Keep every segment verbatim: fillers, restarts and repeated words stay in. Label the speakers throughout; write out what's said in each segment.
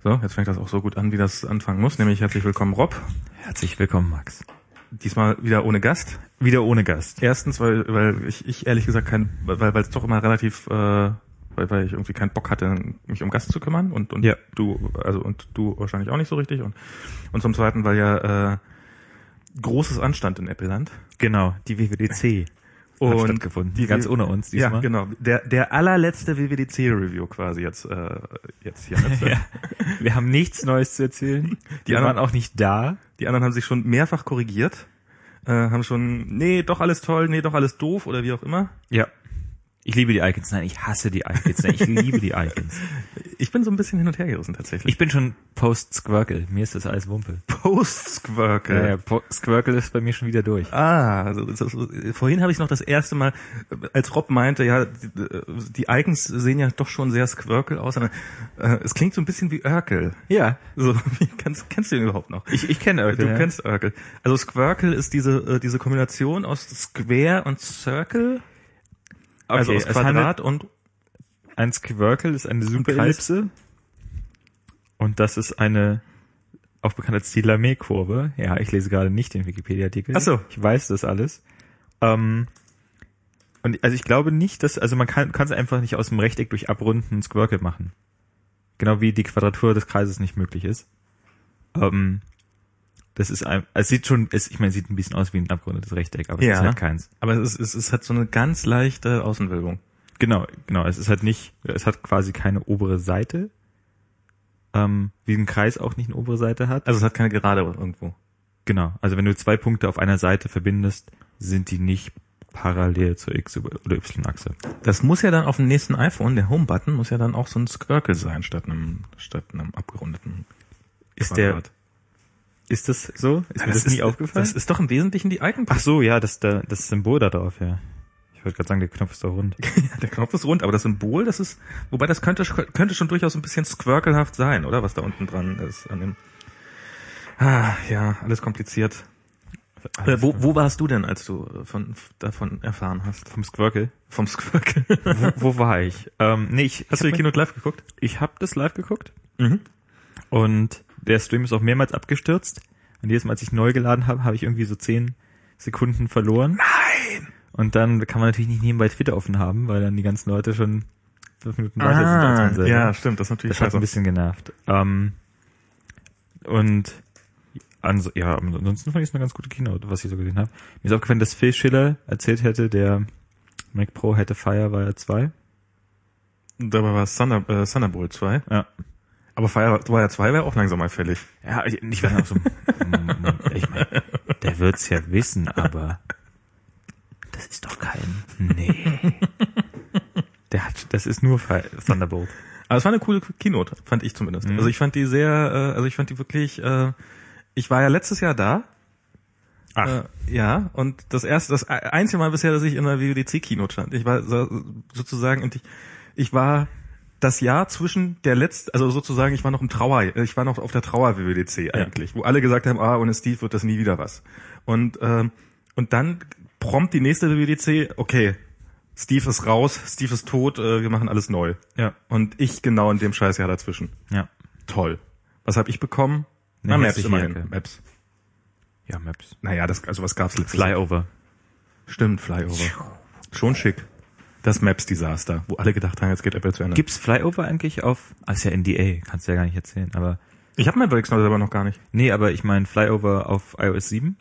Speaker 1: So, jetzt fängt das auch so gut an, wie das anfangen muss, nämlich herzlich willkommen Rob.
Speaker 2: Herzlich willkommen Max.
Speaker 1: Diesmal wieder ohne Gast.
Speaker 2: Wieder ohne Gast.
Speaker 1: Erstens, weil weil ich, ich ehrlich gesagt kein, weil weil es doch immer relativ, äh, weil weil ich irgendwie keinen Bock hatte, mich um Gast zu kümmern und und
Speaker 2: ja.
Speaker 1: du also und du wahrscheinlich auch nicht so richtig und und zum Zweiten, weil ja äh, großes Anstand in Appleland.
Speaker 2: Genau, die W W D C.
Speaker 1: Und
Speaker 2: hat stattgefunden.
Speaker 1: Die
Speaker 2: ganz ohne uns diesmal.
Speaker 1: Ja, genau. Der der allerletzte W W D C-Review quasi jetzt äh, jetzt hier.
Speaker 2: ja. Wir haben nichts Neues zu erzählen. Die
Speaker 1: Die
Speaker 2: anderen
Speaker 1: waren
Speaker 2: auch nicht da.
Speaker 1: Die anderen haben sich schon mehrfach korrigiert, äh, haben schon, nee, doch alles toll, nee, doch alles doof oder wie auch immer.
Speaker 2: Ja. Ich liebe die Icons. Nein, ich hasse die Icons. Nein, ich liebe die Icons.
Speaker 1: Ich bin so ein bisschen hin und her gerissen tatsächlich.
Speaker 2: Ich bin schon Post-Squircle. Mir ist das alles Wumpe.
Speaker 1: Post-Squircle.
Speaker 2: Ja, ja, po- Squircle ist bei mir schon wieder durch.
Speaker 1: Ah, also, das, das, vorhin habe ich noch das erste Mal, als Rob meinte, ja, die, die Icons sehen ja doch schon sehr Squircle aus. Aber, äh, es klingt so ein bisschen wie Urkel.
Speaker 2: Ja.
Speaker 1: So, wie, kennst, kennst du den überhaupt noch?
Speaker 2: Ich, ich kenne Urkel.
Speaker 1: Du
Speaker 2: ja.
Speaker 1: kennst Urkel. Also Squircle ist diese äh, diese Kombination aus Square und Circle.
Speaker 2: Okay,
Speaker 1: Also aus Quadrat und
Speaker 2: ein Squircle ist eine Superellipse und das ist eine, auch bekannt als die Lamé-Kurve. Ja, ich lese gerade nicht den Wikipedia-Artikel.
Speaker 1: Ach so.
Speaker 2: Ich weiß das alles. Ähm, und also ich glaube nicht, dass, also man kann kann es einfach nicht aus dem Rechteck durch Abrunden Squircle machen. Genau wie die Quadratur des Kreises nicht möglich ist. Ähm, das ist ein, es sieht schon, es, ich meine, es sieht ein bisschen aus wie ein abgerundetes Rechteck, aber es
Speaker 1: ja,
Speaker 2: ist halt keins.
Speaker 1: Aber es, ist, es hat so eine ganz leichte Außenwölbung.
Speaker 2: Genau, genau. Es ist halt nicht, es hat quasi keine obere Seite, ähm, wie ein Kreis auch nicht eine obere Seite hat.
Speaker 1: Also es hat keine Gerade irgendwo.
Speaker 2: Genau. Also wenn du zwei Punkte auf einer Seite verbindest, sind die nicht parallel zur X- oder Y-Achse.
Speaker 1: Das muss ja dann auf dem nächsten iPhone, der Home-Button, muss ja dann auch so ein Squircle sein, statt einem, statt einem abgerundeten
Speaker 2: Ist der,
Speaker 1: Quadrat.
Speaker 2: ist das so? Ist
Speaker 1: Ja,
Speaker 2: mir das, nie aufgefallen?
Speaker 1: Das ist doch im Wesentlichen die Icon.
Speaker 2: Ach so, ja, das, da, das Symbol da drauf, ja. Ich wollte gerade sagen, der Knopf ist doch rund.
Speaker 1: Der Knopf ist rund, aber das Symbol, das ist, wobei das könnte, könnte schon durchaus ein bisschen squirkelhaft sein, oder? Was da unten dran ist an dem, ah, ja, alles kompliziert. Äh, wo, wo warst du denn, als du von, davon erfahren hast?
Speaker 2: Vom Squircle?
Speaker 1: Vom Squircle.
Speaker 2: wo, wo war ich? Ähm, nee, ich
Speaker 1: Hast du die Keynote live geguckt?
Speaker 2: Ich habe das live geguckt.
Speaker 1: Mhm.
Speaker 2: Und der Stream ist auch mehrmals abgestürzt. Und jedes Mal, als ich neu geladen habe, habe ich irgendwie so zehn Sekunden verloren.
Speaker 1: Nein!
Speaker 2: Und dann kann man natürlich nicht nebenbei Twitter offen haben, weil dann die ganzen Leute schon fünf Minuten weiter sind als man selber.
Speaker 1: Ja, stimmt, das ist natürlich
Speaker 2: Das hat ein bisschen genervt. Ähm, und ans- ja, ansonsten fand ich es eine ganz gute Keynote, was ich so gesehen habe. Mir ist aufgefallen, dass Phil Schiller erzählt hätte, der Mac Pro hätte Firewire zwei.
Speaker 1: Dabei war es Thunder, äh, Thunderbolt zwei.
Speaker 2: Ja.
Speaker 1: Aber Firewire zwei wäre auch langsam mal fällig.
Speaker 2: Ja, ich, ich war auch so, ich meine, der wird's ja wissen, aber das ist doch kein, nee. Der hat, das ist nur Thunderbolt.
Speaker 1: Aber es war eine coole Keynote, fand ich zumindest.
Speaker 2: Mhm.
Speaker 1: Also ich fand die sehr, äh, also ich fand die wirklich, äh, ich war ja letztes Jahr da.
Speaker 2: Ach.
Speaker 1: Äh, ja, und das erste, das einzige Mal bisher, dass ich in einer W W D C-Keynote stand. Ich war so, sozusagen, und ich, ich war das Jahr zwischen der letzten, also sozusagen, ich war noch im Trauer, ich war noch auf der Trauer-W W D C eigentlich, ja. Wo alle gesagt haben, ah, ohne Steve wird das nie wieder was. Und, ähm, und dann prompt die nächste W W D C, okay, Steve ist raus, Steve ist tot, äh, wir machen alles neu.
Speaker 2: Ja.
Speaker 1: Und ich genau in dem Scheißjahr dazwischen.
Speaker 2: Ja.
Speaker 1: Toll. Was habe ich bekommen?
Speaker 2: Eine
Speaker 1: Na, Maps
Speaker 2: hässliche
Speaker 1: immerhin.
Speaker 2: Jacke.
Speaker 1: Maps.
Speaker 2: Ja, Maps.
Speaker 1: Naja, das, also was gab's letztes Jahr?
Speaker 2: Flyover.
Speaker 1: Stimmt, Flyover. Schon schick. Das Maps-Desaster, wo alle gedacht haben, jetzt geht Apple zu Ende.
Speaker 2: Gibt's Flyover eigentlich auf, ah, ist ja N D A, kannst du ja gar nicht erzählen, aber.
Speaker 1: Ich habe Mavericks noch selber noch gar nicht.
Speaker 2: Nee, aber ich meine Flyover auf i O S sieben.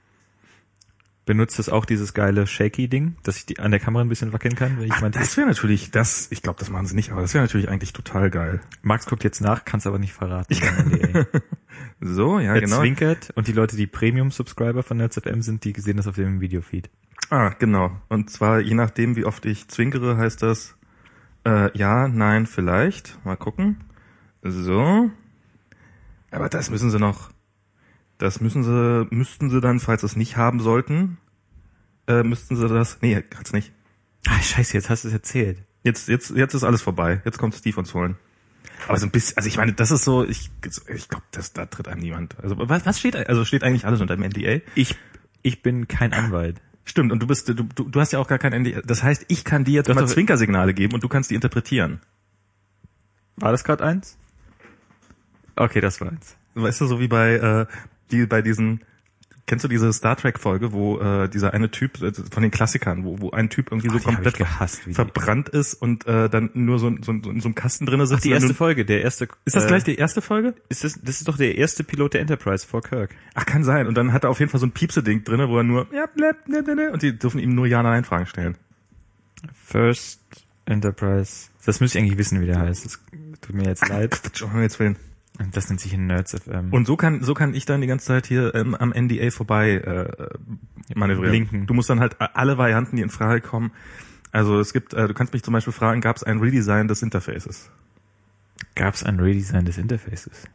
Speaker 2: Benutzt das auch dieses geile Shaky-Ding, dass ich die an der Kamera ein bisschen wackeln kann? Wenn ich
Speaker 1: Ach,
Speaker 2: mein,
Speaker 1: das wäre natürlich, das, ich glaube, das machen sie nicht, aber das wäre natürlich eigentlich total geil.
Speaker 2: Max guckt jetzt nach, kann's aber nicht verraten. Ich kann N D A.
Speaker 1: So, ja,
Speaker 2: Er
Speaker 1: genau.
Speaker 2: zwinkert und die Leute, die Premium-Subscriber von NerdFM sind, die sehen das auf dem Videofeed.
Speaker 1: Ah, genau. Und zwar, je nachdem, wie oft ich zwinkere, heißt das, äh, ja, nein, vielleicht. Mal gucken. So. Aber das müssen sie noch, das müssen sie, müssten sie dann, falls sie es nicht haben sollten, äh, müssten sie das, nee, hat's nicht.
Speaker 2: Ah, scheiße, jetzt hast du es erzählt.
Speaker 1: Jetzt, jetzt, jetzt ist alles vorbei. Jetzt kommt Steve uns holen. Aber so ein bisschen, also ich meine, das ist so, ich, ich glaube, das, da tritt einem niemand. Also was, was steht, also steht eigentlich alles unter dem N D A?
Speaker 2: Ich, ich bin kein Anwalt.
Speaker 1: Stimmt, und du bist, du, du, du hast ja auch gar kein N D A. Das heißt, ich kann dir jetzt
Speaker 2: Doch,
Speaker 1: mal
Speaker 2: doch.
Speaker 1: Zwinkersignale geben und du kannst die interpretieren.
Speaker 2: War das gerade eins? Okay, das war's.
Speaker 1: Weißt du, so wie bei, äh, die, bei diesen, kennst du diese Star Trek Folge, wo äh, dieser eine Typ äh, von den Klassikern, wo, wo ein Typ irgendwie so
Speaker 2: Ach, die hab
Speaker 1: komplett
Speaker 2: ich gehasst, wie
Speaker 1: verbrannt ist und äh, dann nur so, so, so in so einem Kasten drinne sitzt?
Speaker 2: Ach, die
Speaker 1: und
Speaker 2: erste
Speaker 1: du,
Speaker 2: Folge, der erste.
Speaker 1: ist das
Speaker 2: äh,
Speaker 1: gleich die erste Folge?
Speaker 2: Ist das, das ist doch der erste Pilot der Enterprise vor Kirk.
Speaker 1: Ach, kann sein. Und dann hat er auf jeden Fall so ein Piepse-Ding drinne, wo er nur ja, blab, blab, blab, und die dürfen ihm nur Ja-Nein-Fragen stellen.
Speaker 2: First Enterprise. Das müsste ich eigentlich wissen, wie der heißt. Das tut mir jetzt leid.
Speaker 1: Quatsch, um jetzt willen.
Speaker 2: Das nennt sich in Nerds F M.
Speaker 1: Und so kann so kann ich dann die ganze Zeit hier ähm, am N D A vorbei äh, manövrieren.
Speaker 2: Blinken.
Speaker 1: Du musst dann halt alle Varianten, die in Frage kommen. Also es gibt, äh, du kannst mich zum Beispiel fragen, gab es ein Redesign des Interfaces?
Speaker 2: Gab es ein Redesign des Interfaces?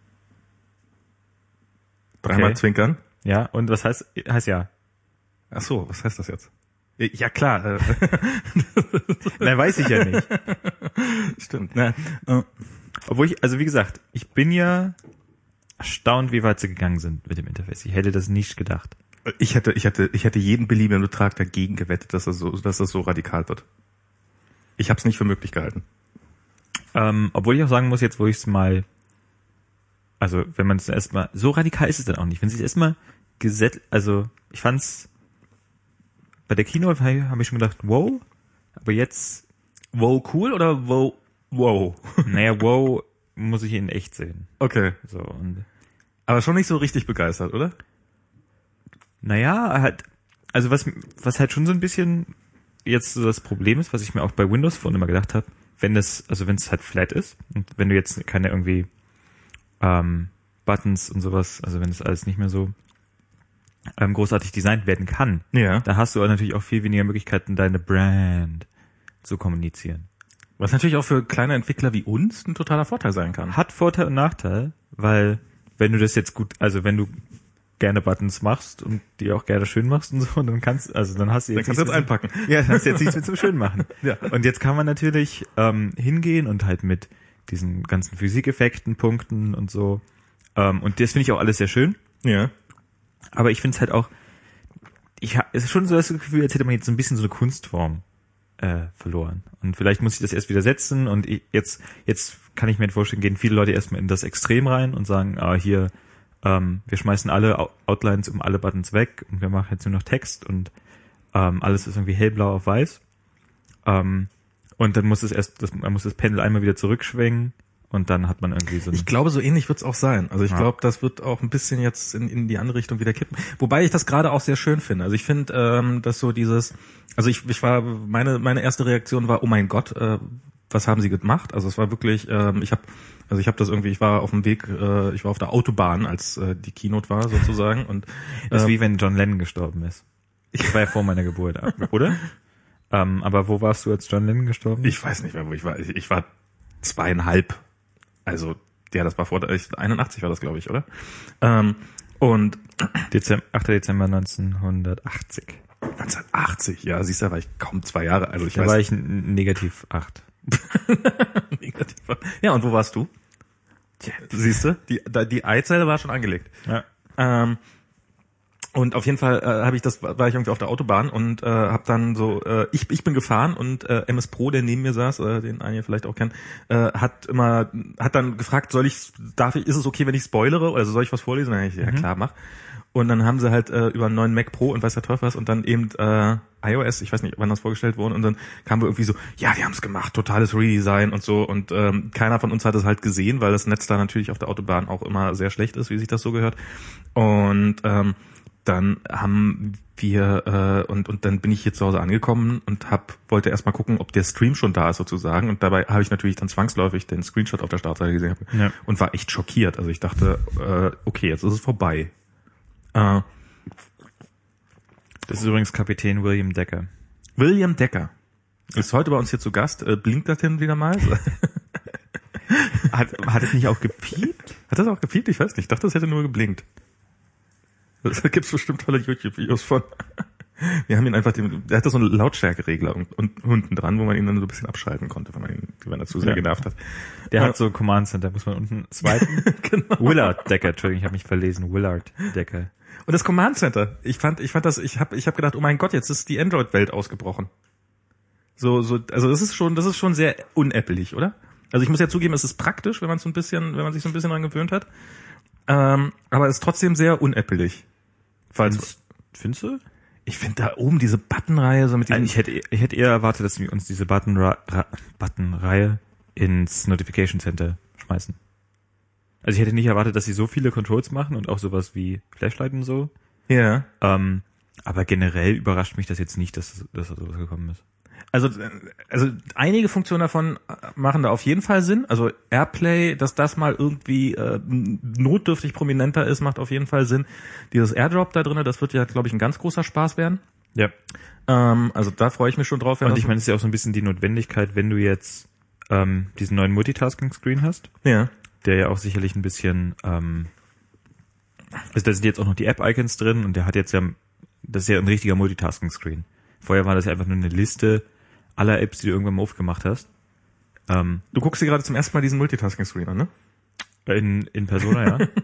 Speaker 1: Dreimal
Speaker 2: Okay.
Speaker 1: zwinkern.
Speaker 2: Ja, und was heißt, heißt ja?
Speaker 1: Ach so, was heißt das jetzt? Ja klar. Äh,
Speaker 2: Nein, weiß ich ja nicht.
Speaker 1: stimmt. Na, äh,
Speaker 2: Obwohl ich, also wie gesagt, ich bin ja erstaunt, wie weit sie gegangen sind mit dem Interface. Ich hätte das nicht gedacht.
Speaker 1: ich hätte, ich hätte, ich hätte jeden beliebigen Betrag dagegen gewettet, dass das so, dass das so radikal wird. Ich habe es nicht für möglich gehalten.
Speaker 2: Ähm, obwohl ich auch sagen muss, jetzt wo ich es mal, also wenn man es erstmal, so radikal ist es dann auch nicht. Wenn sie es erstmal gesetzt, also ich fand's, bei der Keynote habe ich schon gedacht, wow, aber jetzt,
Speaker 1: Wow, cool oder wow, wow?
Speaker 2: naja, wow, muss ich in echt sehen.
Speaker 1: Okay.
Speaker 2: So, und
Speaker 1: Aber schon nicht so richtig begeistert, oder?
Speaker 2: naja, halt, also was, was halt schon so ein bisschen jetzt so das Problem ist, was ich mir auch bei Windows Phone immer gedacht habe, wenn das, also wenn es halt flat ist und wenn du jetzt keine irgendwie ähm, Buttons und sowas, also wenn das alles nicht mehr so ähm, großartig designt werden kann,
Speaker 1: Ja.
Speaker 2: da hast du auch natürlich auch viel weniger Möglichkeiten, deine Brand zu kommunizieren.
Speaker 1: Was natürlich auch für kleine Entwickler wie uns ein totaler Vorteil sein kann.
Speaker 2: Hat Vorteil und Nachteil, weil wenn du das jetzt gut, also wenn du gerne Buttons machst und die auch gerne schön machst und so, dann kannst, also dann hast du
Speaker 1: Dann
Speaker 2: jetzt
Speaker 1: kannst du jetzt
Speaker 2: nichts
Speaker 1: einpacken.
Speaker 2: mit- ja, dann hast du jetzt nichts mit zum Schön machen.
Speaker 1: Ja.
Speaker 2: Und jetzt kann man natürlich ähm, hingehen und halt mit diesen ganzen Physikeffekten punkten und so. Ähm, und das finde ich auch alles sehr schön.
Speaker 1: Ja.
Speaker 2: Aber ich finde es halt auch, ich ha, es ist schon so das Gefühl, als hätte man jetzt so ein bisschen so eine Kunstform äh, verloren. Und vielleicht muss ich das erst wieder setzen und ich, jetzt, jetzt kann ich mir vorstellen, gehen viele Leute erstmal in das Extrem rein und sagen, ah, hier, ähm, wir schmeißen alle Out- Outlines um alle Buttons weg und wir machen jetzt nur noch Text und ähm, alles ist irgendwie hellblau auf weiß. Ähm, und dann muss es erst, das, man muss das Pendel einmal wieder zurückschwingen und dann hat man irgendwie so ein,
Speaker 1: Ich glaube, so ähnlich wird's auch sein. Also ich
Speaker 2: Ja.
Speaker 1: glaube, das wird auch ein bisschen jetzt in, in die andere Richtung wieder kippen. Wobei ich das gerade auch sehr schön finde. Also ich finde, ähm, dass so dieses, also ich, ich war, meine meine erste Reaktion war, oh mein Gott, äh, was haben sie gemacht? Also es war wirklich, ähm, ich habe, also ich habe das irgendwie, ich war auf dem Weg, äh, ich war auf der Autobahn, als äh, die Keynote war sozusagen und
Speaker 2: das ist
Speaker 1: ähm,
Speaker 2: wie wenn John Lennon gestorben ist. Ich war ja vor meiner Geburt, oder? Ähm, aber wo warst du, als John Lennon gestorben ist?
Speaker 1: ich weiß nicht mehr, wo ich war. Ich, ich war zweieinhalb. Also, ja, das war vor, ich, einundachtzig war das, glaube ich, oder? Ähm, und
Speaker 2: Dezember, achter Dezember neunzehnhundertachtzig.
Speaker 1: neunzehnhundertachtzig, ja, siehst du, da war ich kaum zwei Jahre. Also ich
Speaker 2: Da
Speaker 1: weiß
Speaker 2: war ich n- negativ acht.
Speaker 1: negativ. Ja, und wo warst du? Siehst du, die, da, die Eizelle war schon angelegt.
Speaker 2: Ja.
Speaker 1: Ähm, und auf jeden Fall äh, habe ich das, war ich irgendwie auf der Autobahn und äh, habe dann so, äh, ich ich bin gefahren und äh, M S Pro, der neben mir saß, äh, den einige vielleicht auch kennen, äh, hat immer, hat dann gefragt, soll ich, darf ich, ist es okay, wenn ich spoilere, also soll ich was vorlesen? Und dann hab ich, ja klar, mach. Und dann haben sie halt äh, über einen neuen Mac Pro und weiß der Teufel was und dann eben äh, iOS, ich weiß nicht, wann das vorgestellt wurde, und dann kamen wir irgendwie so, ja, die haben es gemacht, totales Redesign und so, und ähm, keiner von uns hat es halt gesehen, weil das Netz da natürlich auf der Autobahn auch immer sehr schlecht ist, wie sich das so gehört. Und ähm, dann haben wir äh, und und dann bin ich hier zu Hause angekommen und hab wollte erstmal gucken, ob der Stream schon da ist sozusagen, und dabei habe ich natürlich dann zwangsläufig den Screenshot auf der Startseite gesehen
Speaker 2: Ja.
Speaker 1: und war echt schockiert. Also ich dachte, äh, okay, jetzt ist es vorbei. Äh,
Speaker 2: Das ist übrigens Kapitän William Decker.
Speaker 1: William Decker ist heute bei uns hier zu Gast. Äh, blinkt das denn wieder mal?
Speaker 2: Hat, hat es nicht auch gepiept?
Speaker 1: Hat das auch gepiept? Ich weiß nicht. Ich dachte, das hätte nur geblinkt. Da gibt's bestimmt tolle YouTube-Videos von. Wir haben ihn einfach, den, der hatte so einen Lautstärkeregler und, und unten dran, wo man ihn dann so ein bisschen abschalten konnte, wenn man ihn, wenn er zu sehr
Speaker 2: Ja.
Speaker 1: genervt hat.
Speaker 2: Der
Speaker 1: Ja.
Speaker 2: hat so Command Center, muss man unten swipen.
Speaker 1: Genau.
Speaker 2: Willard Decker, Entschuldigung, ich habe mich verlesen. Willard Decker.
Speaker 1: Und das Command Center. Ich fand, ich fand das, ich habe, ich habe gedacht, oh mein Gott, jetzt ist die Android-Welt ausgebrochen. So, so, also das ist schon, das ist schon sehr unappelig, oder? Also ich muss ja zugeben, es ist praktisch, wenn man so ein bisschen, wenn man sich so ein bisschen dran gewöhnt hat. Ähm, aber es ist trotzdem sehr unappelig. Falls,
Speaker 2: Findest du?
Speaker 1: ich finde da oben diese Buttonreihe so mit
Speaker 2: Also
Speaker 1: diesen,
Speaker 2: ich hätte, ich hätte eher erwartet, dass wir uns diese Button-Ra- Ra- Button-Reihe ins Notification Center schmeißen. Also ich hätte nicht erwartet, dass sie so viele Controls machen und auch sowas wie Flashlight und so.
Speaker 1: ja.
Speaker 2: Ähm, aber generell überrascht mich das jetzt nicht, dass, dass da sowas gekommen ist.
Speaker 1: Also, also einige Funktionen davon machen da auf jeden Fall Sinn. Also Airplay, dass das mal irgendwie äh, notdürftig prominenter ist, macht auf jeden Fall Sinn. Dieses AirDrop da drin, das wird ja, glaube ich, ein ganz großer Spaß werden.
Speaker 2: Ja.
Speaker 1: Ähm, also da freue ich mich schon drauf. wenn
Speaker 2: Und
Speaker 1: das-
Speaker 2: ich meine, es ist ja auch so ein bisschen die Notwendigkeit, wenn du jetzt ähm, diesen neuen Multitasking-Screen hast,
Speaker 1: ja.
Speaker 2: der ja auch sicherlich ein bisschen, ähm, also da sind jetzt auch noch die App-Icons drin und der hat jetzt ja, das ist ja ein richtiger Multitasking-Screen. Vorher war das ja einfach nur eine Liste aller Apps, die du irgendwann mal aufgemacht hast. Ähm,
Speaker 1: Du guckst dir gerade zum ersten Mal diesen Multitasking-Screen an, ne?
Speaker 2: in, in Persona, ja.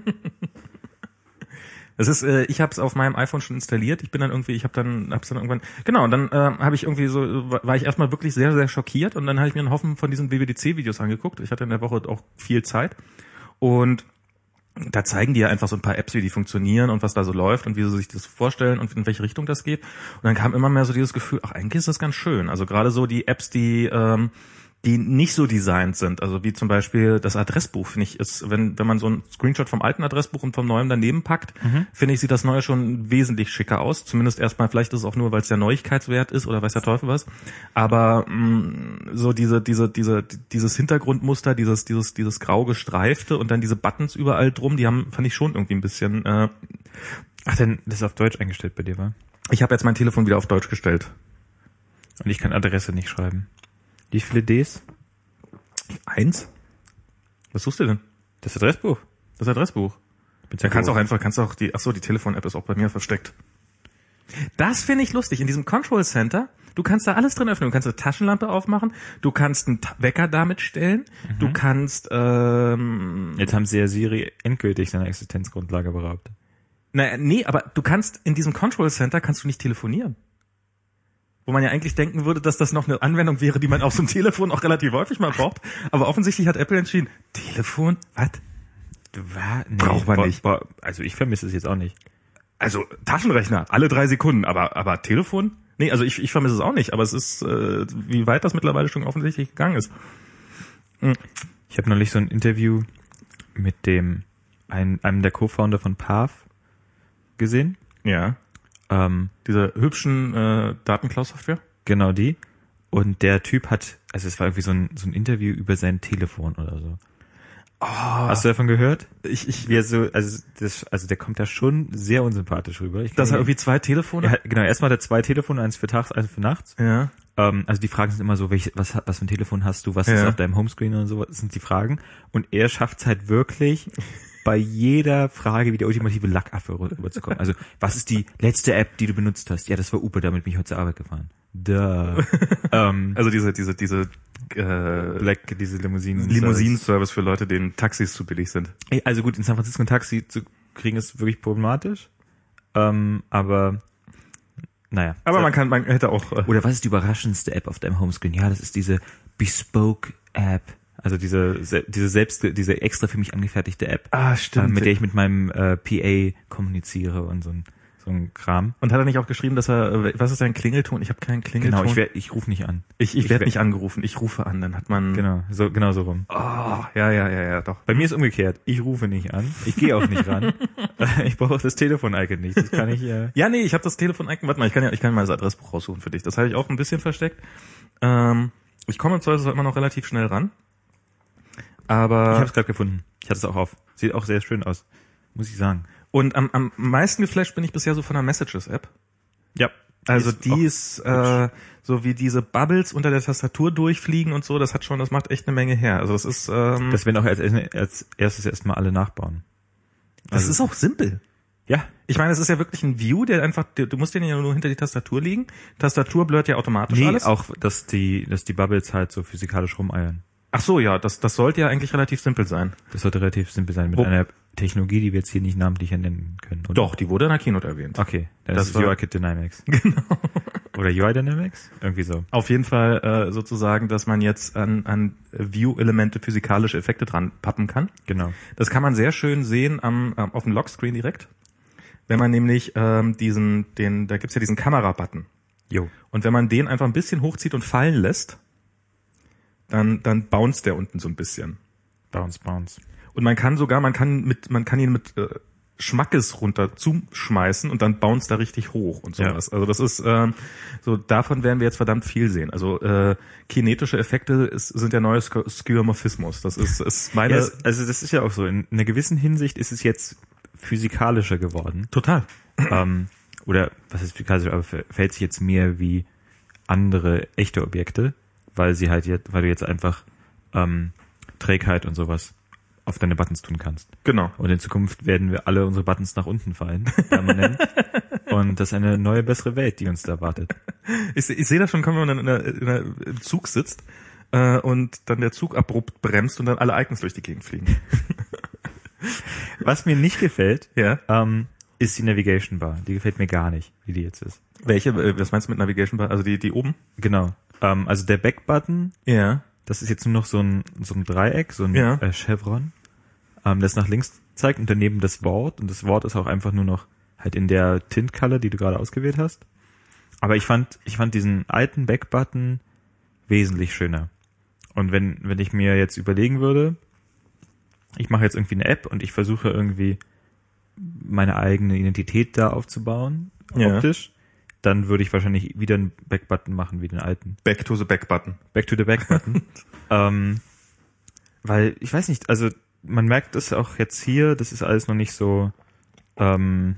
Speaker 1: Das ist, äh, ich habe es auf meinem iPhone schon installiert. Ich bin dann irgendwie, ich habe dann, hab's dann irgendwann, genau. Und dann äh, habe ich irgendwie so, war ich erstmal wirklich sehr, sehr schockiert. Und dann habe ich mir einen Haufen von diesen W W D C-Videos angeguckt. Ich hatte in der Woche auch viel Zeit und da zeigen die ja einfach so ein paar Apps, wie die funktionieren und was da so läuft und wie sie sich das vorstellen und in welche Richtung das geht. Und dann kam immer mehr so dieses Gefühl, ach, eigentlich ist das ganz schön. Also gerade so die Apps, die ähm, die nicht so designt sind, also wie zum Beispiel das Adressbuch, finde ich, ist, wenn wenn man so einen Screenshot vom alten Adressbuch und vom neuen daneben packt,
Speaker 2: Mhm.
Speaker 1: finde ich, sieht das neue schon wesentlich schicker aus. Zumindest erstmal, vielleicht ist es auch nur, weil es der Neuigkeitswert ist oder weiß der Teufel was. Aber mh, so diese diese diese dieses Hintergrundmuster, dieses dieses dieses grau gestreifte und dann diese Buttons überall drum, die haben, fand ich schon irgendwie ein bisschen. Äh,
Speaker 2: Ach, denn das ist auf Deutsch eingestellt bei dir, war?
Speaker 1: ich habe jetzt mein Telefon wieder auf Deutsch gestellt.
Speaker 2: Und ich kann Adresse nicht schreiben. Wie viele Ds?
Speaker 1: Eins? Was suchst du denn?
Speaker 2: Das Adressbuch.
Speaker 1: Das Adressbuch. Da kannst du auch einfach, kannst du auch die, ach so, die Telefon-App ist auch bei mir versteckt. Das finde ich lustig. In diesem Control Center, du kannst da alles drin öffnen. Du kannst eine Taschenlampe aufmachen, du kannst einen Ta- Wecker damit stellen,
Speaker 2: Mhm.
Speaker 1: du kannst, ähm,
Speaker 2: Jetzt haben sie ja Siri endgültig seine Existenzgrundlage beraubt.
Speaker 1: naja, nee, aber du kannst in diesem Control Center kannst du nicht telefonieren. Wo man ja eigentlich denken würde, dass das noch eine Anwendung wäre, die man auf so einem Telefon auch relativ häufig mal braucht. Aber offensichtlich hat Apple entschieden, Telefon? Was?
Speaker 2: War, nee,
Speaker 1: Braucht man
Speaker 2: bra-
Speaker 1: nicht.
Speaker 2: bra- Also ich vermisse es jetzt auch nicht.
Speaker 1: Also Taschenrechner, alle drei Sekunden, aber aber Telefon? Nee, also ich, ich vermisse es auch nicht, aber es ist, äh, wie weit das mittlerweile schon offensichtlich gegangen ist.
Speaker 2: Ich habe neulich so ein Interview mit dem ein, einem der Co-Founder von Path gesehen.
Speaker 1: Ja,
Speaker 2: Ähm,
Speaker 1: diese hübschen äh, Datenklau-Software.
Speaker 2: genau die. Und der Typ hat, also es war irgendwie so ein, so ein Interview über sein Telefon oder so.
Speaker 1: Oh,
Speaker 2: Hast du davon gehört?
Speaker 1: ich, ich,
Speaker 2: Wie er so, also das, also der kommt da schon sehr unsympathisch rüber. Ich
Speaker 1: dass er
Speaker 2: kann-
Speaker 1: irgendwie zwei Telefone
Speaker 2: er hat, genau, erstmal hat er zwei Telefone, eins für tags, eins für nachts.
Speaker 1: Ja.
Speaker 2: Ähm, also die Fragen sind immer so, welche, was, was für ein Telefon hast du, was
Speaker 1: Ja.
Speaker 2: ist auf deinem Homescreen und so, das sind die Fragen. Und er schafft es halt wirklich, bei jeder Frage wie der ultimative Lackaffe rüberzukommen. Also, was ist die letzte App, die du benutzt hast? Ja, das war Uber, damit bin ich heute zur Arbeit gefahren. Duh. ähm,
Speaker 1: Also diese, diese, diese äh,
Speaker 2: Black, diese Limousinen.
Speaker 1: Limousinen-Service für Leute, denen Taxis zu billig sind.
Speaker 2: Ey, Also gut, in San Francisco ein Taxi zu kriegen ist wirklich problematisch. Ähm, aber naja.
Speaker 1: Aber
Speaker 2: So.
Speaker 1: man kann, man hätte auch. Äh,
Speaker 2: Oder was ist die überraschendste App auf deinem Homescreen? Ja, das ist diese Bespoke App. Also diese se- diese selbst diese extra für mich angefertigte App,
Speaker 1: ah,
Speaker 2: äh,
Speaker 1: stimmt.
Speaker 2: mit der ich mit meinem äh, P A kommuniziere und so ein so ein Kram.
Speaker 1: Und hat er nicht auch geschrieben, dass er, äh, was ist sein Klingelton? Ich habe keinen Klingelton.
Speaker 2: Genau, ich werd, ich rufe nicht an.
Speaker 1: ich, ich
Speaker 2: ich
Speaker 1: werde
Speaker 2: werd-
Speaker 1: nicht angerufen. Ich rufe an. Dann hat man.
Speaker 2: Genau, so genau so rum.
Speaker 1: Oh, ja, ja, ja, ja, doch.
Speaker 2: Bei mir ist umgekehrt. Ich rufe nicht an. Ich gehe auch nicht ran. Ich brauche auch das Telefon-Icon nicht. Das kann ich äh,
Speaker 1: Ja, nee, ich habe das Telefon-Icon. Warte mal, ich kann ja, ich kann mal das Adressbuch raussuchen für dich. Das habe ich auch ein bisschen versteckt. Ähm, ich komme im Zweifelsfall immer noch relativ schnell ran. Aber
Speaker 2: Ich habe es gerade gefunden. Ich hatte es auch auf. Sieht auch sehr schön aus, muss ich sagen.
Speaker 1: und am, am meisten geflasht bin ich bisher so von der Messages-App.
Speaker 2: Ja.
Speaker 1: Also
Speaker 2: Die ist
Speaker 1: die
Speaker 2: auch
Speaker 1: ist, äh, so wie diese Bubbles unter der Tastatur durchfliegen und so, das hat schon, das macht echt eine Menge her. Also das ist, ähm, das,
Speaker 2: Das werden auch als, als erstes erstmal alle nachbauen. Also-
Speaker 1: ist auch simpel.
Speaker 2: Ja.
Speaker 1: Ich meine, es ist ja wirklich ein View, der einfach, du du musst den ja nur hinter die Tastatur legen. Tastatur blurrt ja automatisch
Speaker 2: Nee,
Speaker 1: alles.
Speaker 2: auch, dass die, dass die Bubbles halt so physikalisch rumeiern.
Speaker 1: Ach so, ja, das, das sollte ja eigentlich relativ simpel sein.
Speaker 2: Das sollte relativ simpel sein mit
Speaker 1: Wo-
Speaker 2: einer Technologie, die wir jetzt hier nicht namentlich nennen können. Oder?
Speaker 1: Doch, die wurde in der Keynote erwähnt.
Speaker 2: Okay, das,
Speaker 1: Das
Speaker 2: ist
Speaker 1: war-
Speaker 2: U I-Kit Dynamics. Oder U I Dynamics? Irgendwie so.
Speaker 1: Auf jeden Fall äh, sozusagen, dass man jetzt an, an View-Elemente physikalische Effekte dran pappen kann.
Speaker 2: Genau.
Speaker 1: Das kann man sehr schön sehen am, am auf dem Lockscreen direkt. Wenn man nämlich ähm, diesen, den, da gibt's ja diesen Kamera-Button.
Speaker 2: Jo.
Speaker 1: Und wenn man den einfach ein bisschen hochzieht und fallen lässt, dann, dann bounce der unten so ein bisschen.
Speaker 2: Bounce, bounce.
Speaker 1: Und man kann sogar, man kann mit, man kann ihn mit äh, Schmackes runter zuschmeißen und dann bounce da richtig hoch und sowas. Ja. Also das ist ähm, so, davon werden wir jetzt verdammt viel sehen. Also äh, kinetische Effekte ist, sind der neue Sk- Skeuomorphismus. Das ist, ist meine.
Speaker 2: Ja, es, also das ist ja auch so. In, in einer gewissen Hinsicht ist es jetzt physikalischer geworden.
Speaker 1: Total.
Speaker 2: Ähm, oder was ist physikalisch, aber verhält sich jetzt mehr wie andere echte Objekte, weil sie halt jetzt, weil du jetzt einfach ähm, Trägheit und sowas auf deine Buttons tun kannst.
Speaker 1: Genau.
Speaker 2: Und in Zukunft werden wir alle unsere Buttons nach unten fallen, permanent. Und das ist eine neue, bessere Welt, die uns da wartet.
Speaker 1: Ich, ich sehe das schon, wenn man in einer, in einer, im Zug sitzt äh, und dann der Zug abrupt bremst und dann alle Icons durch die Gegend fliegen.
Speaker 2: Was mir nicht gefällt,
Speaker 1: ja.
Speaker 2: ähm, ist die Navigation Bar. Die gefällt mir gar nicht, wie die jetzt ist.
Speaker 1: Welche? Äh, was meinst du mit Navigation Bar? Also die, die oben?
Speaker 2: Genau. Ähm, also der Back-Button,
Speaker 1: ja.
Speaker 2: Das ist jetzt nur noch so ein, so ein Dreieck, so ein
Speaker 1: ja.
Speaker 2: äh, Chevron, ähm, das nach links zeigt und daneben das Wort. Und das Wort ist auch einfach nur noch halt in der Tint-Color, die du gerade ausgewählt hast. Aber ich fand, ich fand diesen alten Back-Button wesentlich schöner. Und wenn, wenn ich mir jetzt überlegen würde, ich mache jetzt irgendwie eine App und ich versuche irgendwie meine eigene Identität da aufzubauen,
Speaker 1: ja.
Speaker 2: optisch, dann würde ich wahrscheinlich wieder einen Back-Button machen wie den alten.
Speaker 1: Back to the Back-Button.
Speaker 2: Back to the Back-Button. ähm, weil, ich weiß nicht, also man merkt das auch jetzt hier, das ist alles noch nicht so ähm,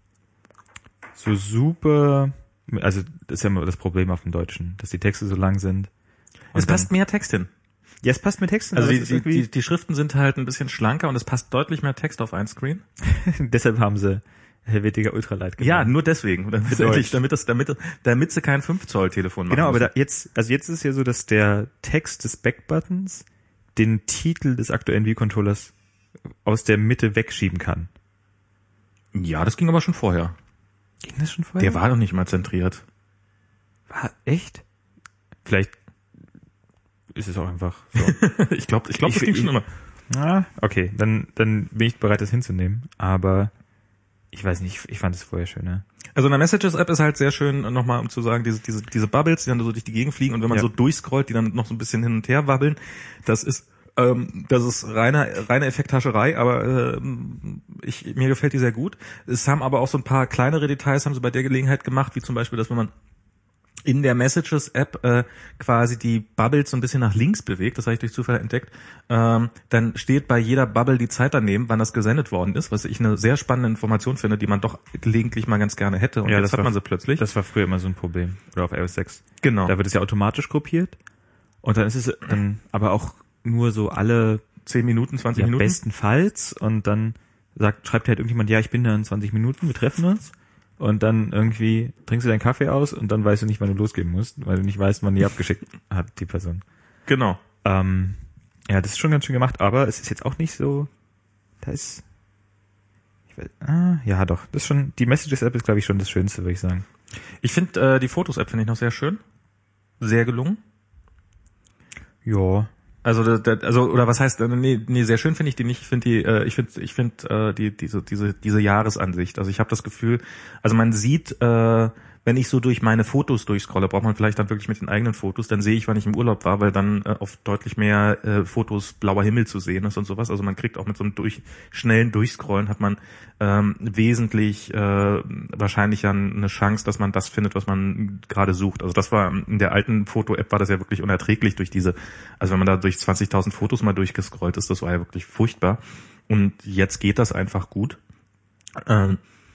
Speaker 2: so super, also das ist ja immer das Problem auf dem Deutschen, dass die Texte so lang sind.
Speaker 1: Es passt mehr Text hin.
Speaker 2: Ja, es passt mit Texten.
Speaker 1: Also die, die, die, die Schriften sind halt ein bisschen schlanker und es passt deutlich mehr Text auf ein Screen.
Speaker 2: Deshalb haben sie Helvetica Ultralight gemacht.
Speaker 1: Ja, nur deswegen. Damit, endlich, damit, das, damit, damit sie kein fünf Zoll Telefon machen.
Speaker 2: Genau, aber
Speaker 1: müssen.
Speaker 2: da jetzt, also jetzt ist es ja so, dass der Text des Backbuttons den Titel des aktuellen View-Controllers aus der Mitte wegschieben kann.
Speaker 1: Ja, das ging aber schon vorher.
Speaker 2: Ging das schon vorher?
Speaker 1: Der war doch nicht mal zentriert.
Speaker 2: War echt? Vielleicht ist es auch einfach so.
Speaker 1: ich glaube, ich glaube, das ging schon immer.
Speaker 2: Ah, okay, dann, dann bin ich bereit, das hinzunehmen. Aber ich weiß nicht, ich fand es vorher schöner.
Speaker 1: Also in der Messages-App ist halt sehr schön, nochmal um zu sagen, diese, diese, diese Bubbles, die dann so durch die Gegend fliegen und wenn man
Speaker 2: ja.
Speaker 1: so durchscrollt, die dann noch so ein bisschen hin und her wabbeln, das ist, ähm, das ist reine, reine Effekthascherei, aber ähm, ich, mir gefällt die sehr gut. Es haben aber auch so ein paar kleinere Details, haben sie bei der Gelegenheit gemacht, wie zum Beispiel, dass wenn man in der Messages-App äh, quasi die Bubbles so ein bisschen nach links bewegt, das habe ich durch Zufall entdeckt, ähm, dann steht bei jeder Bubble die Zeit daneben, wann das gesendet worden ist, was ich eine sehr spannende Information finde, die man doch gelegentlich mal ganz gerne hätte. Und
Speaker 2: ja,
Speaker 1: jetzt hat
Speaker 2: war,
Speaker 1: man sie plötzlich.
Speaker 2: Das war früher immer so ein Problem. Oder auf iOS sechs.
Speaker 1: Genau.
Speaker 2: Da wird es ja automatisch gruppiert. Und dann ist es dann aber auch nur so alle
Speaker 1: zehn Minuten, zwanzig
Speaker 2: ja,
Speaker 1: Minuten.
Speaker 2: Bestenfalls. Und dann sagt, schreibt halt irgendjemand, ja, ich bin da in zwanzig Minuten, wir treffen uns. Und dann irgendwie trinkst du deinen Kaffee aus und dann weißt du nicht, wann du losgehen musst, weil du nicht weißt, wann die abgeschickt hat, die Person.
Speaker 1: Genau.
Speaker 2: Ähm, ja, das ist schon ganz schön gemacht, aber es ist jetzt auch nicht so, da ist, ich weiß, ah, ja doch, das ist schon, die Messages-App ist, glaube ich, schon das Schönste, würde ich sagen.
Speaker 1: Ich finde, äh, die Fotos-App finde ich noch sehr schön. Sehr gelungen.
Speaker 2: Ja.
Speaker 1: Also, da, da, also oder was heißt? Nee, nee, sehr schön finde ich die nicht. Ich finde die, äh, ich finde, ich finde äh, die diese diese diese Jahresansicht. Also ich habe das Gefühl, also man sieht, äh, wenn ich so durch meine Fotos durchscrolle, braucht man vielleicht dann wirklich mit den eigenen Fotos, dann sehe ich, wann ich im Urlaub war, weil dann äh, oft deutlich mehr äh, Fotos blauer Himmel zu sehen ist und sowas. Also man kriegt auch mit so einem durch, schnellen Durchscrollen hat man ähm, wesentlich äh, wahrscheinlicher eine Chance, dass man das findet, was man gerade sucht. Also das war in der alten Foto-App war das ja wirklich unerträglich durch diese, also wenn man da durch zwanzigtausend Fotos mal durchgescrollt ist, das war ja wirklich furchtbar. Und jetzt geht das einfach gut. Ähm,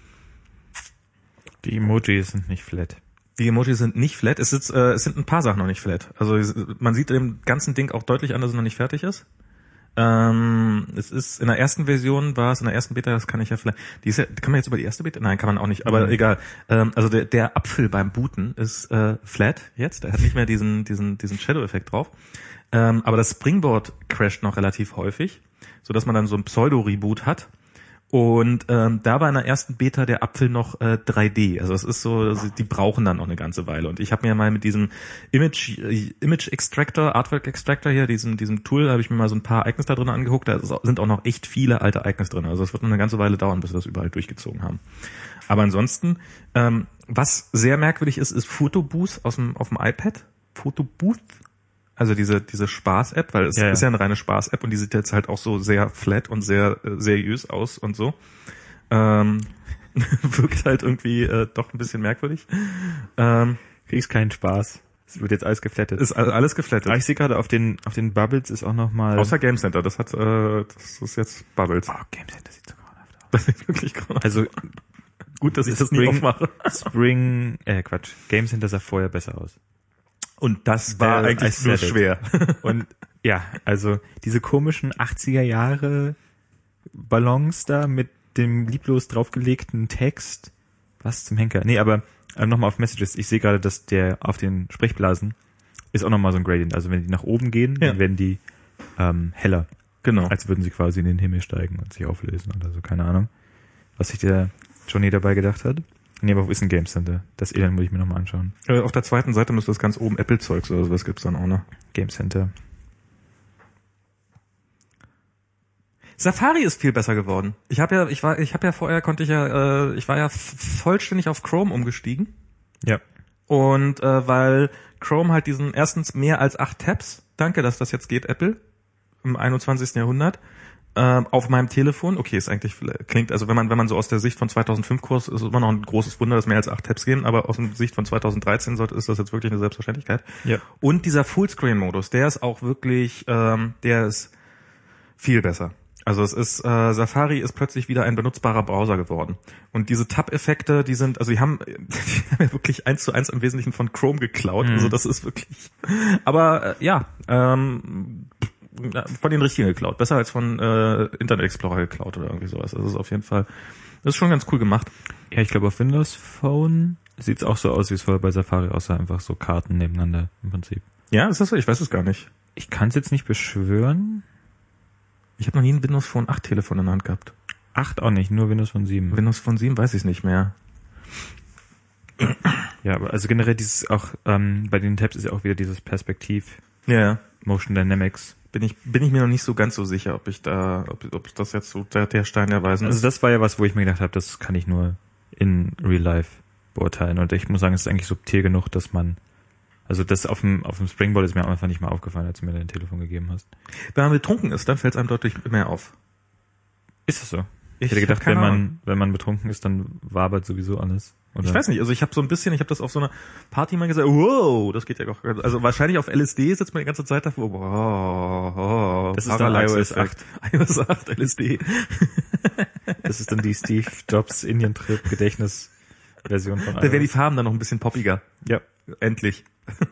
Speaker 2: Die Emojis sind nicht flat.
Speaker 1: Die Emojis sind nicht flat. Es, ist, äh, es sind ein paar Sachen noch nicht flat. Also man sieht dem ganzen Ding auch deutlich an, dass es noch nicht fertig ist. Ähm, es ist in der ersten Version war es in der ersten Beta, das kann ich ja vielleicht. Die ist ja, kann man jetzt über die erste Beta? Nein, kann man auch nicht. Aber mhm. egal. Ähm, also der, der Apfel beim Booten ist äh, flat jetzt. Der hat nicht mehr diesen diesen diesen Shadow-Effekt drauf. Ähm, aber das Springboard crasht noch relativ häufig, so dass man dann so ein Pseudo-Reboot hat. Und ähm, da war in der ersten Beta der Apfel noch äh, drei D. Also es ist so, also die brauchen dann noch eine ganze Weile. Und ich habe mir mal mit diesem Image äh, Image Extractor, Artwork Extractor hier, diesem diesem Tool, habe ich mir mal so ein paar Icons da drin angeguckt. Da sind auch noch echt viele alte Icons drin. Also es wird noch eine ganze Weile dauern, bis wir das überall durchgezogen haben. Aber ansonsten, ähm, was sehr merkwürdig ist, ist Photobooth aus dem auf dem iPad. Photobooth. Also diese diese Spaß-App, weil es
Speaker 2: ja, ja.
Speaker 1: ist ja eine reine Spaß-App und die sieht jetzt halt auch so sehr flat und sehr äh, seriös aus und so. Ähm, wirkt halt irgendwie äh, doch ein bisschen merkwürdig. Ähm,
Speaker 2: Kriegst keinen Spaß. Es wird jetzt alles geflattet.
Speaker 1: Ist alles geflattet.
Speaker 2: Aber ich sehe gerade auf den auf den Bubbles ist auch noch mal
Speaker 1: Außer Game Center, das hat äh, das ist jetzt Bubbles.
Speaker 2: Oh, Game Center sieht so grauenhaft aus.
Speaker 1: Das sieht wirklich grauenhaft.
Speaker 2: Also
Speaker 1: gut, dass ich das
Speaker 2: Spring,
Speaker 1: nie aufmache.
Speaker 2: Spring, äh Quatsch, Game Center sah vorher besser aus.
Speaker 1: Und das war
Speaker 2: Der
Speaker 1: eigentlich nur schwer.
Speaker 2: Und ja, also diese komischen achtziger Jahre Ballons da mit dem lieblos draufgelegten Text. Was zum Henker? Nee, aber äh, nochmal auf Messages. Ich sehe gerade, dass der auf den Sprechblasen ist auch nochmal so ein Gradient. Also wenn die nach oben gehen,
Speaker 1: ja.
Speaker 2: dann werden die ähm, heller.
Speaker 1: Genau.
Speaker 2: Als würden sie quasi in den Himmel steigen und sich auflösen oder so. Keine Ahnung, was sich der Johnny dabei gedacht hat. Nee, aber wo ist ein Game Center? Das Elend muss ich mir nochmal anschauen.
Speaker 1: Äh, auf der zweiten Seite müsste das ganz oben Apple-Zeugs oder sowas gibt's dann auch noch.
Speaker 2: Game Center.
Speaker 1: Safari ist viel besser geworden. Ich habe ja, ich war, ich habe ja vorher konnte ich ja, äh, ich war ja f- vollständig auf Chrome umgestiegen.
Speaker 2: Ja.
Speaker 1: Und äh, weil Chrome halt diesen erstens mehr als acht Tabs, danke, dass das jetzt geht, Apple im einundzwanzigsten Jahrhundert. Ähm, auf meinem Telefon, okay, ist eigentlich, klingt, also wenn man, wenn man so aus der Sicht von zweitausendfünf Kurs, ist es immer noch ein großes Wunder, dass mehr als acht Tabs gehen, aber aus der Sicht von zweitausenddreizehn sollte, ist das jetzt wirklich eine Selbstverständlichkeit.
Speaker 2: Ja.
Speaker 1: Und dieser Fullscreen-Modus, der ist auch wirklich, ähm, der ist viel besser. Also es ist, äh, Safari ist plötzlich wieder ein benutzbarer Browser geworden. Und diese Tab-Effekte, die sind, also die haben, die haben ja wirklich eins zu eins im Wesentlichen von Chrome geklaut. Mhm. Also das ist wirklich, aber äh, ja, ähm, von den richtigen geklaut. Besser als von äh, Internet Explorer geklaut oder irgendwie sowas. Das ist auf jeden Fall, das ist schon ganz cool gemacht.
Speaker 2: Ja, ich glaube auf Windows Phone sieht's auch so aus, wie es vorher bei Safari aussah. Einfach so Karten nebeneinander im Prinzip.
Speaker 1: Ja, ist das so? Ich weiß es gar nicht.
Speaker 2: Ich kann es jetzt nicht beschwören.
Speaker 1: Ich habe noch nie ein Windows Phone acht Telefon in der Hand gehabt.
Speaker 2: acht auch nicht, nur Windows Phone sieben.
Speaker 1: Windows Phone sieben weiß ich nicht mehr.
Speaker 2: Ja, aber also generell dieses auch, ähm, bei den Tabs ist ja auch wieder dieses Perspektiv.
Speaker 1: Ja, ja.
Speaker 2: Motion Dynamics.
Speaker 1: Bin ich, bin ich mir noch nicht so ganz so sicher, ob ich da, ob, ob das jetzt so der, der Stein der Weisen ist.
Speaker 2: Also das war ja was, wo ich mir gedacht habe, das kann ich nur in Real Life beurteilen. Und ich muss sagen, es ist eigentlich subtil genug, dass man, also das auf dem, auf dem Springboard ist mir einfach nicht mal aufgefallen, als du mir dein Telefon gegeben hast.
Speaker 1: Wenn man betrunken ist, dann fällt es einem deutlich mehr auf.
Speaker 2: Ist das so?
Speaker 1: Ich,
Speaker 2: ich hätte gedacht, wenn
Speaker 1: Ahnung.
Speaker 2: man, wenn man betrunken ist, dann wabert sowieso alles. Oder?
Speaker 1: Ich weiß nicht, also ich habe so ein bisschen, ich habe das auf so einer Party mal gesagt, wow, das geht ja auch, also wahrscheinlich auf L S D sitzt man die ganze Zeit davor, wow, wow,
Speaker 2: das ist dann iOS acht.
Speaker 1: iOS acht, L S D.
Speaker 2: Das ist dann die Steve Jobs Indian Trip Gedächtnis Version von iOS.
Speaker 1: Da wären die Farben dann noch ein bisschen poppiger.
Speaker 2: Ja.
Speaker 1: Endlich.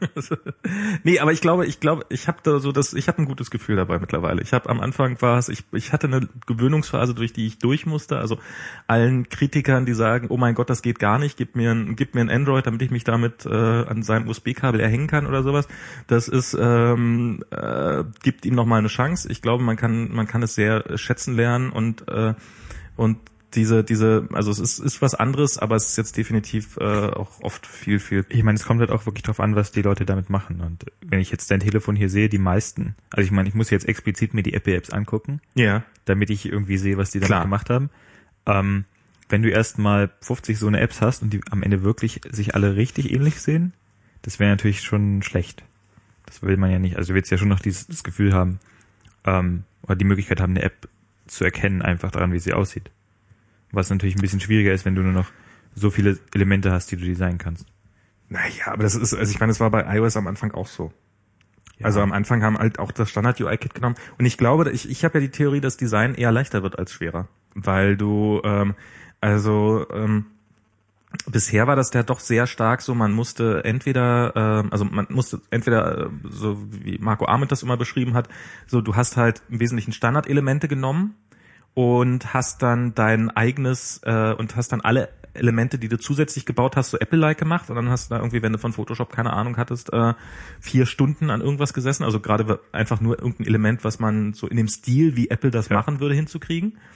Speaker 1: Nee, aber ich glaube, ich glaube, ich habe da so das, ich habe ein gutes Gefühl dabei mittlerweile. Ich habe am Anfang war es, ich, ich hatte eine Gewöhnungsphase, durch die ich durch musste. Also allen Kritikern, die sagen, oh mein Gott, das geht gar nicht, gib mir ein, gib mir ein Android, damit ich mich damit äh, an seinem U S B-Kabel erhängen kann oder sowas. Das ist, ähm, äh, gibt ihm noch mal eine Chance. Ich glaube, man kann, man kann es sehr schätzen lernen und äh, und diese, diese, also es ist, ist was anderes, aber es ist jetzt definitiv äh, auch oft viel, viel.
Speaker 2: Ich meine, es kommt halt auch wirklich drauf an, was die Leute damit machen. Und wenn ich jetzt dein Telefon hier sehe, die meisten, also ich meine, ich muss jetzt explizit mir die Apple-Apps angucken,
Speaker 1: Ja.
Speaker 2: damit ich irgendwie sehe, was die damit
Speaker 1: Klar.
Speaker 2: gemacht haben. Ähm, wenn du erst mal fünfzig so eine Apps hast und die am Ende wirklich sich alle richtig ähnlich sehen, das wäre natürlich schon schlecht. Das will man ja nicht. Also du willst ja schon noch dieses das Gefühl haben, ähm, oder die Möglichkeit haben, eine App zu erkennen, einfach daran, wie sie aussieht. Was natürlich ein bisschen schwieriger ist, wenn du nur noch so viele Elemente hast, die du designen kannst.
Speaker 1: Naja, aber das ist, also ich meine, es war bei iOS am Anfang auch so.
Speaker 2: Ja.
Speaker 1: Also am Anfang haben halt auch das Standard-U I-Kit genommen. Und ich glaube, ich, ich habe ja die Theorie, dass Design eher leichter wird als schwerer. Weil du, ähm, also ähm, bisher war das ja doch sehr stark so, man musste entweder, ähm, also man musste entweder, äh, so wie Marco Arment das immer beschrieben hat, so du hast halt im Wesentlichen Standardelemente genommen und hast dann dein eigenes äh, und hast dann alle Elemente, die du zusätzlich gebaut hast, so Apple-like gemacht und dann hast du da irgendwie, wenn du von Photoshop keine Ahnung hattest, äh, vier Stunden an irgendwas gesessen, also gerade einfach nur irgendein Element, was man so in dem Stil, wie Apple das
Speaker 2: ja.
Speaker 1: machen würde, hinzukriegen.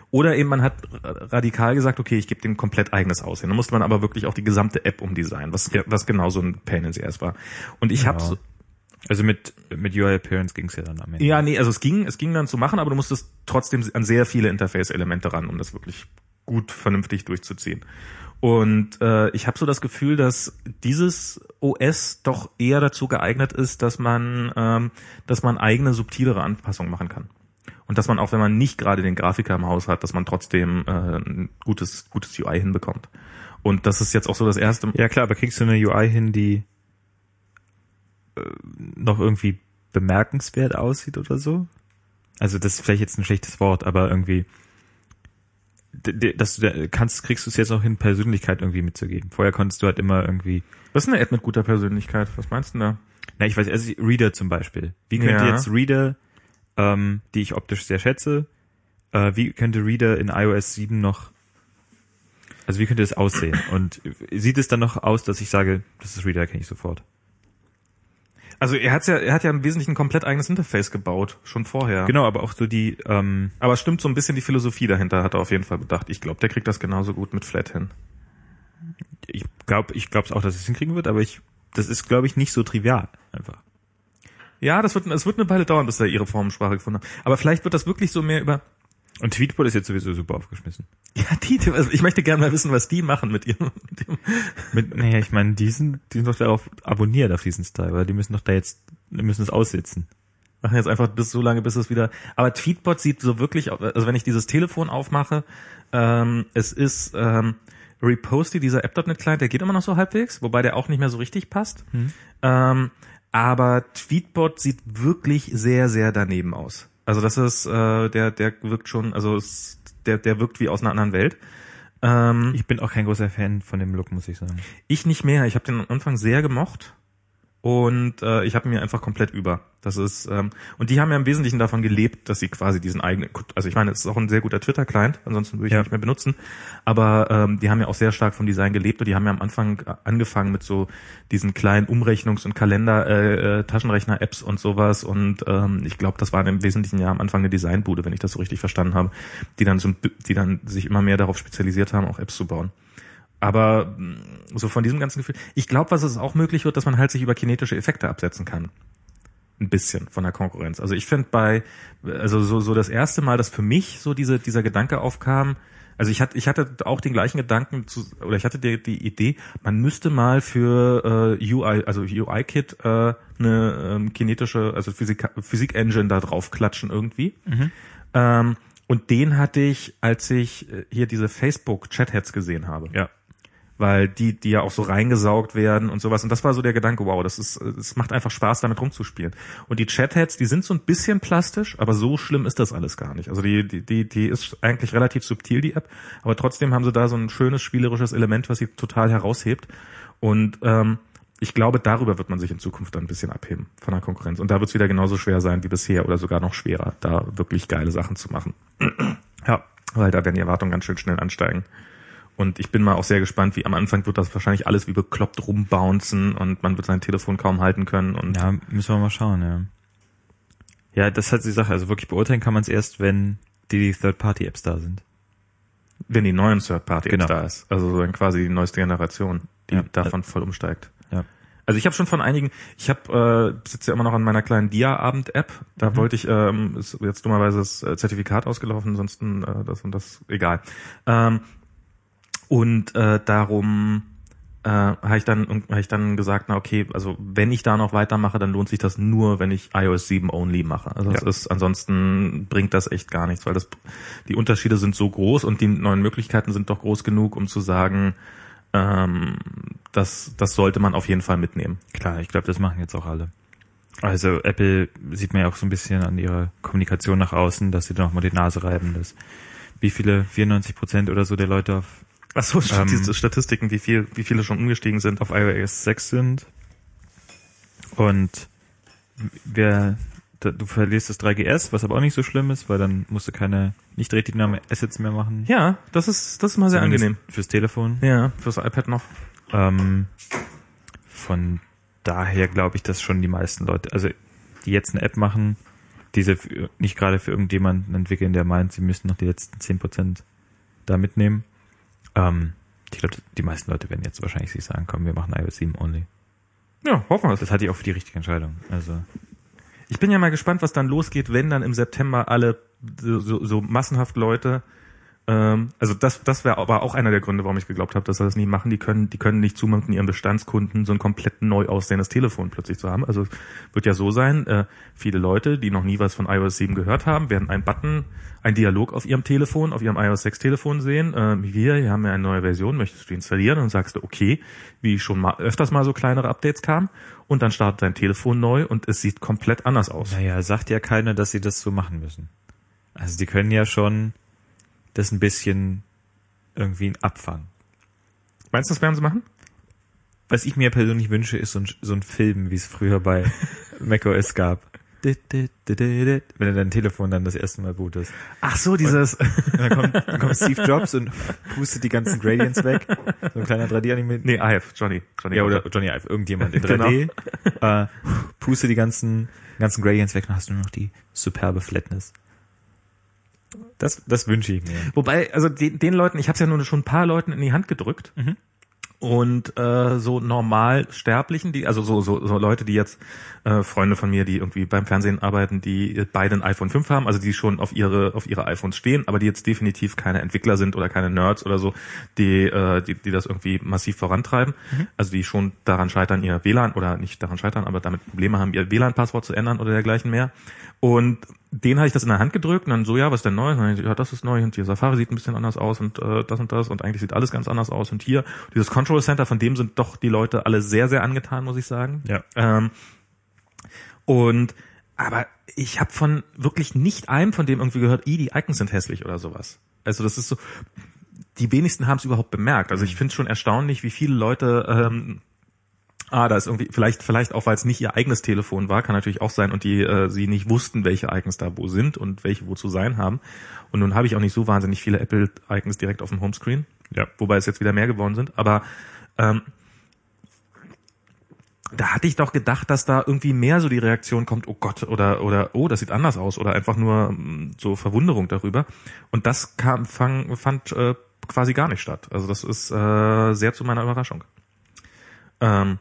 Speaker 1: Oder eben man hat radikal gesagt, okay, ich gebe dem komplett eigenes Aussehen. Dann musste man aber wirklich auch die gesamte App umdesignen, was, was genau so ein Pain in the Ass war. Und ich
Speaker 2: Ja.
Speaker 1: habe so,
Speaker 2: Also mit, mit U I Appearance ging's ja dann am Ende.
Speaker 1: ja, nee, also es ging, es ging dann zu machen, aber du musstest trotzdem an sehr viele Interface-Elemente ran, um das wirklich gut, vernünftig durchzuziehen. Und äh, ich habe so das Gefühl, dass dieses O S doch eher dazu geeignet ist, dass man, ähm, dass man eigene subtilere Anpassungen machen kann. Und dass man auch, wenn man nicht gerade den Grafiker im Haus hat, dass man trotzdem äh, ein gutes, gutes U I hinbekommt. Und das ist jetzt auch so das erste.
Speaker 2: Ja klar, aber kriegst du eine U I hin, die äh, noch irgendwie bemerkenswert aussieht oder so? Also das ist vielleicht jetzt ein schlechtes Wort, aber irgendwie, d- d- dass du da kannst, kriegst du es jetzt auch hin, Persönlichkeit irgendwie mitzugeben. Vorher konntest du halt immer irgendwie,
Speaker 1: Was ist eine App mit guter Persönlichkeit? Was meinst du denn da?
Speaker 2: na ich weiß, also Reader zum Beispiel. Wie könnte
Speaker 1: Ja.
Speaker 2: jetzt Reader, ähm, die ich optisch sehr schätze, äh, wie könnte Reader in iOS sieben noch, also wie könnte es aussehen? Und sieht es dann noch aus, dass ich sage, das ist Reader, kenne ich sofort?
Speaker 1: Also er hat's ja, er hat ja im Wesentlichen ein komplett eigenes Interface gebaut, schon vorher.
Speaker 2: Genau, aber auch so die, ähm,
Speaker 1: Aber es stimmt so ein bisschen die Philosophie dahinter, hat er auf jeden Fall bedacht. Ich glaube, der kriegt das genauso gut mit Flat hin.
Speaker 2: ich glaube, ich glaube es auch, dass es hinkriegen wird, aber ich, das ist, glaube ich, nicht so trivial einfach.
Speaker 1: Ja, das wird, es wird eine Weile dauern, bis er ihre Formensprache gefunden hat. Aber vielleicht wird das wirklich so mehr über,
Speaker 2: Und Tweetbot ist jetzt sowieso super aufgeschmissen.
Speaker 1: ja, die, also ich möchte gerne mal wissen, was die machen mit ihrem, mit ihrem
Speaker 2: Mit, naja, ich meine, die sind, die sind doch darauf abonniert auf diesen Style, weil die müssen doch da jetzt, die müssen es aussitzen.
Speaker 1: machen jetzt einfach bis so lange, bis es wieder, aber Tweetbot sieht so wirklich, also wenn ich dieses Telefon aufmache, ähm, es ist, ähm, Reposty, dieser App Punkt net Client, der geht immer noch so halbwegs, wobei der auch nicht mehr so richtig passt.
Speaker 2: Hm.
Speaker 1: Ähm, aber Tweetbot sieht wirklich sehr, sehr daneben aus. Also das ist, äh, der, der wirkt schon, also es, der, der wirkt wie aus einer anderen Welt. Ähm,
Speaker 2: Ich bin auch kein großer Fan von dem Look, muss ich sagen.
Speaker 1: ich nicht mehr. Ich habe den am Anfang sehr gemocht. Und äh, ich habe mir einfach komplett über. Das ist ähm, und die haben ja im Wesentlichen davon gelebt, dass sie quasi diesen eigenen, also ich meine, es ist auch ein sehr guter Twitter-Client, ansonsten würde ich
Speaker 2: Ja.
Speaker 1: ihn nicht mehr benutzen. Aber ähm, die haben ja auch sehr stark vom Design gelebt und die haben ja am Anfang angefangen mit so diesen kleinen Umrechnungs- und Kalender, äh, äh, Taschenrechner-Apps und sowas. Und ähm, ich glaube, das war im Wesentlichen ja am Anfang eine Designbude, wenn ich das so richtig verstanden habe, die dann so, die dann sich immer mehr darauf spezialisiert haben, auch Apps zu bauen. Aber mh, so von diesem ganzen Gefühl, ich glaube, was es auch möglich wird, dass man halt sich über kinetische Effekte absetzen kann. Ein bisschen von der Konkurrenz. Also ich finde bei, also so so das erste Mal, dass für mich so diese dieser Gedanke aufkam, also ich hatte ich hatte auch den gleichen Gedanken zu, oder ich hatte die, die Idee, man müsste mal für äh, U I, also U I-Kit äh, eine ähm, kinetische, also Physik Physik-Engine da drauf klatschen irgendwie.
Speaker 2: Mhm.
Speaker 1: Ähm, und den hatte ich, als ich äh, hier diese Facebook-Chatheads gesehen habe.
Speaker 2: Ja.
Speaker 1: Weil die, die ja auch so reingesaugt werden und sowas. Und das war so der Gedanke, wow, das ist, es macht einfach Spaß, damit rumzuspielen. Und die Chatheads, die sind so ein bisschen plastisch, aber so schlimm ist das alles gar nicht. Also die, die, die, die ist eigentlich relativ subtil, die App, aber trotzdem haben sie da so ein schönes spielerisches Element, was sie total heraushebt. Und ähm, ich glaube, darüber wird man sich in Zukunft dann ein bisschen abheben von der Konkurrenz. Und da wird es wieder genauso schwer sein wie bisher oder sogar noch schwerer, da wirklich geile Sachen zu machen. Ja, weil da werden die Erwartungen ganz schön schnell ansteigen. Und ich bin mal auch sehr gespannt, wie am Anfang wird das wahrscheinlich alles wie bekloppt rumbouncen und man wird sein Telefon kaum halten können. Und
Speaker 2: Ja, müssen wir mal schauen, ja. Ja, das ist halt die Sache. Also wirklich beurteilen kann man es erst, wenn die Third-Party-Apps da sind.
Speaker 1: wenn die neuen Third-Party-Apps
Speaker 2: Genau.
Speaker 1: da ist, also so dann quasi die neueste Generation, die
Speaker 2: Ja.
Speaker 1: davon voll umsteigt.
Speaker 2: Ja.
Speaker 1: Also ich habe schon von einigen, ich habe äh, sitze ja immer noch an meiner kleinen Dia-Abend-App, da
Speaker 2: Mhm.
Speaker 1: wollte ich, ähm, ist jetzt dummerweise das äh, Zertifikat ausgelaufen, ansonsten äh, das und das, egal. Ähm, und äh, darum äh, habe ich dann hab ich dann gesagt, na okay, also wenn ich da noch weitermache, dann lohnt sich das nur, wenn ich iOS sieben only mache. Also das
Speaker 2: Ja.
Speaker 1: ist, ansonsten bringt das echt gar nichts, weil das die Unterschiede sind so groß und die neuen Möglichkeiten sind doch groß genug, um zu sagen, ähm, das das sollte man auf jeden Fall mitnehmen.
Speaker 2: Klar, ich glaube, das machen jetzt auch alle. Also Apple sieht man ja auch so ein bisschen an ihrer Kommunikation nach außen, dass sie da nochmal die Nase reiben, dass wie viele, vierundneunzig Prozent oder so der Leute auf
Speaker 1: Ach so,
Speaker 2: Ähm,
Speaker 1: diese Statistiken, wie viel wie viele schon umgestiegen sind.
Speaker 2: auf iOS sechs sind. Und wer, da, du verlierst das drei G S, was aber auch nicht so schlimm ist, weil dann musst du keine nicht retiname Assets mehr machen.
Speaker 1: Ja, das ist das ist mal sehr
Speaker 2: Zumindest
Speaker 1: angenehm.
Speaker 2: Fürs Telefon.
Speaker 1: Ja, fürs iPad noch.
Speaker 2: Ähm, von daher glaube ich, dass schon die meisten Leute, also die jetzt eine App machen, diese für, nicht gerade für irgendjemanden entwickeln, der meint, sie müssen noch die letzten zehn Prozent da mitnehmen. Ähm, ich glaube, die meisten Leute werden jetzt wahrscheinlich sich sagen, komm, wir machen iOS sieben only.
Speaker 1: Ja, hoffen wir es.
Speaker 2: Das hatte ich auch für die richtige Entscheidung. Also
Speaker 1: ich bin ja mal gespannt, was dann losgeht, wenn dann im September alle so, so, so massenhaft Leute, ähm, also das das wäre aber auch einer der Gründe, warum ich geglaubt habe, dass sie das nie machen. Die können die können nicht zumuten, ihren Bestandskunden so ein komplett neu aussehendes Telefon plötzlich zu haben. Also wird ja so sein, äh, viele Leute, die noch nie was von iOS sieben gehört haben, werden einen Button, einen Dialog auf ihrem Telefon, auf ihrem iOS sechs Telefon sehen. Äh, wir, hier haben ja eine neue Version, möchtest du installieren? Und sagst du, okay, wie schon mal öfters mal so kleinere Updates kamen. Und dann startet dein Telefon neu und es sieht komplett anders aus.
Speaker 2: Naja, sagt ja keiner, dass sie das so machen müssen. Also die können ja schon das ein bisschen irgendwie abfangen.
Speaker 1: Meinst du, das werden sie machen?
Speaker 2: Was ich mir persönlich wünsche, ist so ein, so ein Film, wie es früher bei macOS gab. Wenn du dein Telefon dann das erste Mal bootest.
Speaker 1: Ach so, dieses...
Speaker 2: Und dann kommt, dann kommt Steve Jobs und pustet die ganzen Gradients weg. So ein kleiner drei D-Anime.
Speaker 1: Nee, Ive, Johnny. Johnny
Speaker 2: ja, oder Johnny Ive, irgendjemand in drei D. Genau. Äh, pustet die ganzen, ganzen Gradients weg, dann hast du nur noch die superbe Flatness. Das, das wünsche ich mir.
Speaker 1: Wobei, also den, den Leuten, ich habe es ja nur schon ein paar Leuten in die Hand gedrückt.
Speaker 2: Mhm.
Speaker 1: Und äh, so normal Sterblichen, die also so so so Leute, die jetzt äh, Freunde von mir, die irgendwie beim Fernsehen arbeiten, die beide ein iPhone fünf haben, also die schon auf ihre auf ihre iPhones stehen, aber die jetzt definitiv keine Entwickler sind oder keine Nerds oder so, die äh, die die das irgendwie massiv vorantreiben, mhm. also die schon daran scheitern, ihr W L A N oder nicht daran scheitern, aber damit Probleme haben, ihr W L A N-Passwort zu ändern oder dergleichen mehr. Und denen habe ich das in der Hand gedrückt und dann so, ja, was ist denn neu? Und dann, ja, das ist neu und die Safari sieht ein bisschen anders aus und äh, das und das und eigentlich sieht alles ganz anders aus und hier dieses Control Center, von dem sind doch die Leute alle sehr, sehr angetan, muss ich sagen.
Speaker 2: Ja.
Speaker 1: Ähm, und aber ich habe von wirklich nicht einem von dem irgendwie gehört, i, die Icons sind hässlich oder sowas. Also das ist so, die wenigsten haben es überhaupt bemerkt. Also ich finde es schon erstaunlich, wie viele Leute ähm, Ah, da ist irgendwie, vielleicht, vielleicht auch, weil es nicht ihr eigenes Telefon war, kann natürlich auch sein, und die, äh, sie nicht wussten, welche Icons da wo sind und welche wo zu sein haben. Und nun habe ich auch nicht so wahnsinnig viele Apple-Icons direkt auf dem Homescreen. Ja. Wobei es jetzt wieder mehr geworden sind. Aber, ähm, da hatte ich doch gedacht, dass da irgendwie mehr so die Reaktion kommt, oh Gott, oder, oder, oh, das sieht anders aus, oder einfach nur so Verwunderung darüber. Und das kam, fang, fand, äh, quasi gar nicht statt. Also das ist, äh, sehr zu meiner Überraschung. Ähm,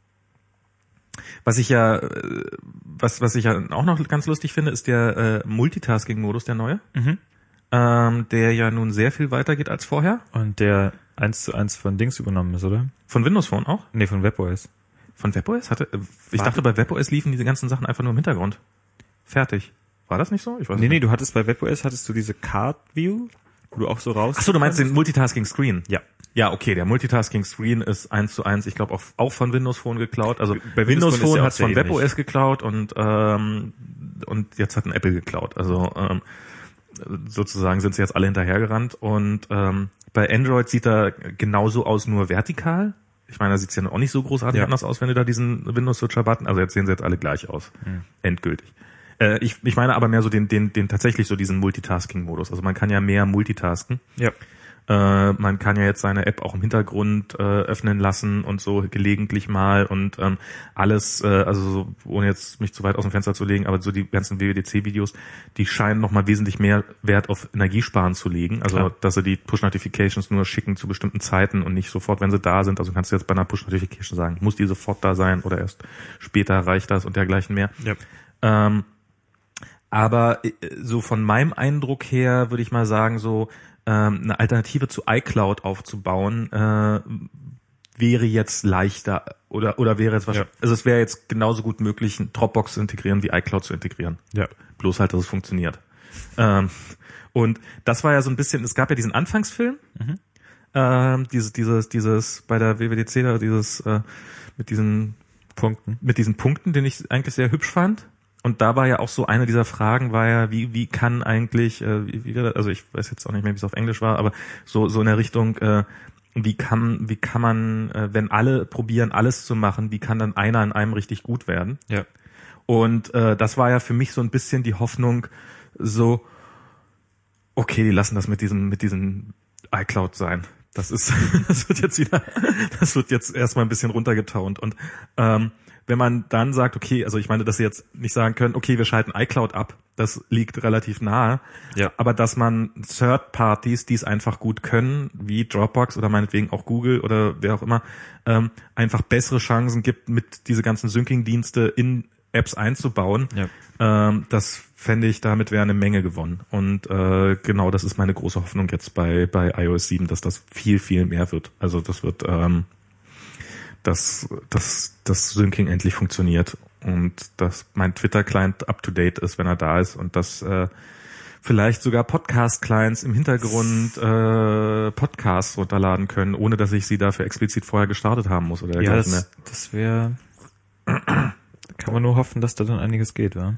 Speaker 1: Was ich ja, was was ich ja auch noch ganz lustig finde, ist der äh, Multitasking-Modus, der neue,
Speaker 2: mhm.
Speaker 1: ähm, der ja nun sehr viel weiter geht als vorher.
Speaker 2: Und der eins zu eins von Dings übernommen ist, oder?
Speaker 1: Von Windows Phone auch?
Speaker 2: Nee, von WebOS.
Speaker 1: Von WebOS? Hatte, ich
Speaker 2: Warte.
Speaker 1: dachte, bei WebOS liefen diese ganzen Sachen einfach nur im Hintergrund. Fertig. War das nicht so? Ich weiß
Speaker 2: Nee,
Speaker 1: nicht.
Speaker 2: nee, du hattest bei WebOS hattest du diese Card View, wo du auch so raus...
Speaker 1: Ach so, du meinst den Multitasking-Screen?
Speaker 2: Ja.
Speaker 1: Ja, okay, der Multitasking-Screen ist eins zu eins, ich glaube, auch, auch von Windows Phone geklaut. Also
Speaker 2: bei
Speaker 1: Windows
Speaker 2: Windows Phone
Speaker 1: Phone
Speaker 2: ist
Speaker 1: hat es
Speaker 2: ja
Speaker 1: von
Speaker 2: sehr ähnlich.
Speaker 1: WebOS geklaut und ähm, und jetzt hat ein Apple geklaut. Also ähm, sozusagen sind sie jetzt alle hinterhergerannt. Und ähm, bei Android sieht er genauso aus, nur vertikal. Ich meine, da sieht es ja auch nicht so großartig
Speaker 2: ja.
Speaker 1: anders aus, wenn du da diesen Windows-Switcher-Button, also jetzt sehen sie jetzt alle gleich aus.
Speaker 2: Hm.
Speaker 1: Endgültig. Äh, ich, ich meine aber mehr so den, den, den tatsächlich so diesen Multitasking-Modus. Also man kann ja mehr multitasken.
Speaker 2: Ja.
Speaker 1: Äh, man kann ja jetzt seine App auch im Hintergrund äh, öffnen lassen und so gelegentlich mal und ähm, alles, äh, also so, ohne jetzt mich zu weit aus dem Fenster zu legen, aber so die ganzen W W D C-Videos, die scheinen nochmal wesentlich mehr Wert auf Energiesparen zu legen. Also, Klar. dass sie die Push-Notifications nur schicken zu bestimmten Zeiten und nicht sofort, wenn sie da sind. Also kannst du jetzt bei einer Push-Notification sagen, muss die sofort da sein oder erst später reicht das und dergleichen mehr.
Speaker 2: Ja.
Speaker 1: Ähm, aber so von meinem Eindruck her würde ich mal sagen, so eine Alternative zu iCloud aufzubauen, äh, wäre jetzt leichter oder oder wäre jetzt wahrscheinlich, ja. also es wäre jetzt genauso gut möglich, Dropbox zu integrieren wie iCloud zu integrieren.
Speaker 2: Ja.
Speaker 1: Bloß halt, dass es funktioniert. ähm, und das war ja so ein bisschen, es gab ja diesen Anfangsfilm, mhm. ähm, dieses dieses dieses bei der W W D C da dieses äh, mit diesen Punkten, mit diesen Punkten, den ich eigentlich sehr hübsch fand. Und da war ja auch so eine dieser Fragen, war ja, wie wie kann eigentlich, äh, wie, wie, also ich weiß jetzt auch nicht mehr, wie es auf Englisch war, aber so so in der Richtung, äh, wie kann wie kann man, äh, wenn alle probieren, alles zu machen, wie kann dann einer in einem richtig gut werden?
Speaker 2: Ja.
Speaker 1: Und äh, das war ja für mich so ein bisschen die Hoffnung, so, okay, die lassen das mit diesem mit diesem iCloud sein. Das ist, das wird jetzt wieder, das wird jetzt erstmal ein bisschen runtergetaunt und ähm, wenn man dann sagt, okay, also ich meine, dass sie jetzt nicht sagen können, okay, wir schalten iCloud ab, Das liegt relativ nahe.
Speaker 2: Ja.
Speaker 1: Aber dass man Third Parties, die es einfach gut können, wie Dropbox oder meinetwegen auch Google oder wer auch immer, ähm, einfach bessere Chancen gibt, mit diese ganzen Syncing-Dienste in Apps einzubauen,
Speaker 2: Ja.
Speaker 1: ähm, das fände ich, damit wäre eine Menge gewonnen. Und äh, genau, das ist meine große Hoffnung jetzt bei bei iOS sieben, dass das viel, viel mehr wird. Also das wird, ähm, dass dass das Syncing endlich funktioniert und dass mein Twitter-Client up-to-date ist, wenn er da ist und dass äh, vielleicht sogar Podcast-Clients im Hintergrund äh, Podcasts runterladen können, ohne dass ich sie dafür explizit vorher gestartet haben muss oder
Speaker 2: Ja,
Speaker 1: dergleichen
Speaker 2: das, das wäre, kann man nur hoffen, dass da dann einiges geht, wa?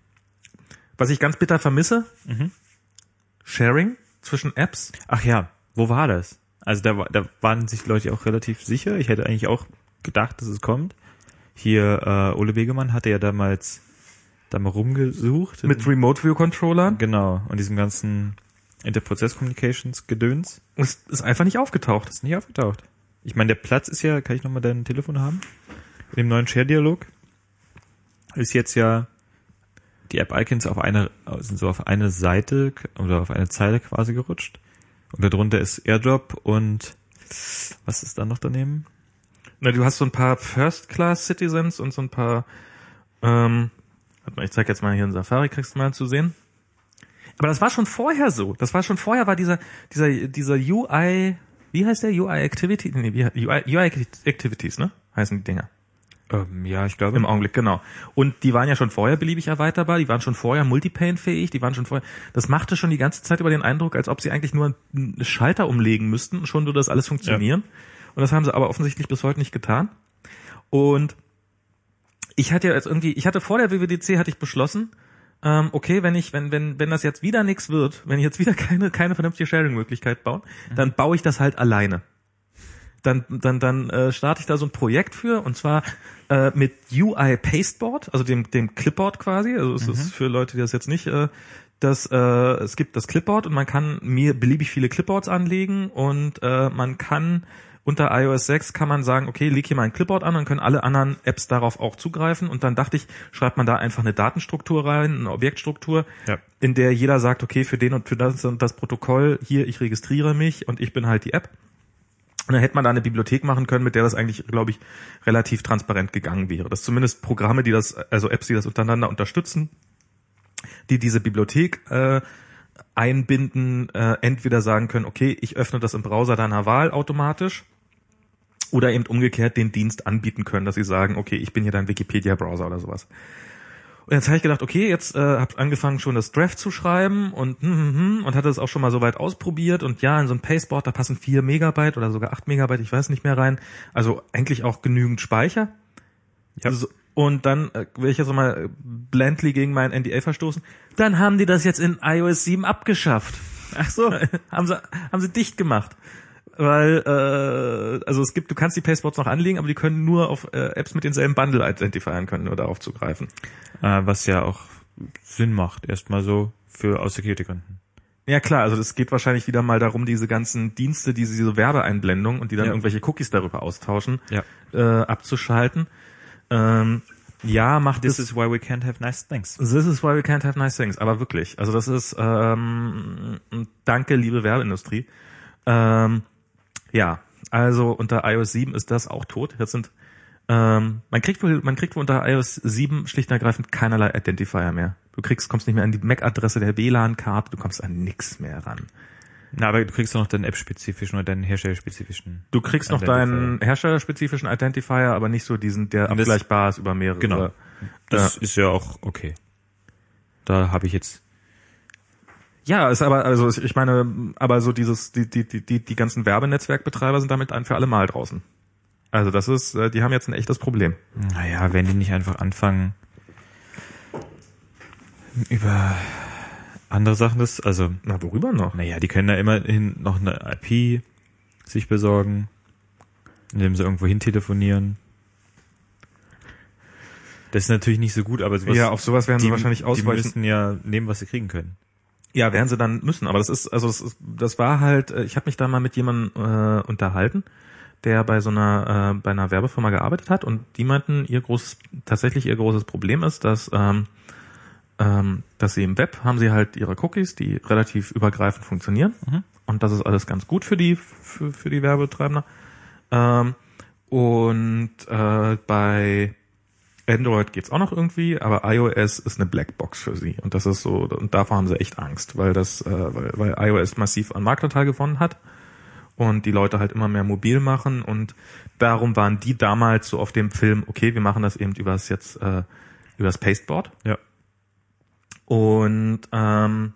Speaker 1: Was ich ganz bitter vermisse,
Speaker 2: Mhm.
Speaker 1: Sharing zwischen Apps.
Speaker 2: Ach ja, wo war das? Also da, war- da waren sich Leute auch relativ sicher. Ich hätte eigentlich auch gedacht, dass es kommt. Hier, äh, Ole Begemann hatte ja damals da mal rumgesucht.
Speaker 1: Mit Remote View Controllern.
Speaker 2: Genau, und diesem ganzen Interprozess-Communications-Gedöns.
Speaker 1: Es ist einfach nicht aufgetaucht.
Speaker 2: Ist nicht aufgetaucht. Ich meine, der Platz ist ja, kann ich nochmal dein Telefon haben? In dem neuen Share-Dialog ist jetzt ja die App-Icons auf eine, sind so auf eine Seite oder auf eine Zeile quasi gerutscht. Und darunter ist AirDrop und was ist da noch daneben?
Speaker 1: Na, du hast so ein paar First-Class-Citizens und so ein paar, ähm, warte mal, ich zeig jetzt mal hier in Safari, kriegst du mal zu sehen. Aber das war schon vorher so. Das war schon vorher, war dieser, dieser, dieser U I, wie heißt der? U I Activity? Nee, wie, U I, U I Activities, ne? Heißen die Dinger.
Speaker 2: Ähm, ja, ich glaube.
Speaker 1: Im Augenblick, genau. Und die waren ja schon vorher beliebig erweiterbar, die waren schon vorher Multipane-fähig, die waren schon vorher, das machte schon die ganze Zeit über den Eindruck, als ob sie eigentlich nur einen Schalter umlegen müssten und schon würde das alles funktionieren. Ja. Und das haben sie aber offensichtlich bis heute nicht getan. Und ich hatte ja jetzt irgendwie, ich hatte vor der W W D C hatte ich beschlossen, ähm, okay, wenn ich, wenn, wenn, wenn das jetzt wieder nichts wird, wenn ich jetzt wieder keine, keine vernünftige Sharing-Möglichkeit baue, mhm. dann baue ich das halt alleine. Dann, dann, dann äh, starte ich da so ein Projekt für, und zwar äh, mit U I Pasteboard, also dem, dem Clipboard quasi. Also es mhm. ist für Leute, die das jetzt nicht, äh, das, äh, es gibt das Clipboard und man kann mir beliebig viele Clipboards anlegen und äh, man kann unter i O S sechs kann man sagen, okay, leg hier mal ein Clipboard an, dann können alle anderen Apps darauf auch zugreifen. Und dann dachte ich, schreibt man da einfach eine Datenstruktur rein, eine Objektstruktur, ja. in der jeder sagt, okay, für den und für das und das Protokoll hier, ich registriere mich und ich bin halt die App. Und dann hätte man da eine Bibliothek machen können, mit der das eigentlich, glaube ich, relativ transparent gegangen wäre. Dass zumindest Programme, die das, also Apps, die das untereinander unterstützen, die diese Bibliothek äh, einbinden, äh, entweder sagen können, okay, ich öffne das im Browser deiner Wahl automatisch, oder eben umgekehrt den Dienst anbieten können, dass sie sagen, okay, ich bin hier dein Wikipedia-Browser oder sowas. Und jetzt habe ich gedacht, okay, jetzt äh, habe angefangen schon das Draft zu schreiben und hm, hm, hm, und hatte es auch schon mal so weit ausprobiert und ja, in so ein Pasteboard, da passen vier Megabyte oder sogar acht Megabyte, ich weiß nicht mehr rein, also eigentlich auch genügend Speicher. Ja. Also, und dann äh, will ich jetzt nochmal blandly gegen meinen N D A verstoßen, dann haben die das jetzt in i O S sieben abgeschafft. Ach so, haben sie haben sie dicht gemacht. Weil, äh, also es gibt, du kannst die Pasteboards noch anlegen, aber die können nur auf äh, Apps mit denselben Bundle-Identifiern können nur darauf zugreifen.
Speaker 2: Äh, was ja auch Sinn macht, erstmal so für aus Security-Gründen.
Speaker 1: Ja klar, also es geht wahrscheinlich wieder mal darum, diese ganzen Dienste, diese, diese Werbeeinblendungen und die dann ja. irgendwelche Cookies darüber austauschen,
Speaker 2: ja.
Speaker 1: äh, abzuschalten. Ähm, ja, macht
Speaker 2: This
Speaker 1: es,
Speaker 2: is why we can't have nice things.
Speaker 1: This is why we can't have nice things. Aber wirklich, also das ist, ähm, danke, liebe Werbeindustrie. Ähm, Ja, also unter i O S sieben ist das auch tot. Jetzt sind ähm, man kriegt wohl man kriegt wohl unter i O S sieben schlicht und ergreifend keinerlei Identifier mehr. Du kriegst kommst nicht mehr an die M A C-Adresse der W L A N-Karte, du kommst an nix mehr ran.
Speaker 2: Na, aber du kriegst noch deinen App-spezifischen oder deinen herstellerspezifischen.
Speaker 1: Du kriegst noch deinen herstellerspezifischen Identifier, aber nicht so diesen, der
Speaker 2: das,
Speaker 1: abgleichbar ist über mehrere.
Speaker 2: Genau. Das ja. ist ja auch okay. Da habe ich jetzt
Speaker 1: Ja, ist aber, also ich meine, aber so dieses, die, die, die, die ganzen Werbenetzwerkbetreiber sind damit ein für alle Mal draußen. Also das ist, die haben jetzt ein echtes Problem.
Speaker 2: Naja, wenn die nicht einfach anfangen, über andere Sachen das, also.
Speaker 1: Na, worüber noch?
Speaker 2: Naja, die können da immerhin noch eine I P sich besorgen, indem sie irgendwo hin telefonieren. Das ist natürlich nicht so gut, aber sowas.
Speaker 1: Ja, auf sowas werden sie wahrscheinlich ausweichen.
Speaker 2: Die müssen ja nehmen, was sie kriegen können.
Speaker 1: Ja, werden sie dann müssen, aber das ist, also das, ist, das war halt, ich habe mich da mal mit jemandem äh, unterhalten, der bei so einer, äh, bei einer Werbefirma gearbeitet hat und die meinten, ihr großes, tatsächlich ihr großes Problem ist, dass ähm, ähm, dass sie im Web haben sie halt ihre Cookies, die relativ übergreifend funktionieren.
Speaker 2: Mhm.
Speaker 1: Und das ist alles ganz gut für die für, für die Werbetreibender. Ähm, und äh, bei Android geht's auch noch irgendwie, aber iOS ist eine Blackbox für sie. Und das ist so, und davor haben sie echt Angst, weil das, äh, weil, weil iOS massiv an Marktanteil gewonnen hat und die Leute halt immer mehr mobil machen. Und darum waren die damals so auf dem Film, okay, wir machen das eben übers jetzt äh, übers Pasteboard.
Speaker 2: Ja.
Speaker 1: Und ähm,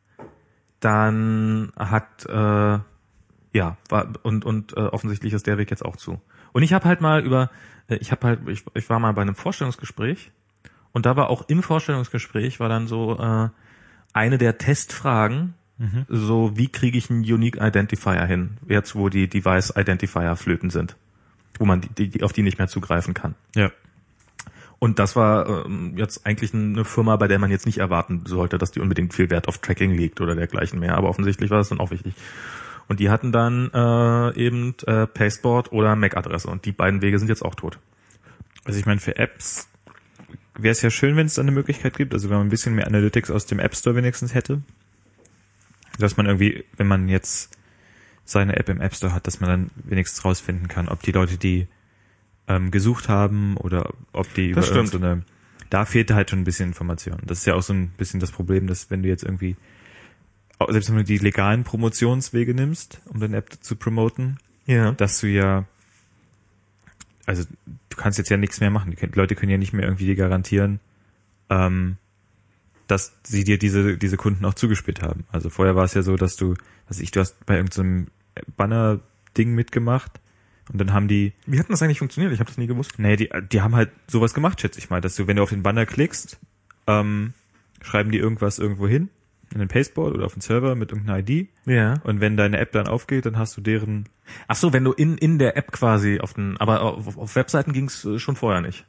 Speaker 1: dann hat äh, ja war, und und äh, offensichtlich ist der Weg jetzt auch zu. Und ich habe halt mal über äh, ich habe halt ich, ich war mal bei einem Vorstellungsgespräch und da war auch im Vorstellungsgespräch war dann so äh, eine der Testfragen, mhm. so wie kriege ich einen Unique Identifier hin, jetzt wo die Device Identifier flöten sind, wo man die, die auf die nicht mehr zugreifen kann.
Speaker 2: Ja.
Speaker 1: Und das war ähm, jetzt eigentlich eine Firma, bei der man jetzt nicht erwarten sollte, dass die unbedingt viel Wert auf Tracking legt oder dergleichen mehr. Aber offensichtlich war das dann auch wichtig. Und die hatten dann äh, eben äh, Pasteboard oder M A C-Adresse. Und die beiden Wege sind jetzt auch tot.
Speaker 2: Also ich meine, für Apps wäre es ja schön, wenn es da eine Möglichkeit gibt. Also wenn man ein bisschen mehr Analytics aus dem App Store wenigstens hätte. Dass man irgendwie, wenn man jetzt seine App im App Store hat, dass man dann wenigstens rausfinden kann, ob die Leute, die ähm, gesucht haben oder ob die
Speaker 1: das
Speaker 2: über
Speaker 1: stimmt.
Speaker 2: so eine, da fehlte halt schon ein bisschen Information. Das ist ja auch so ein bisschen das Problem, dass wenn du jetzt irgendwie, selbst wenn du die legalen Promotionswege nimmst, um deine App zu promoten,
Speaker 1: ja.
Speaker 2: dass du ja, also du kannst jetzt ja nichts mehr machen. Die Leute können ja nicht mehr irgendwie dir garantieren, ähm, dass sie dir diese diese Kunden auch zugespielt haben. Also vorher war es ja so, dass du, was ich, du hast bei irgendeinem Banner-Ding mitgemacht und dann haben die...
Speaker 1: Wie hat denn das eigentlich funktioniert? Ich habe das nie gewusst.
Speaker 2: Nee, die, die haben halt sowas gemacht, schätze ich mal, dass du, wenn du auf den Banner klickst, ähm, schreiben die irgendwas irgendwo hin, in den Pasteboard oder auf den Server mit irgendeiner I D.
Speaker 1: Ja.
Speaker 2: Und wenn deine App dann aufgeht, dann hast du deren...
Speaker 1: Ach so, wenn du in in der App quasi auf den, aber auf, auf Webseiten ging's schon vorher nicht.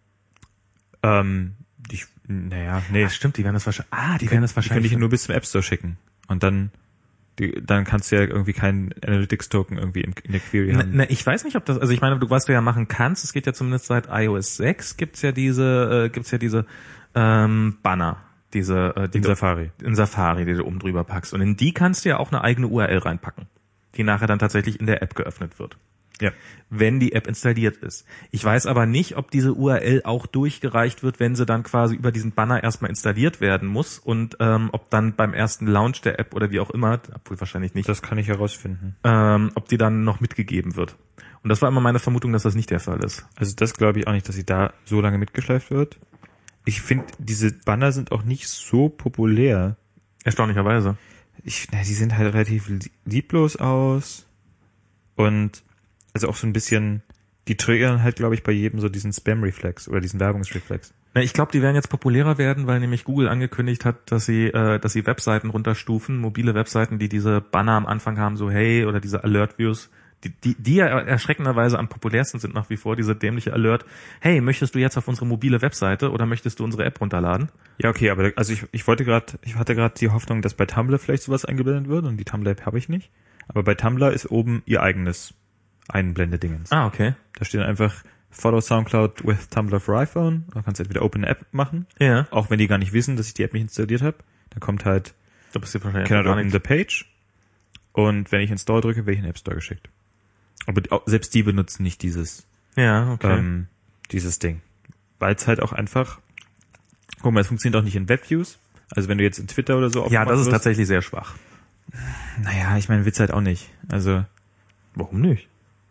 Speaker 2: Ähm, ich, naja, nee.
Speaker 1: Ach, stimmt, die werden das wahrscheinlich. Ah, die,
Speaker 2: Die
Speaker 1: werden das
Speaker 2: Die können
Speaker 1: wahrscheinlich.
Speaker 2: dich nur bis zum App Store schicken. Und dann, die, dann kannst du ja irgendwie keinen Analytics-Token irgendwie in, in der Query
Speaker 1: Na,
Speaker 2: haben.
Speaker 1: na, ich weiß nicht, ob das, also ich meine, du, was du ja machen kannst, es geht ja zumindest seit iOS sechs, gibt's ja diese, äh, gibt's ja diese ähm, Banner, diese äh, die
Speaker 2: In
Speaker 1: du,
Speaker 2: Safari.
Speaker 1: in Safari, die du oben drüber packst. Und in die kannst du ja auch eine eigene U R L reinpacken, die nachher dann tatsächlich in der App geöffnet wird,
Speaker 2: Ja.
Speaker 1: wenn die App installiert ist. Ich weiß aber nicht, ob diese U R L auch durchgereicht wird, wenn sie dann quasi über diesen Banner erstmal installiert werden muss und ähm, ob dann beim ersten Launch der App oder wie auch immer, obwohl wahrscheinlich nicht,
Speaker 2: Das kann ich herausfinden.
Speaker 1: ähm, ob die dann noch mitgegeben wird. Und das war immer meine Vermutung, dass das nicht der Fall ist.
Speaker 2: Also das glaube ich auch nicht, dass sie da so lange mitgeschleift wird. Ich finde, diese Banner sind auch nicht so populär.
Speaker 1: Erstaunlicherweise.
Speaker 2: Ich, na, die sehen halt relativ lieblos aus. Und also auch so ein bisschen, die triggern halt, glaube ich, bei jedem so diesen Spam-Reflex oder diesen Werbungsreflex.
Speaker 1: Na, ich glaube, die werden jetzt populärer werden, weil nämlich Google angekündigt hat, dass sie, äh, dass sie Webseiten runterstufen, mobile Webseiten, die diese Banner am Anfang haben, so hey, oder diese Alert-Views, die, die, die ja erschreckenderweise am populärsten sind nach wie vor, diese dämliche Alert, hey, möchtest du jetzt auf unsere mobile Webseite oder möchtest du unsere App runterladen?
Speaker 2: Ja, okay, aber also ich, ich wollte gerade, ich hatte gerade die Hoffnung, dass bei Tumblr vielleicht sowas eingeblendet wird und die Tumblr-App habe ich nicht. Aber bei Tumblr ist oben ihr eigenes Einblende-Dingens.
Speaker 1: Ah, okay.
Speaker 2: Da steht einfach Follow SoundCloud with Tumblr for iPhone. Da kannst du entweder Open App machen,
Speaker 1: Ja.
Speaker 2: auch wenn die gar nicht wissen, dass ich die App nicht installiert habe. Dann kommt halt
Speaker 1: Da bist du wahrscheinlich
Speaker 2: Cannot
Speaker 1: gar
Speaker 2: open
Speaker 1: nicht.
Speaker 2: the page. Und wenn ich Install drücke, werde ich in den App Store geschickt. Aber die- auch- selbst die benutzen nicht dieses,
Speaker 1: Ja, okay.
Speaker 2: ähm, dieses Ding. Weil es halt auch einfach, guck mal, es funktioniert auch nicht in Webviews. Also wenn du jetzt in Twitter oder so
Speaker 1: ja,
Speaker 2: aufgemacht
Speaker 1: das ist
Speaker 2: wirst-
Speaker 1: tatsächlich sehr schwach.
Speaker 2: Naja, ich meine, Witz halt auch nicht. Also,
Speaker 1: Warum nicht?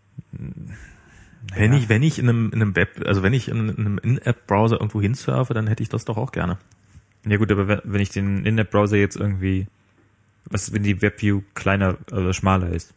Speaker 1: Wenn ich, wenn ich in einem, in einem Web, also wenn ich in einem In-App-Browser irgendwo hinsurfe, dann hätte ich das doch auch gerne.
Speaker 2: ja gut, aber wenn, wenn ich den In-App-Browser jetzt irgendwie, was, wenn die Webview kleiner oder schmaler ist?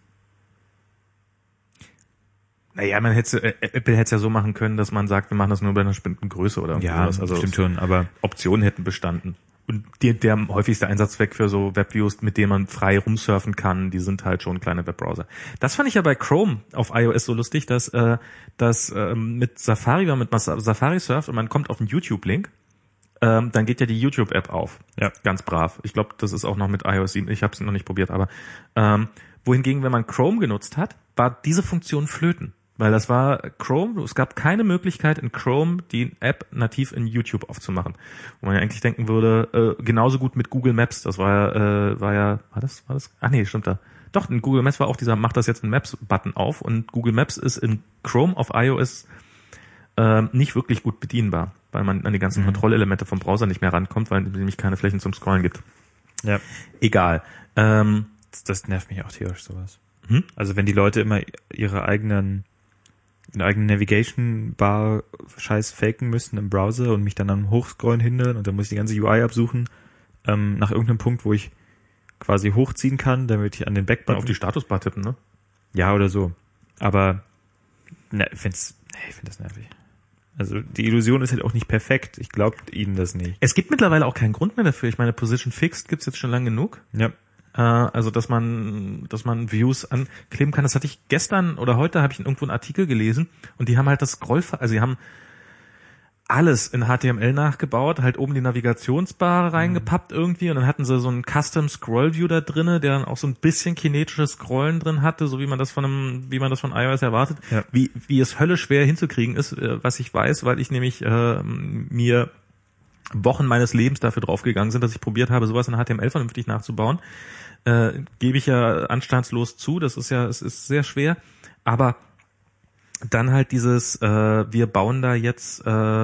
Speaker 1: Naja, man hätte, äh, Apple hätte es ja so machen können, dass man sagt, wir machen das nur bei einer bestimmten Größe oder irgendwas. Also
Speaker 2: stimmt schon, aber
Speaker 1: Optionen hätten bestanden. Und die, der häufigste Einsatzzweck für so Webviews, mit denen man frei rumsurfen kann, die sind halt schon kleine Webbrowser. Das fand ich ja bei Chrome auf iOS so lustig, dass äh, dass ähm, mit Safari, wenn man mit Safari surft und man kommt auf einen YouTube-Link, ähm, dann geht ja die YouTube-App auf.
Speaker 2: Ja.
Speaker 1: Ganz brav. Ich glaube, das ist auch noch mit iOS sieben. Ich habe es noch nicht probiert, aber ähm, wohingegen, wenn man Chrome genutzt hat, war diese Funktion flöten. Weil das war Chrome, es gab keine Möglichkeit in Chrome, die App nativ in YouTube aufzumachen. Wo man ja eigentlich denken würde, äh, genauso gut mit Google Maps, das war ja, äh, war ja, war das, war das? Ach nee, stimmt da. Doch, in Google Maps war auch dieser, macht das jetzt in Maps-Button auf und Google Maps ist in Chrome auf iOS äh, nicht wirklich gut bedienbar, weil man an die ganzen mhm. Kontrollelemente vom Browser nicht mehr rankommt, weil es nämlich keine Flächen zum Scrollen gibt.
Speaker 2: Ja.
Speaker 1: Egal. Ähm,
Speaker 2: das, das nervt mich auch tierisch, sowas.
Speaker 1: Hm?
Speaker 2: Also wenn die Leute immer ihre eigenen eine eigene Navigation-Bar Scheiß faken müssen im Browser und mich dann am Hochscrollen hindern und dann muss ich die ganze U I absuchen, ähm, nach irgendeinem Punkt, wo ich quasi hochziehen kann, damit ich an den Backbutton...
Speaker 1: auf die Statusbar tippen, ne?
Speaker 2: Ja, oder so. Aber ne, ich find's, nee, ich find das nervig. Also die Illusion ist halt auch nicht perfekt. Ich glaube ihnen das nicht.
Speaker 1: Es gibt mittlerweile auch keinen Grund mehr dafür. Ich meine, Position Fixed gibt's jetzt schon lange genug.
Speaker 2: Ja.
Speaker 1: Also, dass man, dass man Views ankleben kann. Das hatte ich gestern oder heute habe ich irgendwo einen Artikel gelesen und die haben halt das Scrollfall, also die haben alles in H T M L nachgebaut, halt oben die Navigationsbar reingepappt irgendwie und dann hatten sie so einen Custom Scroll View da drinne, der dann auch so ein bisschen kinetisches Scrollen drin hatte, so wie man das von einem, wie man das von iOS erwartet.
Speaker 2: Ja.
Speaker 1: Wie, wie es höllisch schwer hinzukriegen ist, was ich weiß, weil ich nämlich äh, mir Wochen meines Lebens dafür draufgegangen sind, dass ich probiert habe, sowas in H T M L vernünftig nachzubauen. Äh, gebe ich ja anstandslos zu, das ist ja, es ist sehr schwer, aber dann halt dieses, äh, wir bauen da jetzt,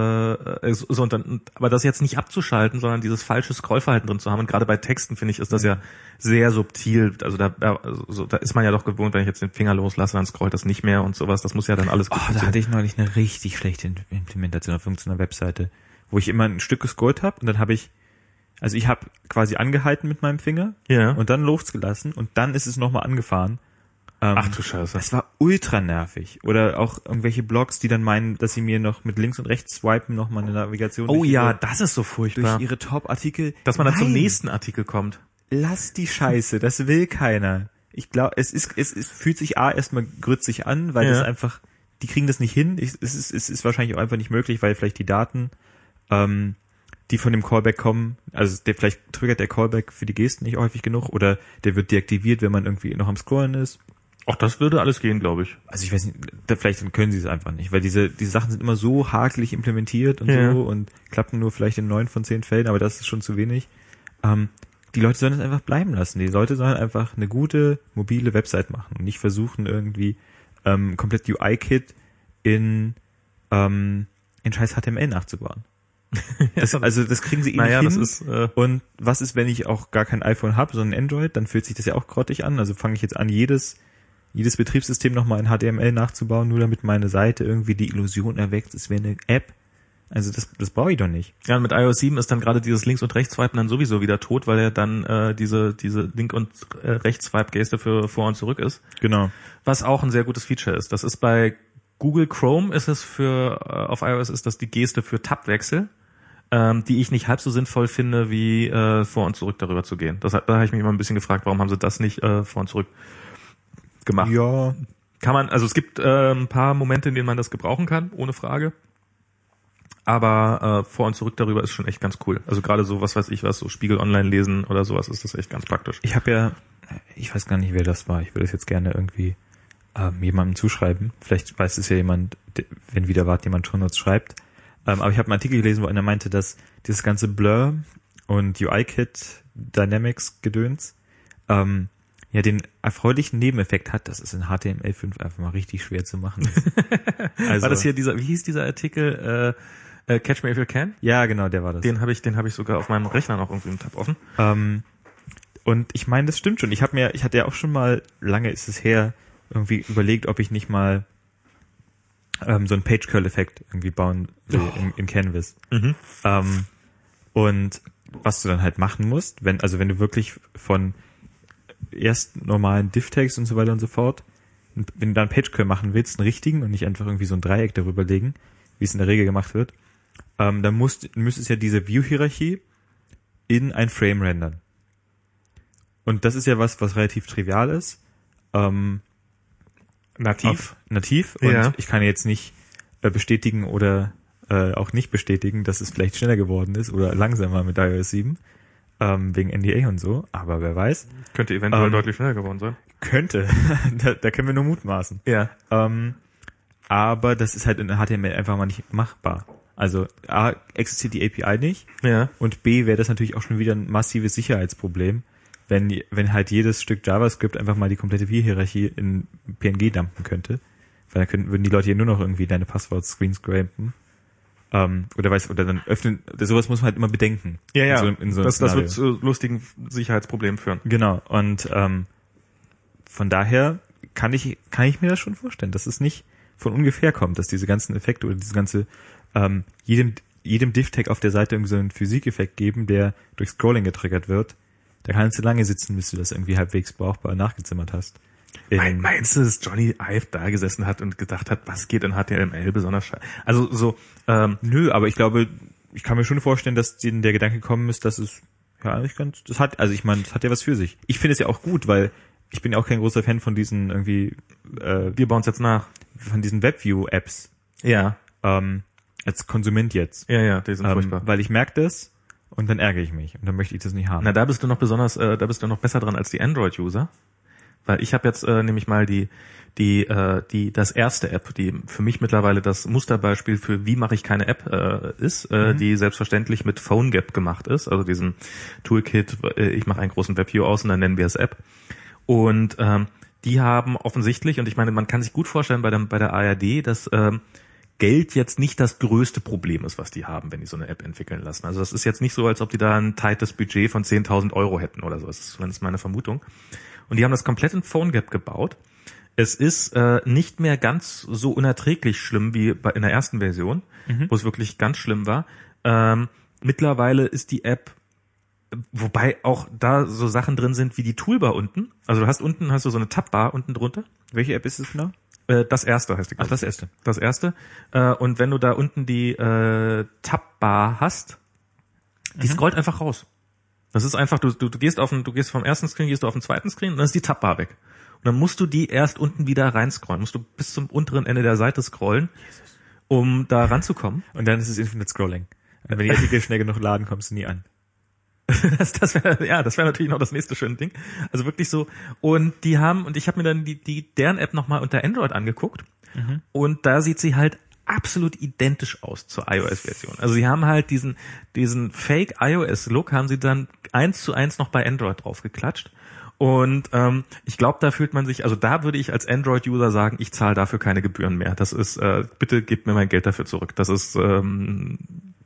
Speaker 1: äh, so, und dann, aber das jetzt nicht abzuschalten, sondern dieses falsche Scrollverhalten drin zu haben. Und gerade bei Texten finde ich, ist das ja sehr subtil. Also da, also, da ist man ja doch gewohnt, wenn ich jetzt den Finger loslasse, dann scrollt das nicht mehr und sowas. Das muss ja dann alles gut
Speaker 2: Oh, da hatte ich neulich eine richtig schlechte Implementation auf irgendeiner Webseite, wo ich immer ein Stück gescrollt habe und dann habe ich Also ich habe quasi angehalten mit meinem Finger
Speaker 1: ja.
Speaker 2: und dann losgelassen und dann ist es nochmal angefahren. Ähm,
Speaker 1: Ach du Scheiße.
Speaker 2: Das war ultra nervig. Oder auch irgendwelche Blogs, die dann meinen, dass sie mir noch mit links und rechts swipen nochmal eine Navigation.
Speaker 1: Oh ja,
Speaker 2: ihre,
Speaker 1: das ist so furchtbar.
Speaker 2: Durch ihre Top-Artikel.
Speaker 1: Dass man dann
Speaker 2: Nein,
Speaker 1: zum nächsten Artikel kommt.
Speaker 2: Lass die Scheiße, das will keiner. Ich glaube, es ist, es ist, fühlt sich A erstmal grützig an, weil
Speaker 1: ja.
Speaker 2: das einfach, die kriegen das nicht hin. Ich, es ist, es ist wahrscheinlich auch einfach nicht möglich, weil vielleicht die Daten, ähm, die von dem Callback kommen, also der vielleicht triggert der Callback für die Gesten nicht häufig genug oder der wird deaktiviert, wenn man irgendwie noch am Scrollen ist.
Speaker 1: Auch das würde alles gehen, glaube ich.
Speaker 2: Also ich weiß nicht, da, vielleicht dann können sie es einfach nicht, weil diese diese Sachen sind immer so hakelig implementiert und
Speaker 1: ja.
Speaker 2: so und klappen nur vielleicht in neun von zehn Fällen, aber das ist schon zu wenig. Ähm, die Leute sollen es einfach bleiben lassen. Die Leute sollen einfach eine gute mobile Website machen und nicht versuchen irgendwie ähm, komplett U I-Kit in ähm, in scheiß H T M L nachzubauen. Das, also das kriegen sie eh
Speaker 1: naja,
Speaker 2: nicht hin.
Speaker 1: Das ist, äh
Speaker 2: und was ist, wenn ich auch gar kein iPhone habe, sondern Android? Dann fühlt sich das ja auch grottig an. Also fange ich jetzt an, jedes jedes Betriebssystem nochmal in H T M L nachzubauen, nur damit meine Seite irgendwie die Illusion erweckt, es wäre eine App. Also das das brauche ich doch nicht.
Speaker 1: Ja, und mit iOS sieben ist dann gerade dieses Links- und Rechts-Swipen dann sowieso wieder tot, weil er dann äh, diese diese Link- und äh, Rechts-Swipe-Geste für vor und zurück ist.
Speaker 2: Genau.
Speaker 1: Was auch ein sehr gutes Feature ist. Das ist bei Google Chrome ist es für äh, auf iOS ist das die Geste für Tabwechsel, ähm, die ich nicht halb so sinnvoll finde, wie äh, vor und zurück darüber zu gehen. Das hat, da habe ich mich immer ein bisschen gefragt, warum haben sie das nicht äh, vor und zurück gemacht?
Speaker 2: Ja.
Speaker 1: Kann man, also es gibt äh, ein paar Momente, in denen man das gebrauchen kann, ohne Frage. Aber äh, vor und zurück darüber ist schon echt ganz cool. Also gerade so, was weiß ich was, so Spiegel Online lesen oder sowas, ist das echt ganz praktisch.
Speaker 2: Ich habe ja, ich weiß gar nicht, wer das war. Ich würde es jetzt gerne irgendwie ähm, jemandem zuschreiben. Vielleicht weiß es ja jemand, wenn wieder wart, jemand schon uns schreibt. Ähm, aber ich habe einen Artikel gelesen, wo einer meinte, dass dieses ganze Blur und U I-Kit Dynamics Gedöns ähm, ja den erfreulichen Nebeneffekt hat, dass es in H T M L fünf einfach mal richtig schwer zu machen ist.
Speaker 1: Also, war das hier dieser, wie hieß dieser Artikel? Äh, äh, Catch Me If You Can?
Speaker 2: Ja, genau, der war das.
Speaker 1: Den habe ich, den habe ich sogar auf meinem Rechner noch irgendwie im Tab offen.
Speaker 2: Ähm, und ich meine, das stimmt schon. Ich habe mir, ich hatte ja auch schon mal, lange ist es her, irgendwie überlegt, ob ich nicht mal ähm, so einen Page-Curl-Effekt irgendwie bauen will oh. in, in Canvas. Mhm. Ähm, und was du dann halt machen musst, wenn, also wenn du wirklich von erst normalen Div-Tags und so weiter und so fort, wenn du da einen Page-Curl machen willst, einen richtigen und nicht einfach irgendwie so ein Dreieck darüber legen, wie es in der Regel gemacht wird, ähm, dann musst, müsstest ja diese View-Hierarchie in ein Frame rendern. Und das ist ja was, was relativ trivial ist. Ähm,
Speaker 1: nativ.
Speaker 2: Nativ. Und
Speaker 1: ja.
Speaker 2: ich kann jetzt nicht äh, bestätigen oder äh, auch nicht bestätigen, dass es vielleicht schneller geworden ist oder langsamer mit iOS sieben. Ähm, wegen N D A und so. Aber wer weiß.
Speaker 1: Könnte eventuell
Speaker 2: ähm,
Speaker 1: deutlich schneller geworden sein.
Speaker 2: Könnte. da, da können wir nur mutmaßen.
Speaker 1: Ja.
Speaker 2: Ähm, aber das ist halt in H T M L einfach mal nicht machbar. Also A, existiert die A P I nicht
Speaker 1: Ja.
Speaker 2: und B, wäre das natürlich auch schon wieder ein massives Sicherheitsproblem, wenn wenn halt jedes Stück JavaScript einfach mal die komplette View-Hierarchie in P N G dumpen könnte. Weil dann könnten, würden die Leute hier nur noch irgendwie deine Passwort-Screen scrapen. Ähm, oder weiß, oder dann öffnen, sowas muss man halt immer bedenken.
Speaker 1: Ja, ja.
Speaker 2: In so, in so einem
Speaker 1: das, das
Speaker 2: Szenario.
Speaker 1: wird zu lustigen Sicherheitsproblemen führen.
Speaker 2: Genau. Und ähm, von daher kann ich kann ich mir das schon vorstellen, dass es nicht von ungefähr kommt, dass diese ganzen Effekte oder diese ganze ähm, jedem jedem Div-Tag auf der Seite irgendwie so einen Physikeffekt geben, der durch Scrolling getriggert wird. Da kannst du lange sitzen, bis du das irgendwie halbwegs brauchbar nachgezimmert hast.
Speaker 1: Mein, meinst du, dass Johnny Ive da gesessen hat und gedacht hat, was geht in H T M L besonders scheiße? Also so, ähm,
Speaker 2: Nö, aber ich glaube, ich kann mir schon vorstellen, dass denen der Gedanke gekommen ist, dass es ja eigentlich ganz, das hat, also ich meine, das hat ja was für sich. Ich finde es ja auch gut, weil ich bin ja auch kein großer Fan von diesen irgendwie, äh,
Speaker 1: wir bauen es jetzt nach.
Speaker 2: von diesen WebView-Apps,
Speaker 1: Ja,
Speaker 2: ähm, als Konsument jetzt.
Speaker 1: ja, ja, die sind
Speaker 2: Ähm,
Speaker 1: furchtbar.
Speaker 2: weil ich merke das und dann ärgere ich mich und dann möchte ich das nicht haben.
Speaker 1: Na, da bist du noch besonders, äh, da bist du noch besser dran als die Android-User. Weil ich habe jetzt äh, nämlich mal die die äh, die das erste App, die für mich mittlerweile das Musterbeispiel für wie mache ich keine App äh, ist, äh, mhm. die selbstverständlich mit PhoneGap gemacht ist, also diesen Toolkit, äh, ich mache einen großen Webview aus und dann nennen wir es App. Und ähm, die haben offensichtlich, und ich meine, man kann sich gut vorstellen bei der bei der A R D, dass ähm, Geld jetzt nicht das größte Problem ist, was die haben, wenn die so eine App entwickeln lassen. Also das ist jetzt nicht so, als ob die da ein tightes Budget von zehntausend Euro hätten oder so. Das ist zumindest meine Vermutung. Und die haben das komplett in PhoneGap gebaut. Es ist äh, nicht mehr ganz so unerträglich schlimm wie bei, in der ersten Version, mhm. wo es wirklich ganz schlimm war. Ähm, mittlerweile ist die App, wobei auch da so Sachen drin sind wie die Toolbar unten. Also du hast unten hast du so eine Tabbar unten drunter.
Speaker 2: Welche App ist es genau?
Speaker 1: Äh, das erste heißt die.
Speaker 2: Ach, das erste.
Speaker 1: Das erste. Äh, und wenn du da unten die äh, Tabbar hast, die mhm. scrollt einfach raus. Das ist einfach, du, du, du gehst auf den, du gehst vom ersten Screen, gehst du auf den zweiten Screen und dann ist die Tabbar weg. Und dann musst du die erst unten wieder reinscrollen. Musst du bis zum unteren Ende der Seite scrollen, um da ranzukommen.
Speaker 2: Und dann ist es Infinite Scrolling. Und wenn die Artikel schnell genug laden, kommst du nie an.
Speaker 1: das das wäre ja, das wäre natürlich noch das nächste schöne Ding. Also wirklich so. Und die haben, und ich habe mir dann die, die deren App nochmal unter Android angeguckt. Mhm. Und da sieht sie halt absolut identisch aus zur iOS-Version. Also sie haben halt diesen diesen Fake-iOS-Look haben sie dann eins zu eins noch bei Android draufgeklatscht. Und ähm, ich glaube, da fühlt man sich, also da würde ich als Android-User sagen, ich zahle dafür keine Gebühren mehr. Das ist, äh, bitte gebt mir mein Geld dafür zurück. Das ist ähm,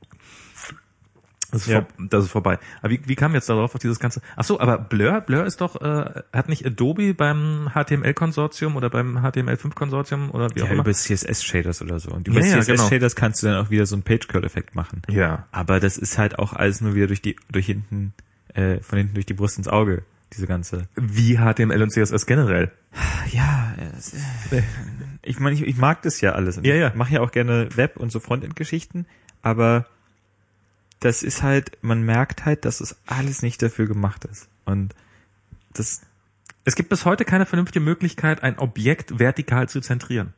Speaker 1: Das ist, ja. vor, das ist vorbei. Aber wie, wie kam jetzt darauf, auf dieses ganze... Ach so, aber Blur, Blur ist doch, äh, hat nicht Adobe beim H T M L-Konsortium oder beim H T M L fünf Konsortium oder wie
Speaker 2: ja,
Speaker 1: auch immer?
Speaker 2: über C S S-Shaders oder so. Und über
Speaker 1: ja,
Speaker 2: C S S-Shaders
Speaker 1: ja, genau.
Speaker 2: kannst du dann auch wieder so einen Page-Curl-Effekt machen.
Speaker 1: Ja.
Speaker 2: Aber das ist halt auch alles nur wieder durch die, durch hinten, äh, von hinten durch die Brust ins Auge, diese ganze...
Speaker 1: Wie H T M L und C S S generell.
Speaker 2: Ja, es, äh, ich meine, ich, ich mag das ja alles. Und
Speaker 1: ja, ja.
Speaker 2: Ich mache ja auch gerne Web- und so Frontend-Geschichten, aber... das ist halt, man merkt halt, dass es alles nicht dafür gemacht ist. Und das...
Speaker 1: Es gibt bis heute keine vernünftige Möglichkeit, ein Objekt vertikal zu zentrieren.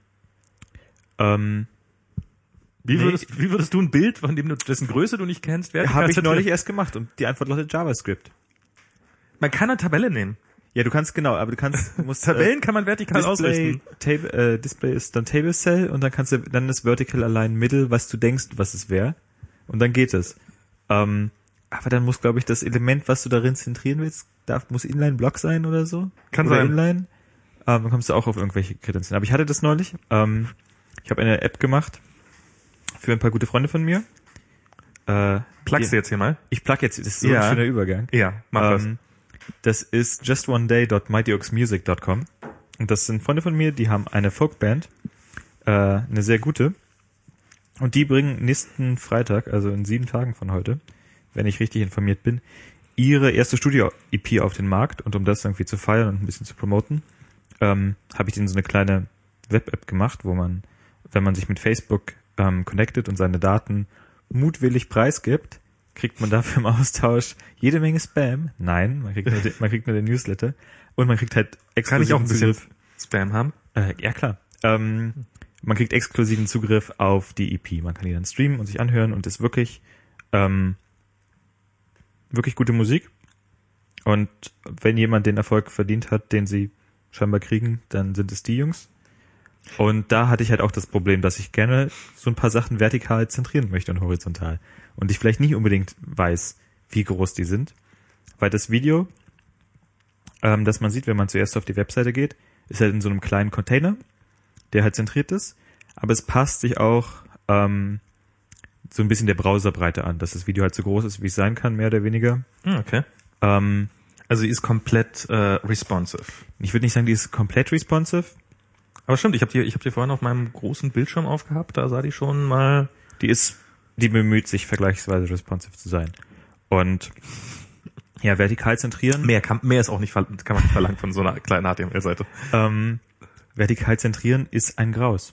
Speaker 2: Ähm,
Speaker 1: wie,
Speaker 2: nee.
Speaker 1: würdest, wie würdest du ein Bild, von dem du, dessen Größe du nicht kennst, vertikal
Speaker 2: Habe ich
Speaker 1: zentrieren?
Speaker 2: neulich erst gemacht und die Antwort lautet JavaScript.
Speaker 1: Man kann eine Tabelle nehmen.
Speaker 2: Ja, du kannst, genau, aber du kannst... Du musst,
Speaker 1: Tabellen
Speaker 2: äh,
Speaker 1: kann man vertikal
Speaker 2: Display,
Speaker 1: ausrichten.
Speaker 2: Table, äh, Display ist dann Table Cell und dann kannst du, dann ist Vertical Align Middle, was du denkst, was es wäre. Und dann geht es. Ähm, aber dann muss, glaube ich, das Element, was du darin zentrieren willst, darf, muss Inline-Block sein oder so.
Speaker 1: Kann
Speaker 2: oder
Speaker 1: sein.
Speaker 2: Inline. Ähm, dann kommst du auch auf irgendwelche Kredenzen. Aber ich hatte das neulich. Ähm, ich habe eine App gemacht für ein paar gute Freunde von mir. Äh,
Speaker 1: Plugst du jetzt hier mal?
Speaker 2: Ich plug jetzt, das ist so
Speaker 1: Ja.
Speaker 2: ein schöner Übergang.
Speaker 1: Ja, mach
Speaker 2: ähm, das. Das ist just one day dot mighty oaks music dot com. Und das sind Freunde von mir, die haben eine Folkband, äh, eine sehr gute. Und die bringen nächsten Freitag, also in sieben Tagen von heute, wenn ich richtig informiert bin, ihre erste Studio-E P auf den Markt. Und um das irgendwie zu feiern und ein bisschen zu promoten, ähm, habe ich denen so eine kleine Web-App gemacht, wo man, wenn man sich mit Facebook ähm, connectet und seine Daten mutwillig preisgibt, kriegt man dafür im Austausch jede Menge Spam. Nein, man kriegt nur den, man kriegt nur den Newsletter. Und man kriegt halt exklusiven
Speaker 1: Kann ich auch ein bisschen
Speaker 2: Zugriff.
Speaker 1: Spam haben?
Speaker 2: Äh, ja, klar. Ähm, man kriegt exklusiven Zugriff auf die E P. Man kann die dann streamen und sich anhören und ist wirklich, ähm, wirklich gute Musik. Und wenn jemand den Erfolg verdient hat, den sie scheinbar kriegen, dann sind es die Jungs. Und da hatte ich halt auch das Problem, dass ich gerne so ein paar Sachen vertikal zentrieren möchte und horizontal. Und ich vielleicht nicht unbedingt weiß, wie groß die sind. Weil das Video, ähm, das man sieht, wenn man zuerst auf die Webseite geht, ist halt in so einem kleinen Container, der halt zentriert ist. Aber es passt sich auch ähm, so ein bisschen der Browserbreite an, dass das Video halt so groß ist, wie es sein kann, mehr oder weniger.
Speaker 1: Okay.
Speaker 2: Ähm,
Speaker 1: Also sie ist komplett äh, responsive.
Speaker 2: ich würde nicht sagen, die ist komplett responsive.
Speaker 1: Aber stimmt, ich habe die, ich habe die vorhin auf meinem großen Bildschirm aufgehabt, da sah die schon mal...
Speaker 2: Die ist, die bemüht sich vergleichsweise responsive zu sein. Und ja, vertikal zentrieren.
Speaker 1: Mehr kann, mehr ist auch nicht, kann man nicht verlangen von so einer kleinen H T M L-Seite.
Speaker 2: Ähm, vertikal zentrieren ist ein Graus.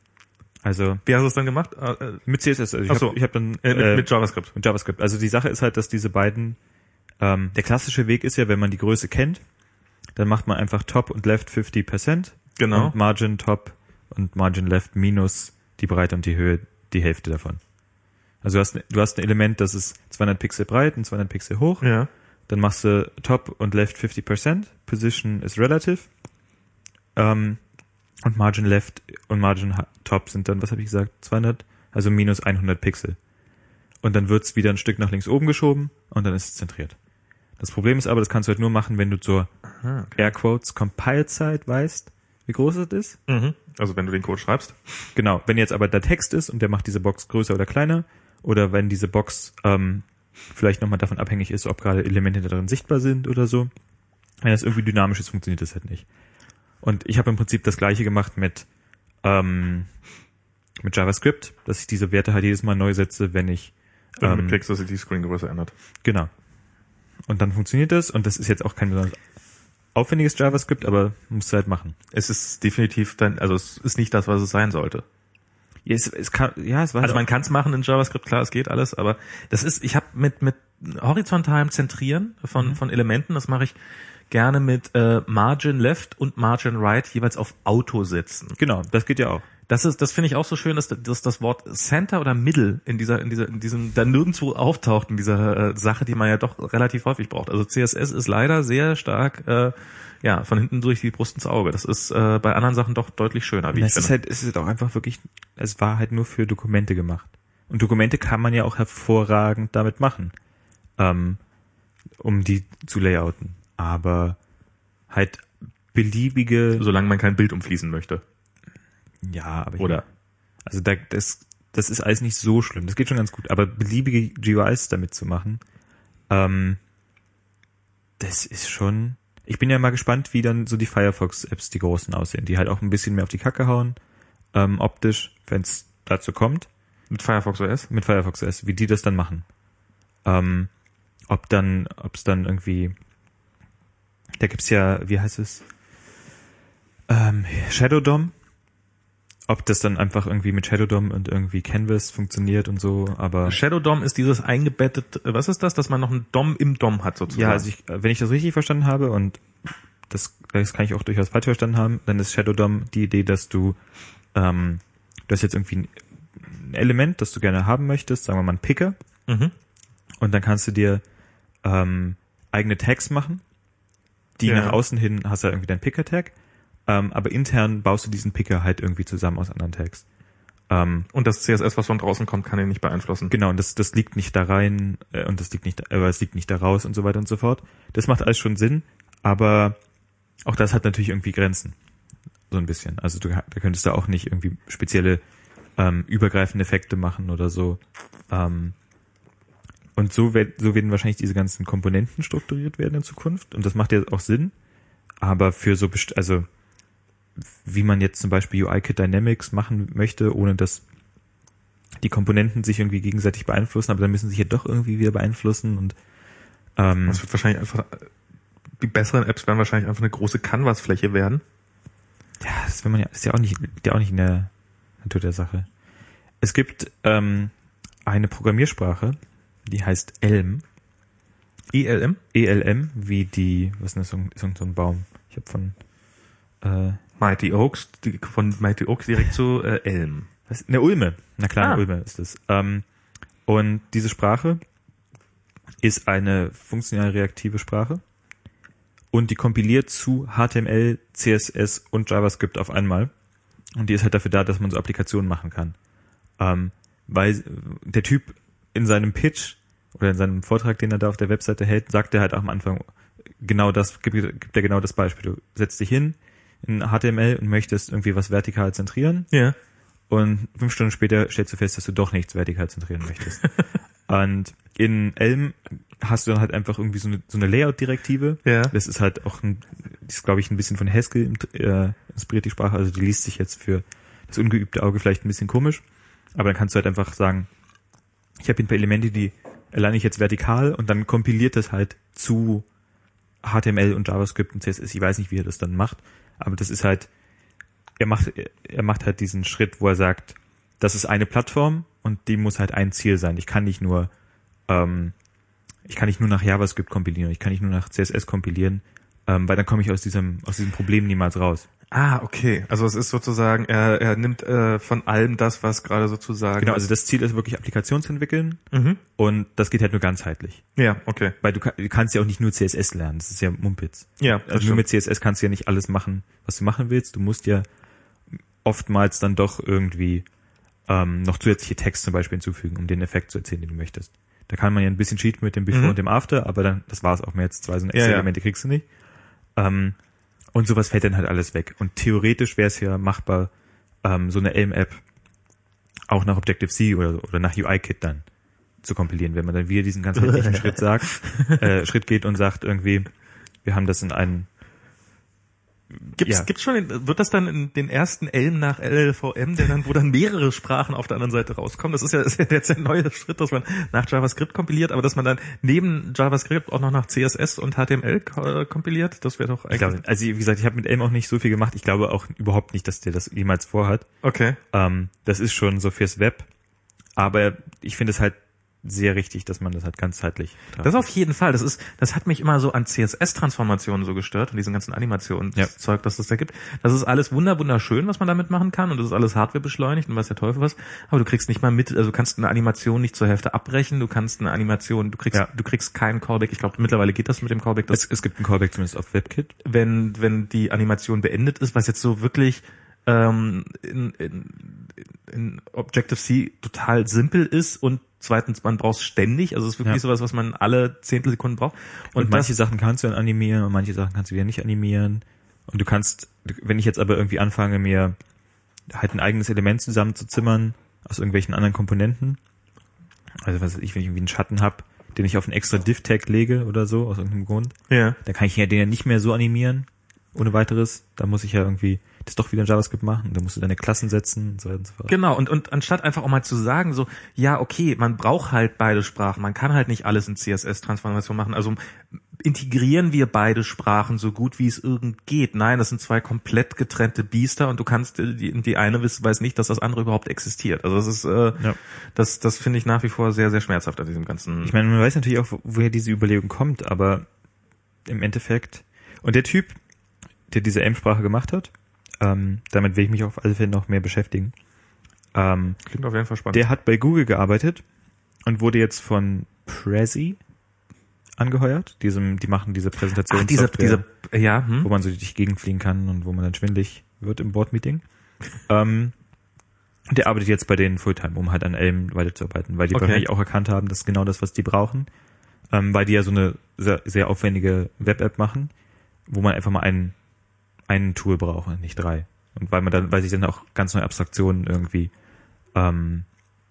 Speaker 2: Also
Speaker 1: wie hast du es dann gemacht? Äh,
Speaker 2: mit C S S. Also ich
Speaker 1: Ach so.
Speaker 2: habe hab dann
Speaker 1: äh, mit,
Speaker 2: äh,
Speaker 1: mit JavaScript.
Speaker 2: mit JavaScript. Also die Sache ist halt, dass diese beiden ähm, der klassische Weg ist ja, wenn man die Größe kennt, dann macht man einfach Top und Left fifty Prozent.
Speaker 1: Genau.
Speaker 2: Und Margin Top und Margin Left minus die Breite und die Höhe, die Hälfte davon. Also du hast, du hast ein Element, das ist zweihundert Pixel breit und zweihundert Pixel hoch.
Speaker 1: Ja.
Speaker 2: Dann machst du Top und Left fifty Percent. Position ist relative. Ähm, und Margin Left und Margin Top sind dann, was habe ich gesagt, zweihundert, also minus hundert Pixel. Und dann wird's wieder ein Stück nach links oben geschoben und dann ist es zentriert. Das Problem ist aber, das kannst du halt nur machen, wenn du zur
Speaker 1: Aha, okay.
Speaker 2: Airquotes Compile-Zeit weißt, wie groß es ist.
Speaker 1: Mhm. Also wenn du den Code schreibst.
Speaker 2: Genau, wenn jetzt aber der Text ist und der macht diese Box größer oder kleiner, oder wenn diese Box ähm, vielleicht nochmal davon abhängig ist, ob gerade Elemente da drin sichtbar sind oder so, wenn das irgendwie dynamisch ist, funktioniert das halt nicht. Und ich habe im Prinzip das gleiche gemacht mit ähm, mit JavaScript, dass ich diese Werte halt jedes Mal neu setze, wenn ich
Speaker 1: Wenn
Speaker 2: ähm,
Speaker 1: du klickst, dass sich die Screengröße ändert.
Speaker 2: Genau. Und dann funktioniert das und das ist jetzt auch kein besonders aufwendiges JavaScript, aber musst du halt machen.
Speaker 1: Es ist definitiv dann, also es ist nicht das, was es sein sollte.
Speaker 2: Ja, es, es kann, ja, es war
Speaker 1: Also man kann es machen in JavaScript, klar, es geht alles, aber das ist, ich habe mit mit horizontalem Zentrieren von
Speaker 2: Mhm.
Speaker 1: von Elementen, das mache ich gerne mit äh, Margin Left und Margin Right jeweils auf Auto setzen.
Speaker 2: Genau, das geht ja auch.
Speaker 1: Das ist, das finde ich auch so schön, dass, dass das Wort Center oder Middle in dieser, in dieser, in diesem, da nirgendwo auftaucht in dieser äh, Sache, die man ja doch relativ häufig braucht. Also C S S ist leider sehr stark, äh, ja, von hinten durch die Brust ins Auge. Das ist äh, bei anderen Sachen doch deutlich schöner, wie
Speaker 2: Und
Speaker 1: ich
Speaker 2: es ist
Speaker 1: finde.
Speaker 2: halt, es ist auch einfach wirklich, es war halt nur für Dokumente gemacht. Und Dokumente kann man ja auch hervorragend damit machen, ähm, um die zu layouten. Aber halt beliebige,
Speaker 1: Solange man kein Bild umfließen möchte.
Speaker 2: ja, aber ich,
Speaker 1: Oder?
Speaker 2: also da, das, das ist alles nicht so schlimm. Das geht schon ganz gut. Aber beliebige G U Is damit zu machen, ähm, das ist schon. Ich bin ja mal gespannt, wie dann so die Firefox-Apps, die großen, aussehen, die halt auch ein bisschen mehr auf die Kacke hauen, ähm, optisch, wenn es dazu kommt.
Speaker 1: Mit Firefox O S?
Speaker 2: Mit Firefox O S, wie die das dann machen. Ähm, ob dann, ob es dann irgendwie, da gibt's ja, wie heißt es? Ähm, Shadow D O M. Ob das dann einfach irgendwie mit Shadow D O M und irgendwie Canvas funktioniert und so, aber
Speaker 1: Shadow D O M ist dieses eingebettet, was ist das, dass man noch einen D O M im D O M hat sozusagen?
Speaker 2: ja, also ich, wenn ich das richtig verstanden habe und das, das kann ich auch durchaus falsch verstanden haben, dann ist Shadow D O M die Idee, dass du, ähm, du hast jetzt irgendwie ein Element, das du gerne haben möchtest, sagen wir mal ein Picker,
Speaker 1: Mhm.
Speaker 2: und dann kannst du dir ähm, eigene Tags machen, die
Speaker 1: Ja.
Speaker 2: nach außen hin hast du irgendwie deinen Picker-Tag, ähm, aber intern baust du diesen Picker halt irgendwie zusammen aus anderen Tags. Ähm,
Speaker 1: Und das C S S, was von draußen kommt, kann ihn nicht beeinflussen.
Speaker 2: Genau, und das, das liegt nicht da rein äh, und das liegt nicht, äh, es liegt nicht da raus und so weiter und so fort. Das macht alles schon Sinn, aber auch das hat natürlich irgendwie Grenzen. So ein bisschen. Also du, da könntest du auch nicht irgendwie spezielle ähm, übergreifende Effekte machen oder so. Ähm, und so, werd, so werden wahrscheinlich diese ganzen Komponenten strukturiert werden in Zukunft. Und das macht ja auch Sinn. Aber für so, best- also wie man jetzt zum Beispiel U I-Kit Dynamics machen möchte, ohne dass die Komponenten sich irgendwie gegenseitig beeinflussen, aber dann müssen sie sich ja doch irgendwie wieder beeinflussen und ähm,
Speaker 1: Das wird wahrscheinlich einfach, die besseren Apps werden wahrscheinlich einfach eine große Canvas-Fläche werden.
Speaker 2: ja, das will man ja, ist ja auch nicht, liegt ja auch nicht in der Natur der Sache. Es gibt ähm, eine Programmiersprache, die heißt Elm.
Speaker 1: E L M?
Speaker 2: E L M, wie die, was ist das, so ein, so ein so ein Baum? Ich habe von äh,
Speaker 1: Mighty Oaks, die, von Mighty Oaks direkt zu äh, Elm.
Speaker 2: was, eine Ulme, na klar,
Speaker 1: Ah.
Speaker 2: eine Ulme ist es. Ähm, und diese Sprache ist eine funktional reaktive Sprache und die kompiliert zu H T M L, C S S und JavaScript auf einmal Und die ist halt dafür da, dass man so Applikationen machen kann. Ähm, weil der Typ in seinem Pitch oder in seinem Vortrag, den er da auf der Webseite hält, sagt er halt auch am Anfang genau das, gibt, gibt er genau das Beispiel. Du setzt dich hin in H T M L und möchtest irgendwie was vertikal zentrieren.
Speaker 1: Ja.
Speaker 2: Und fünf Stunden später stellst du fest, dass du doch nichts vertikal zentrieren möchtest. Und in Elm hast du dann halt einfach irgendwie so eine, so eine Layout-Direktive.
Speaker 1: Ja.
Speaker 2: Das ist halt auch, ein, das ist glaube ich ein bisschen von Haskell äh, inspiriert, die Sprache. Also die liest sich jetzt für das ungeübte Auge vielleicht ein bisschen komisch. Aber dann kannst du halt einfach sagen, ich habe hier ein paar Elemente, die erlerne ich jetzt vertikal und dann kompiliert das halt zu H T M L und JavaScript und C S S. Ich weiß nicht, wie er das dann macht. Aber das ist halt, er macht, er macht halt diesen Schritt, wo er sagt, das ist eine Plattform und die muss halt ein Ziel sein. Ich kann nicht nur, ähm, ich kann nicht nur nach JavaScript kompilieren, ich kann nicht nur nach C S S kompilieren, ähm, weil dann komme ich aus diesem, aus diesem Problem niemals raus.
Speaker 1: Ah, okay. Also es ist sozusagen, er, er nimmt äh, von allem das, was gerade sozusagen...
Speaker 2: Genau, also das Ziel ist wirklich Applikationen zu entwickeln
Speaker 1: Mhm.
Speaker 2: und das geht halt nur ganzheitlich.
Speaker 1: Ja, okay.
Speaker 2: Weil du, kann, du kannst ja auch nicht nur C S S lernen, das ist ja Mumpitz.
Speaker 1: Ja, das
Speaker 2: Also nur
Speaker 1: stimmt.
Speaker 2: mit C S S kannst du ja nicht alles machen, was du machen willst. Du musst ja oftmals dann doch irgendwie ähm, noch zusätzliche Text zum Beispiel hinzufügen, um den Effekt zu erzählen, den du möchtest. Da kann man ja ein bisschen cheaten mit dem Before
Speaker 1: Mhm.
Speaker 2: und dem After, aber dann, das war's auch mehr als zwei so eine
Speaker 1: Ja,
Speaker 2: extra
Speaker 1: ja.
Speaker 2: Elemente kriegst du nicht. Ähm, und sowas fällt dann halt alles weg. Und theoretisch wäre es ja machbar, ähm, so eine Elm-App auch nach Objective-C oder, oder nach U I-Kit dann zu kompilieren, wenn man dann wieder diesen ganz handlichen Schritt sagt, äh, Schritt geht und sagt irgendwie, wir haben das in einen
Speaker 1: Gibt's,
Speaker 2: ja.
Speaker 1: gibt's schon, den, wird das dann in den ersten Elm nach L L V M, der dann, wo dann mehrere Sprachen auf der anderen Seite rauskommen? Das ist ja, das ist ja jetzt der neue Schritt, dass man nach JavaScript kompiliert, aber dass man dann neben JavaScript auch noch nach C S S und H T M L ko- kompiliert, das wäre doch eigentlich...
Speaker 2: Ich glaube, also wie gesagt, ich habe mit Elm auch nicht so viel gemacht. Ich glaube auch überhaupt nicht, dass der das jemals vorhat.
Speaker 1: Okay.
Speaker 2: Ähm, das ist schon so fürs Web, aber ich finde es halt sehr richtig, dass man das halt ganzheitlich betrachtet.
Speaker 1: Das auf jeden Fall. Das ist, das hat mich immer so an C S S-Transformationen so gestört und diesen ganzen Animationszeug,
Speaker 2: Ja.
Speaker 1: dass das da gibt. Das ist alles wunder wunderschön, was man damit machen kann und das ist alles Hardware beschleunigt und weiß der Teufel was. Aber du kriegst nicht mal mit, also du kannst eine Animation nicht zur Hälfte abbrechen. Du kannst eine Animation, du kriegst,
Speaker 2: Ja.
Speaker 1: du kriegst keinen Callback. Ich glaube, mittlerweile geht das mit dem Callback. Dass
Speaker 2: Es, es gibt einen Callback zumindest auf WebKit.
Speaker 1: wenn, wenn die Animation beendet ist, was jetzt so wirklich ähm, in, in, in Objective-C total simpel ist und zweitens, man braucht es ständig, also es ist wirklich
Speaker 2: Ja.
Speaker 1: sowas, was man alle Zehntelsekunden braucht.
Speaker 2: Und,
Speaker 1: Und,
Speaker 2: manche
Speaker 1: das,
Speaker 2: Sachen kannst du dann animieren und manche Sachen kannst du wieder nicht animieren. Und du kannst, wenn ich jetzt aber irgendwie anfange, mir halt ein eigenes Element zusammenzuzimmern aus irgendwelchen anderen Komponenten, also was weiß ich, wenn ich irgendwie einen Schatten habe, den ich auf einen extra Div-Tag lege oder so, aus irgendeinem Grund,
Speaker 1: ja.
Speaker 2: dann kann ich ja den ja nicht mehr so animieren, ohne weiteres. Da muss ich ja irgendwie das doch wieder in JavaScript machen. Da musst du deine Klassen setzen und so weiter und so fort.
Speaker 1: Genau, und, und anstatt einfach auch mal zu sagen, so, ja, okay, man braucht halt beide Sprachen, man kann halt nicht alles in C S S-Transformation machen, also integrieren wir beide Sprachen so gut, wie es irgend geht. Nein, das sind zwei komplett getrennte Biester und du kannst, die, die eine weiß nicht, dass das andere überhaupt existiert. Also das ist, äh,
Speaker 2: Ja.
Speaker 1: das, das finde ich nach wie vor sehr, sehr schmerzhaft an diesem ganzen...
Speaker 2: Ich meine, man weiß natürlich auch, wo- woher diese Überlegung kommt, aber im Endeffekt, und der Typ, der diese Elm-Sprache gemacht hat, ähm, damit will ich mich auf alle Fälle noch mehr beschäftigen, ähm,
Speaker 1: Klingt auf jeden Fall spannend.
Speaker 2: der hat bei Google gearbeitet und wurde jetzt von Prezi angeheuert. Diesem, die machen diese
Speaker 1: Ach,
Speaker 2: Präsentation,
Speaker 1: diese, diese, ja, hm?
Speaker 2: wo man so durch die Gegend fliegen kann und wo man dann schwindelig wird im Board-Meeting. ähm, der arbeitet jetzt bei denen Fulltime, um halt an Elm weiterzuarbeiten, weil die
Speaker 1: Okay.
Speaker 2: wahrscheinlich auch erkannt haben, das ist genau das, was die brauchen, ähm, weil die ja so eine sehr, sehr aufwendige Web-App machen, wo man einfach mal einen, einen Tool braucht und nicht drei. Und weil man dann, weil sich dann auch ganz neue Abstraktionen irgendwie ähm,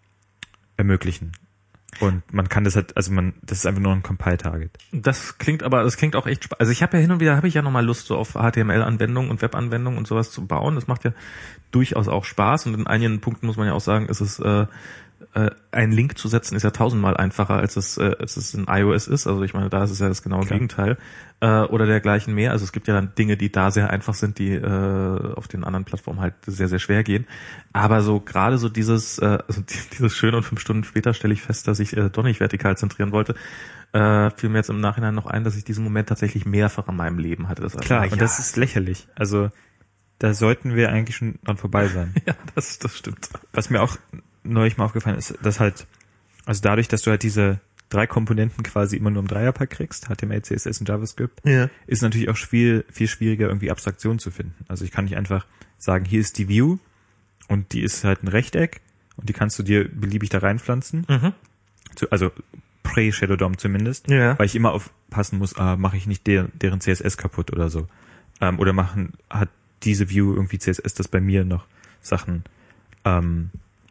Speaker 2: ermöglichen. Und man kann das halt, also man, das ist einfach nur ein Compile-Target.
Speaker 1: Das klingt aber, das klingt auch echt spannend. Also ich habe ja hin und wieder, habe ich ja nochmal Lust, so auf H T M L-Anwendungen und Web-Anwendungen und sowas zu bauen. Das macht ja durchaus auch Spaß und in einigen Punkten muss man ja auch sagen, ist es äh, äh, einen Link zu setzen, ist ja tausendmal einfacher, als es, äh, als es in iOS ist. Also ich meine, da ist es ja das genaue
Speaker 2: Klar.
Speaker 1: Gegenteil. Äh, oder dergleichen mehr. Also es gibt ja dann Dinge, die da sehr einfach sind, die äh, auf den anderen Plattformen halt sehr, sehr schwer gehen. Aber so gerade so dieses, äh, also dieses Schöne und fünf Stunden später stelle ich fest, dass ich äh, doch nicht vertikal zentrieren wollte. Äh, fiel mir jetzt im Nachhinein noch ein, dass ich diesen Moment tatsächlich mehrfach in meinem Leben hatte. Das
Speaker 2: Klar,
Speaker 1: ja,
Speaker 2: und das ist lächerlich. Also da sollten wir eigentlich schon dran vorbei sein.
Speaker 1: ja, das, das stimmt.
Speaker 2: Was mir auch neulich mal aufgefallen ist, dass halt, also dadurch, dass du halt diese drei Komponenten quasi immer nur im Dreierpack kriegst, H T M L, C S S und JavaScript,
Speaker 1: Ja.
Speaker 2: ist natürlich auch viel, viel schwieriger, irgendwie Abstraktionen zu finden. Also ich kann nicht einfach sagen, hier ist die View und die ist halt ein Rechteck und die kannst du dir beliebig da reinpflanzen.
Speaker 1: Mhm.
Speaker 2: Also Pre-Shadow D O M zumindest,
Speaker 1: Ja.
Speaker 2: weil ich immer aufpassen muss, ah, mache ich nicht der, deren C S S kaputt oder so. Ähm, oder machen, hat diese View irgendwie C S S, das bei mir noch Sachen, ähm,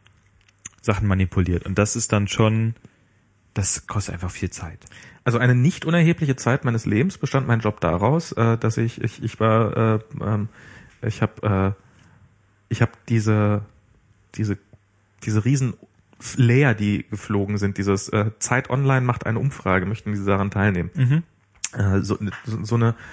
Speaker 2: Sachen manipuliert. Und das ist dann schon, das kostet einfach viel Zeit.
Speaker 1: Also eine nicht unerhebliche Zeit meines Lebens bestand mein Job daraus, äh, dass ich ich ich war äh, ähm, ich habe äh, ich habe diese diese diese riesen Layer, die geflogen sind, dieses äh, Zeit Online macht eine Umfrage, möchten Sie daran teilnehmen.
Speaker 2: Mhm.
Speaker 1: Äh, so, so, so eine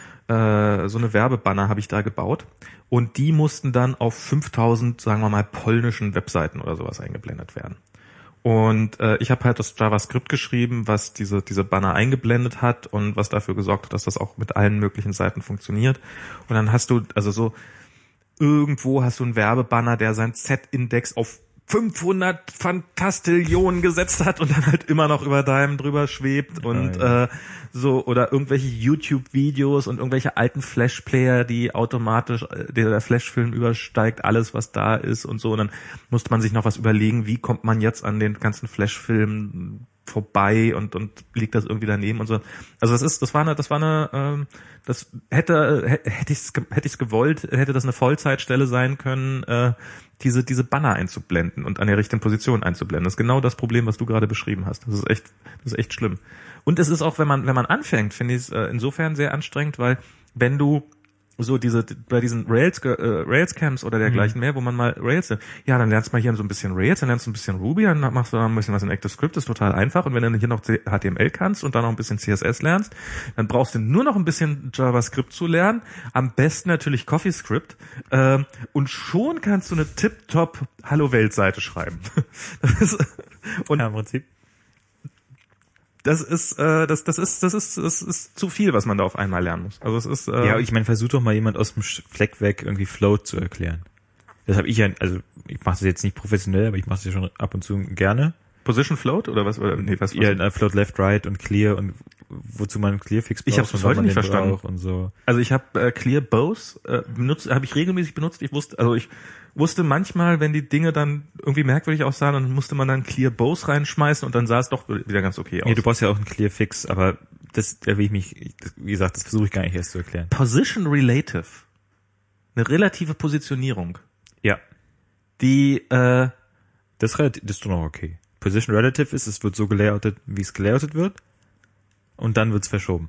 Speaker 1: äh, so eine Werbebanner habe ich da gebaut und die mussten dann auf fünftausend, sagen wir mal, polnischen Webseiten oder sowas eingeblendet werden. Und äh, ich habe halt das JavaScript geschrieben, was diese diese Banner eingeblendet hat und was dafür gesorgt hat, dass das auch mit allen möglichen Seiten funktioniert. Und dann hast du, also so, irgendwo hast du einen Werbebanner, der sein Z-Index auf fünfhundert Fantastillionen gesetzt hat und dann halt immer noch über deinem drüber schwebt und
Speaker 2: Ah, ja.
Speaker 1: äh, so, oder irgendwelche YouTube-Videos und irgendwelche alten Flash-Player, die automatisch, äh, der, der Flash-Film übersteigt alles, was da ist und so. Und dann musste man sich noch was überlegen, wie kommt man jetzt an den ganzen Flash-Filmen vorbei und und liegt das irgendwie daneben und so. Also das ist, das war eine, das war eine, ähm, das hätte hätte ich hätte ich es gewollt, hätte das eine Vollzeitstelle sein können, äh, diese diese Banner einzublenden und an der richtigen Position einzublenden. Das ist genau das Problem, was du gerade beschrieben hast. Das ist echt, das ist echt schlimm. Und es ist auch, wenn man wenn man anfängt, finde ich es äh, insofern sehr anstrengend, weil wenn du so diese, bei diesen Rails, äh, Rails Camps oder dergleichen mehr, wo man mal Rails, ja, dann lernst du mal hier so ein bisschen Rails, dann lernst du ein bisschen Ruby, dann machst du da ein bisschen was in ActiveScript, das ist total einfach. Und wenn du hier noch H T M L kannst und dann noch ein bisschen C S S lernst, dann brauchst du nur noch ein bisschen JavaScript zu lernen. Am besten natürlich CoffeeScript. Äh, und schon kannst du eine Tip-Top Hallo-Welt-Seite schreiben. Das ist, und
Speaker 2: Ja, im Prinzip.
Speaker 1: das ist, äh, das, das ist, das ist, das ist zu viel, was man da auf einmal lernen muss. Also es ist, äh,
Speaker 2: Ja, ich meine, versuch doch mal jemand aus dem Fleck weg irgendwie Float zu erklären. Das habe ich ja, also ich mache das jetzt nicht professionell, aber ich mache es ja schon ab und zu gerne.
Speaker 1: Position Float oder was? Oder nee, was? was?
Speaker 2: Ja, äh, Float Left, Right und Clear und wozu man Clearfix braucht.
Speaker 1: Ich hab's bis
Speaker 2: und wann
Speaker 1: heute
Speaker 2: man
Speaker 1: nicht
Speaker 2: den
Speaker 1: verstanden.
Speaker 2: braucht und so.
Speaker 1: Also ich habe äh, Clear Both äh, benutzt, habe ich regelmäßig benutzt. Ich wusste, also ich wusste manchmal, wenn die Dinge dann irgendwie merkwürdig aussahen, dann musste man dann Clear Both reinschmeißen und dann sah es doch wieder ganz okay aus.
Speaker 2: Nee, du brauchst ja auch einen Clearfix, aber das, da will ich mich, das, wie gesagt, das versuche ich gar nicht erst zu erklären.
Speaker 1: Position Relative, eine relative Positionierung,
Speaker 2: Ja,
Speaker 1: die äh,
Speaker 2: das ist, relativ, das ist doch noch okay. Position Relative ist, es wird so gelayoutet, wie es gelayoutet wird und dann wird's verschoben.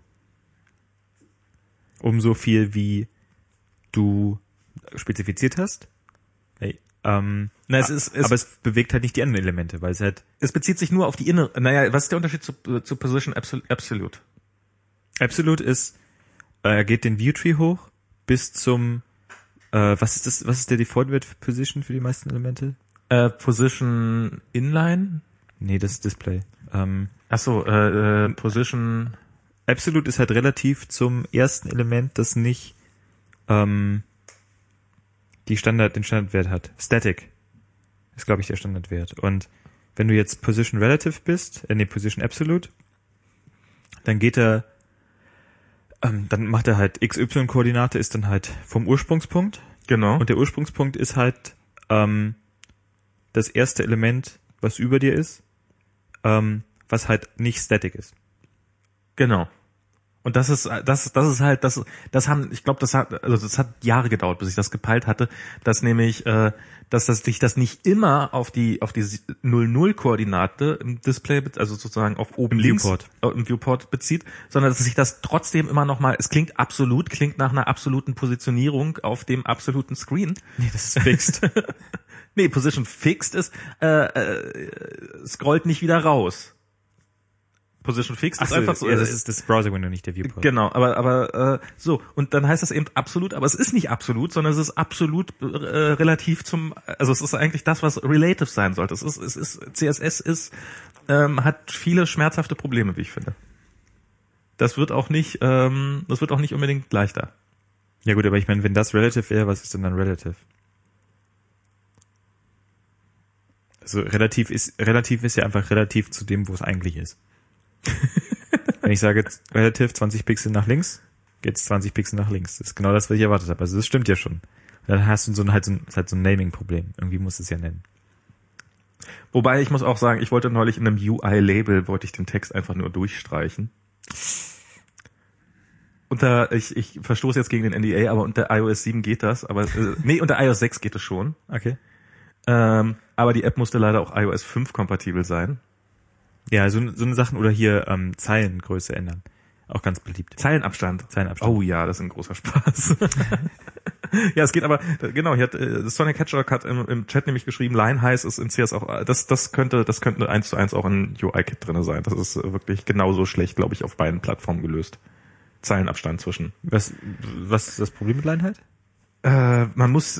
Speaker 2: Um so viel, wie du spezifiziert hast. Hey, ähm,
Speaker 1: Na, es ist- es-
Speaker 2: aber es bewegt halt nicht die anderen Elemente, weil es halt
Speaker 1: es bezieht sich nur auf die innere. Naja, was ist der Unterschied zu, zu Position Absol- Absolute?
Speaker 2: Absolute ist, äh, er geht den Viewtree hoch bis zum, äh, was ist das, was ist der Default-Wert für Position für die meisten Elemente?
Speaker 1: Äh, Position Inline?
Speaker 2: Nee, das ist Display. Ähm,
Speaker 1: Ach so, äh, äh, Position.
Speaker 2: Absolute ist halt relativ zum ersten Element, das nicht ähm, die Standard, den Standardwert hat. Static ist, glaube ich, der Standardwert. Und wenn du jetzt Position Relative bist, äh, nee, Position Absolute, dann geht er, ähm, dann macht er halt X Y-Koordinate ist dann halt vom Ursprungspunkt.
Speaker 1: Genau.
Speaker 2: Und der Ursprungspunkt ist halt ähm, das erste Element, was über dir ist, ähm, was halt nicht static ist.
Speaker 1: Genau. Und das ist, das, das ist halt, das, das haben, ich glaube, das hat, also das hat Jahre gedauert, bis ich das gepeilt hatte, dass nämlich, äh, dass das sich das nicht immer auf die, auf die null null Koordinate im Display, also sozusagen auf oben
Speaker 2: Im
Speaker 1: links,
Speaker 2: Viewport.
Speaker 1: äh, im Viewport bezieht, sondern dass sich das trotzdem immer noch mal, es klingt absolut, klingt nach einer absoluten Positionierung auf dem absoluten Screen.
Speaker 2: Nee, das ist fixed.
Speaker 1: Nee, Position Fixed ist, äh, äh, scrollt nicht wieder raus. Position Fixed
Speaker 2: Ach
Speaker 1: ist
Speaker 2: so,
Speaker 1: einfach so.
Speaker 2: ja, das ist das Browser-Window, nicht der Viewport.
Speaker 1: Genau, aber aber äh, so, und dann heißt das eben absolut, aber es ist nicht absolut, sondern es ist absolut äh, relativ zum, also es ist eigentlich das, was relative sein sollte. Es ist, es ist, C S S ist, ähm, hat viele schmerzhafte Probleme, wie ich finde. Das wird auch nicht, ähm, das wird auch nicht unbedingt leichter.
Speaker 2: Ja gut, aber ich meine, wenn das relative wäre, was ist denn dann relative? Also relativ ist relativ ist ja einfach relativ zu dem, wo es eigentlich ist. Wenn ich sage jetzt relativ zwanzig Pixel nach links, geht's zwanzig Pixel nach links. Das ist genau das, was ich erwartet habe. Also das stimmt ja schon. Dann hast du so ein, halt so ein, halt so ein Naming-Problem. Irgendwie musst du es ja nennen.
Speaker 1: Wobei, ich muss auch sagen, ich wollte neulich in einem U I-Label, wollte ich den Text einfach nur durchstreichen. Unter, ich, ich verstoße jetzt gegen den N D A, aber unter i O S sieben geht das, aber, äh, nee, unter i O S sechs geht es schon.
Speaker 2: Okay.
Speaker 1: Ähm, aber die App musste leider auch i O S fünf kompatibel sein.
Speaker 2: Ja, so, so eine Sachen oder hier ähm, Zeilengröße ändern. Auch ganz beliebt.
Speaker 1: Zeilenabstand.
Speaker 2: Zeilenabstand.
Speaker 1: Oh ja, das ist ein großer Spaß. Ja, es geht aber, genau, hier hat äh, Sonic Hedgehog hat im, im Chat nämlich geschrieben, Line heißt es in C S auch, das das könnte das könnte eins zu eins auch in U I-Kit drinne sein. Das ist wirklich genauso schlecht, glaube ich, auf beiden Plattformen gelöst. Zeilenabstand zwischen.
Speaker 2: Was was ist das Problem mit Lionheit?
Speaker 1: Äh, man muss,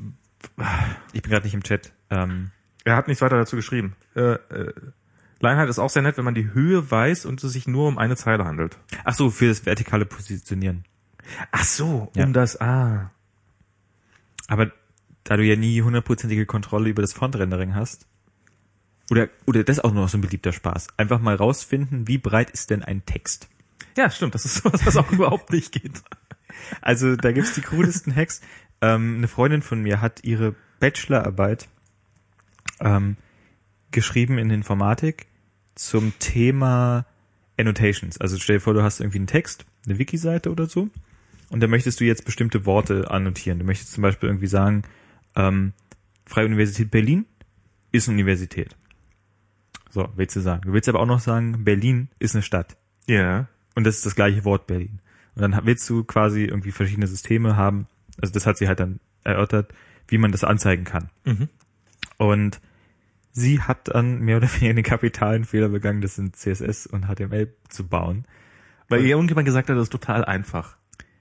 Speaker 2: Ich bin gerade nicht im Chat. Ähm,
Speaker 1: er hat nichts weiter dazu geschrieben. Äh, äh, Lineheit ist auch sehr nett, wenn man die Höhe weiß und es sich nur um eine Zeile handelt.
Speaker 2: ach so, für das vertikale Positionieren.
Speaker 1: Ach so,
Speaker 2: Ja.
Speaker 1: um das, ah.
Speaker 2: Aber da du ja nie hundertprozentige Kontrolle über das Font-Rendering hast, oder oder das ist auch noch so ein beliebter Spaß. Einfach mal rausfinden, wie breit ist denn ein Text?
Speaker 1: Ja, stimmt, das ist sowas, was auch überhaupt nicht geht.
Speaker 2: Also da gibt's die krudesten Hacks. Ähm, eine Freundin von mir hat ihre Bachelorarbeit ähm, geschrieben in Informatik zum Thema Annotations. Also stell dir vor, du hast irgendwie einen Text, eine Wiki-Seite oder so, und da möchtest du jetzt bestimmte Worte annotieren. Du möchtest zum Beispiel irgendwie sagen, ähm, Freie Universität Berlin ist eine Universität. So, willst du sagen. Du willst aber auch noch sagen, Berlin ist eine Stadt.
Speaker 1: Ja.
Speaker 2: Und das ist das gleiche Wort Berlin. Und dann willst du quasi irgendwie verschiedene Systeme haben. Also das hat sie halt dann erörtert, wie man das anzeigen kann.
Speaker 1: Mhm.
Speaker 2: Und sie hat dann mehr oder weniger den kapitalen Fehler begangen, das in C S S und H T M L zu bauen.
Speaker 1: Weil ihr irgendjemand gesagt hat, das ist total einfach.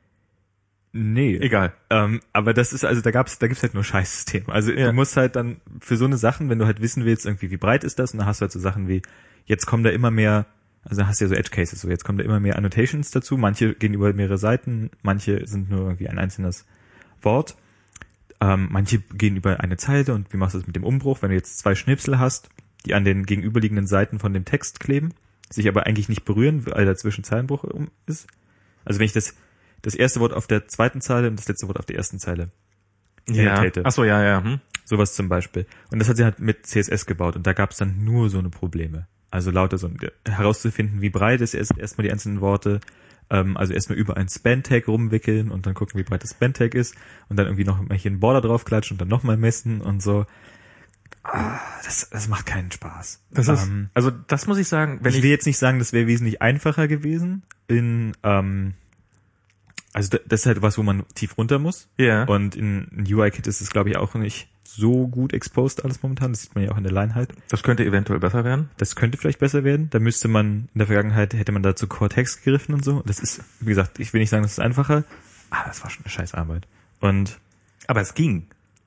Speaker 2: Nee.
Speaker 1: Egal.
Speaker 2: Ähm, aber das ist, also da gab's, da gibt's halt nur Scheißsysteme. Also
Speaker 1: Ja.
Speaker 2: du musst halt dann für so eine Sachen, wenn du halt wissen willst, irgendwie wie breit ist das, und dann hast du halt so Sachen wie, jetzt kommen da immer mehr, also hast du ja so Edge Cases, so jetzt kommen da immer mehr Annotations dazu, manche gehen über mehrere Seiten, manche sind nur irgendwie ein einzelnes Wort, ähm, manche gehen über eine Zeile, und wie machst du das mit dem Umbruch, wenn du jetzt zwei Schnipsel hast, die an den gegenüberliegenden Seiten von dem Text kleben, sich aber eigentlich nicht berühren, weil dazwischen Zeilenbruch ist. Also wenn ich das das erste Wort auf der zweiten Zeile und das letzte Wort auf der ersten Zeile
Speaker 1: Ja.
Speaker 2: annotate.
Speaker 1: Ach so, ja, ja. Hm.
Speaker 2: Sowas zum Beispiel. Und das hat sie halt mit C S S gebaut, und da gab es dann nur so eine Probleme. Also lauter so herauszufinden, wie breit ist erst erstmal die einzelnen Worte, ähm, also erstmal über ein Span-Tag rumwickeln und dann gucken, wie breit das Span-Tag ist, und dann irgendwie noch mal hier einen Border draufklatschen und dann nochmal messen und so. Ah, das, das macht keinen Spaß.
Speaker 1: Das ist,
Speaker 2: ähm,
Speaker 1: also das muss ich sagen, wenn
Speaker 2: ich
Speaker 1: ich,
Speaker 2: will jetzt nicht sagen, das wäre wesentlich einfacher gewesen in, ähm, also das ist halt was, wo man tief runter muss.
Speaker 1: ja.
Speaker 2: Und in, in U I-Kit ist es, glaube ich, auch nicht so gut exposed alles momentan. Das sieht man ja auch in der Line halt.
Speaker 1: Das könnte eventuell besser werden.
Speaker 2: Das könnte vielleicht besser werden. Da müsste man, in der Vergangenheit hätte man da zu Cortex gegriffen und so. Das ist, wie gesagt, ich will nicht sagen, das ist einfacher, aber das war schon eine scheiß Arbeit. Und
Speaker 1: Aber es ging.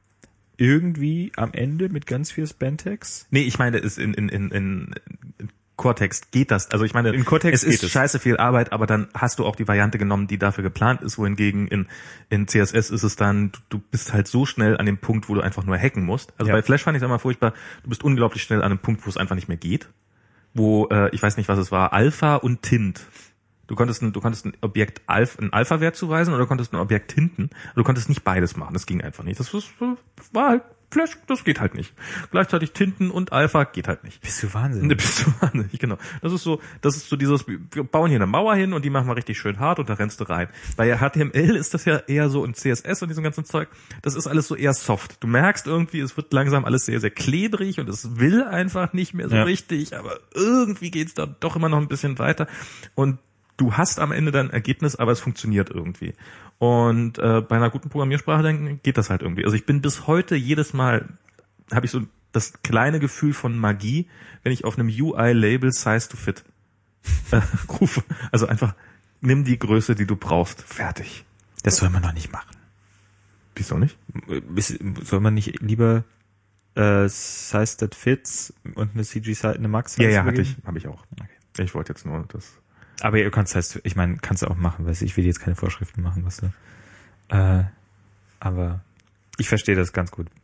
Speaker 2: irgendwie am Ende mit ganz viel Spantex.
Speaker 1: Nee, ich meine, es in, in, in, in Cortex geht das. Also ich meine,
Speaker 2: In Cortex
Speaker 1: es ist
Speaker 2: geht es.
Speaker 1: scheiße viel Arbeit, aber dann hast du auch die Variante genommen, die dafür geplant ist, wohingegen in, in C S S ist es dann, du, du bist halt so schnell an dem Punkt, wo du einfach nur hacken musst. Also
Speaker 2: Ja.
Speaker 1: bei Flash fand ich es immer furchtbar, du bist unglaublich schnell an einem Punkt, wo es einfach nicht mehr geht. Wo, äh, ich weiß nicht, was es war, Alpha und Tint. Du konntest ein, du konntest ein Objekt Alpha, ein Alpha-Wert zuweisen oder du konntest ein Objekt tinten. Du konntest nicht beides machen. Das ging einfach nicht. Das, das war halt Flash, das geht halt nicht. Gleichzeitig Tinten und Alpha geht halt nicht.
Speaker 2: Bist du Wahnsinn?
Speaker 1: Ne, bist du wahnsinnig, genau. Das ist so, das ist so dieses, wir bauen hier eine Mauer hin und die machen wir richtig schön hart und da rennst du rein. Bei H T M L ist das ja eher so, in C S S und diesem ganzen Zeug, das ist alles so eher soft. Du merkst irgendwie, es wird langsam alles sehr, sehr klebrig und es will einfach nicht mehr so
Speaker 2: Ja.
Speaker 1: richtig, aber irgendwie geht's da doch immer noch ein bisschen weiter und du hast am Ende dein Ergebnis, aber es funktioniert irgendwie. Und äh, bei einer guten Programmiersprache dann geht das halt irgendwie. Also ich bin bis heute jedes Mal, habe ich so das kleine Gefühl von Magie, wenn ich auf einem U I-Label Size to Fit äh, rufe. Also einfach, nimm die Größe, die du brauchst. Fertig.
Speaker 2: Das soll man doch nicht machen.
Speaker 1: Wieso nicht?
Speaker 2: Ist- Soll man nicht lieber äh, Size that fits und eine C G-Size, eine Max-Size
Speaker 1: Ja, ja, hatte
Speaker 2: übergeben?
Speaker 1: ich, habe ich auch.
Speaker 2: Okay.
Speaker 1: Ich wollte jetzt nur das.
Speaker 2: Aber du kannst heißt, ich meine, kannst du auch machen, weißt du, ich will dir jetzt keine Vorschriften machen, was du. Äh, aber ich verstehe das ganz gut.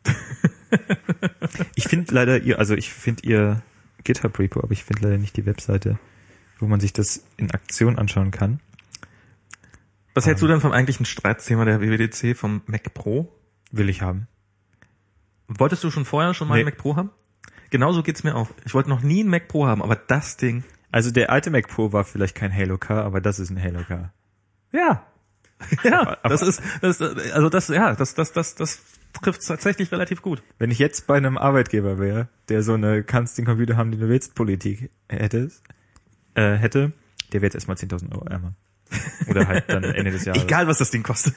Speaker 2: Ich finde leider ihr, also ich finde ihr GitHub-Repo, aber ich finde leider nicht die Webseite, wo man sich das in Aktion anschauen kann.
Speaker 1: Was hältst du denn vom eigentlichen Streitthema der W W D C vom Mac Pro?
Speaker 2: Will ich haben.
Speaker 1: Wolltest du schon vorher schon mal
Speaker 2: Nee.
Speaker 1: einen Mac Pro haben? Genauso geht's mir auch. Ich wollte noch nie einen Mac Pro haben, aber das Ding.
Speaker 2: Also der alte Mac Pro war vielleicht kein Halo-Car, aber das ist ein Halo-Car.
Speaker 1: Ja. Ja,
Speaker 2: Aber-
Speaker 1: das ist, das, also das, ja, das, das, das, das trifft tatsächlich relativ gut.
Speaker 2: Wenn ich jetzt bei einem Arbeitgeber wäre, der so eine kannst den Computer haben, den du willst Politik hätte, äh, hätte, der wäre jetzt erstmal zehntausend Euro ärmer. Oder halt dann Ende des Jahres.
Speaker 1: Egal, was das Ding kostet.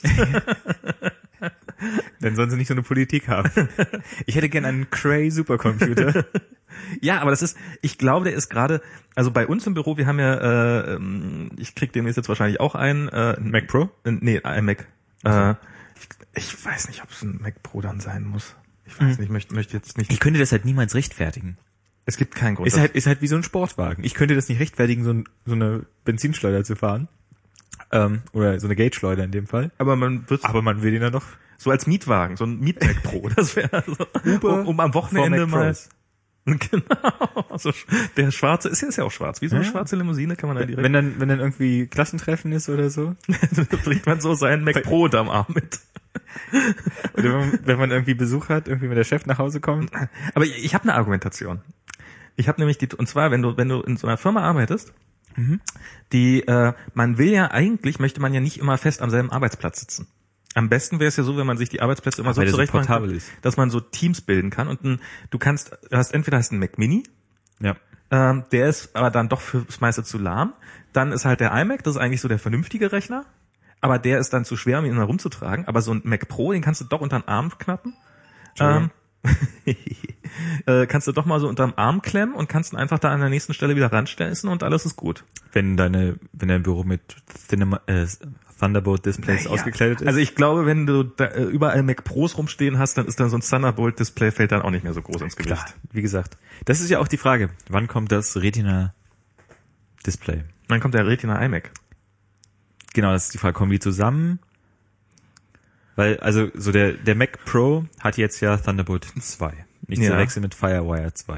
Speaker 2: Dann sollen sie nicht so eine Politik haben. Ich hätte gern einen Cray Supercomputer.
Speaker 1: Ja, aber das ist, ich glaube, der ist gerade, also bei uns im Büro, wir haben ja, äh, ähm, ich krieg demnächst jetzt wahrscheinlich auch einen, äh, ein
Speaker 2: Mac Pro?
Speaker 1: äh, nee, ein Mac. Äh, ich, ich weiß nicht, ob es ein Mac Pro dann sein muss. Ich weiß
Speaker 2: Hm.
Speaker 1: nicht, möchte, möchte jetzt nicht.
Speaker 2: Ich könnte das halt niemals rechtfertigen.
Speaker 1: Es gibt keinen Grund.
Speaker 2: Ist halt, ist halt wie so ein Sportwagen. Ich könnte das nicht rechtfertigen, so, ein, so eine Benzinschleuder zu fahren. Ähm, oder so eine Gate-Schleuder in dem Fall.
Speaker 1: aber man wird
Speaker 2: Aber man will ihn dann noch.
Speaker 1: so als Mietwagen, so ein Miet-Mac Pro. Das wäre so, um, um am Wochenende
Speaker 2: vor Mac
Speaker 1: mal.
Speaker 2: Pros.
Speaker 1: Genau. So, der schwarze ist jetzt ja auch schwarz. Wie so eine
Speaker 2: Ja.
Speaker 1: schwarze Limousine kann man da direkt.
Speaker 2: Wenn dann, wenn dann irgendwie Klassentreffen ist oder so.
Speaker 1: bringt man so seinen Mac Pro unterm Arm mit.
Speaker 2: Oder wenn, wenn man irgendwie Besuch hat, irgendwie wenn der Chef nach Hause kommt.
Speaker 1: Aber ich, ich habe eine Argumentation. Ich habe nämlich die, und zwar, wenn du, wenn du in so einer Firma arbeitest,
Speaker 2: Mhm.
Speaker 1: die, äh, man will ja eigentlich, möchte man ja nicht immer fest am selben Arbeitsplatz sitzen. Am besten wäre es ja so, wenn man sich die Arbeitsplätze immer
Speaker 2: Ach,
Speaker 1: so
Speaker 2: weil der so
Speaker 1: zurechtmachen kann,
Speaker 2: portabel ist.
Speaker 1: dass man so Teams bilden kann. Und ein, du kannst, du hast entweder hast einen Mac Mini,
Speaker 2: Ja.
Speaker 1: ähm, der ist aber dann doch fürs meiste zu lahm. Dann ist halt der iMac, das ist eigentlich so der vernünftige Rechner, aber der ist dann zu schwer, um ihn herumzutragen. Aber so ein Mac Pro, den kannst du doch unter den Arm knappen. Ähm, äh, kannst du doch mal so unterm Arm klemmen und kannst ihn einfach da an der nächsten Stelle wieder ranstellen und alles ist gut.
Speaker 2: Wenn deine, wenn dein Büro mit Cinema, äh, Thunderbolt Displays ausgekleidet ist.
Speaker 1: Also ich glaube, wenn du da äh, überall Mac Pros rumstehen hast, dann ist dann so ein Thunderbolt Display fällt dann auch nicht mehr so groß ins Gewicht.
Speaker 2: klar, wie gesagt. Das ist ja auch die Frage. Wann kommt das Retina Display?
Speaker 1: Dann kommt der Retina iMac.
Speaker 2: Genau, das ist die Frage. Kommen die zusammen? Weil, also, so der, der Mac Pro hat jetzt ja Thunderbolt zwei. Nicht zu
Speaker 1: Ja.
Speaker 2: wechseln mit Firewire zwei.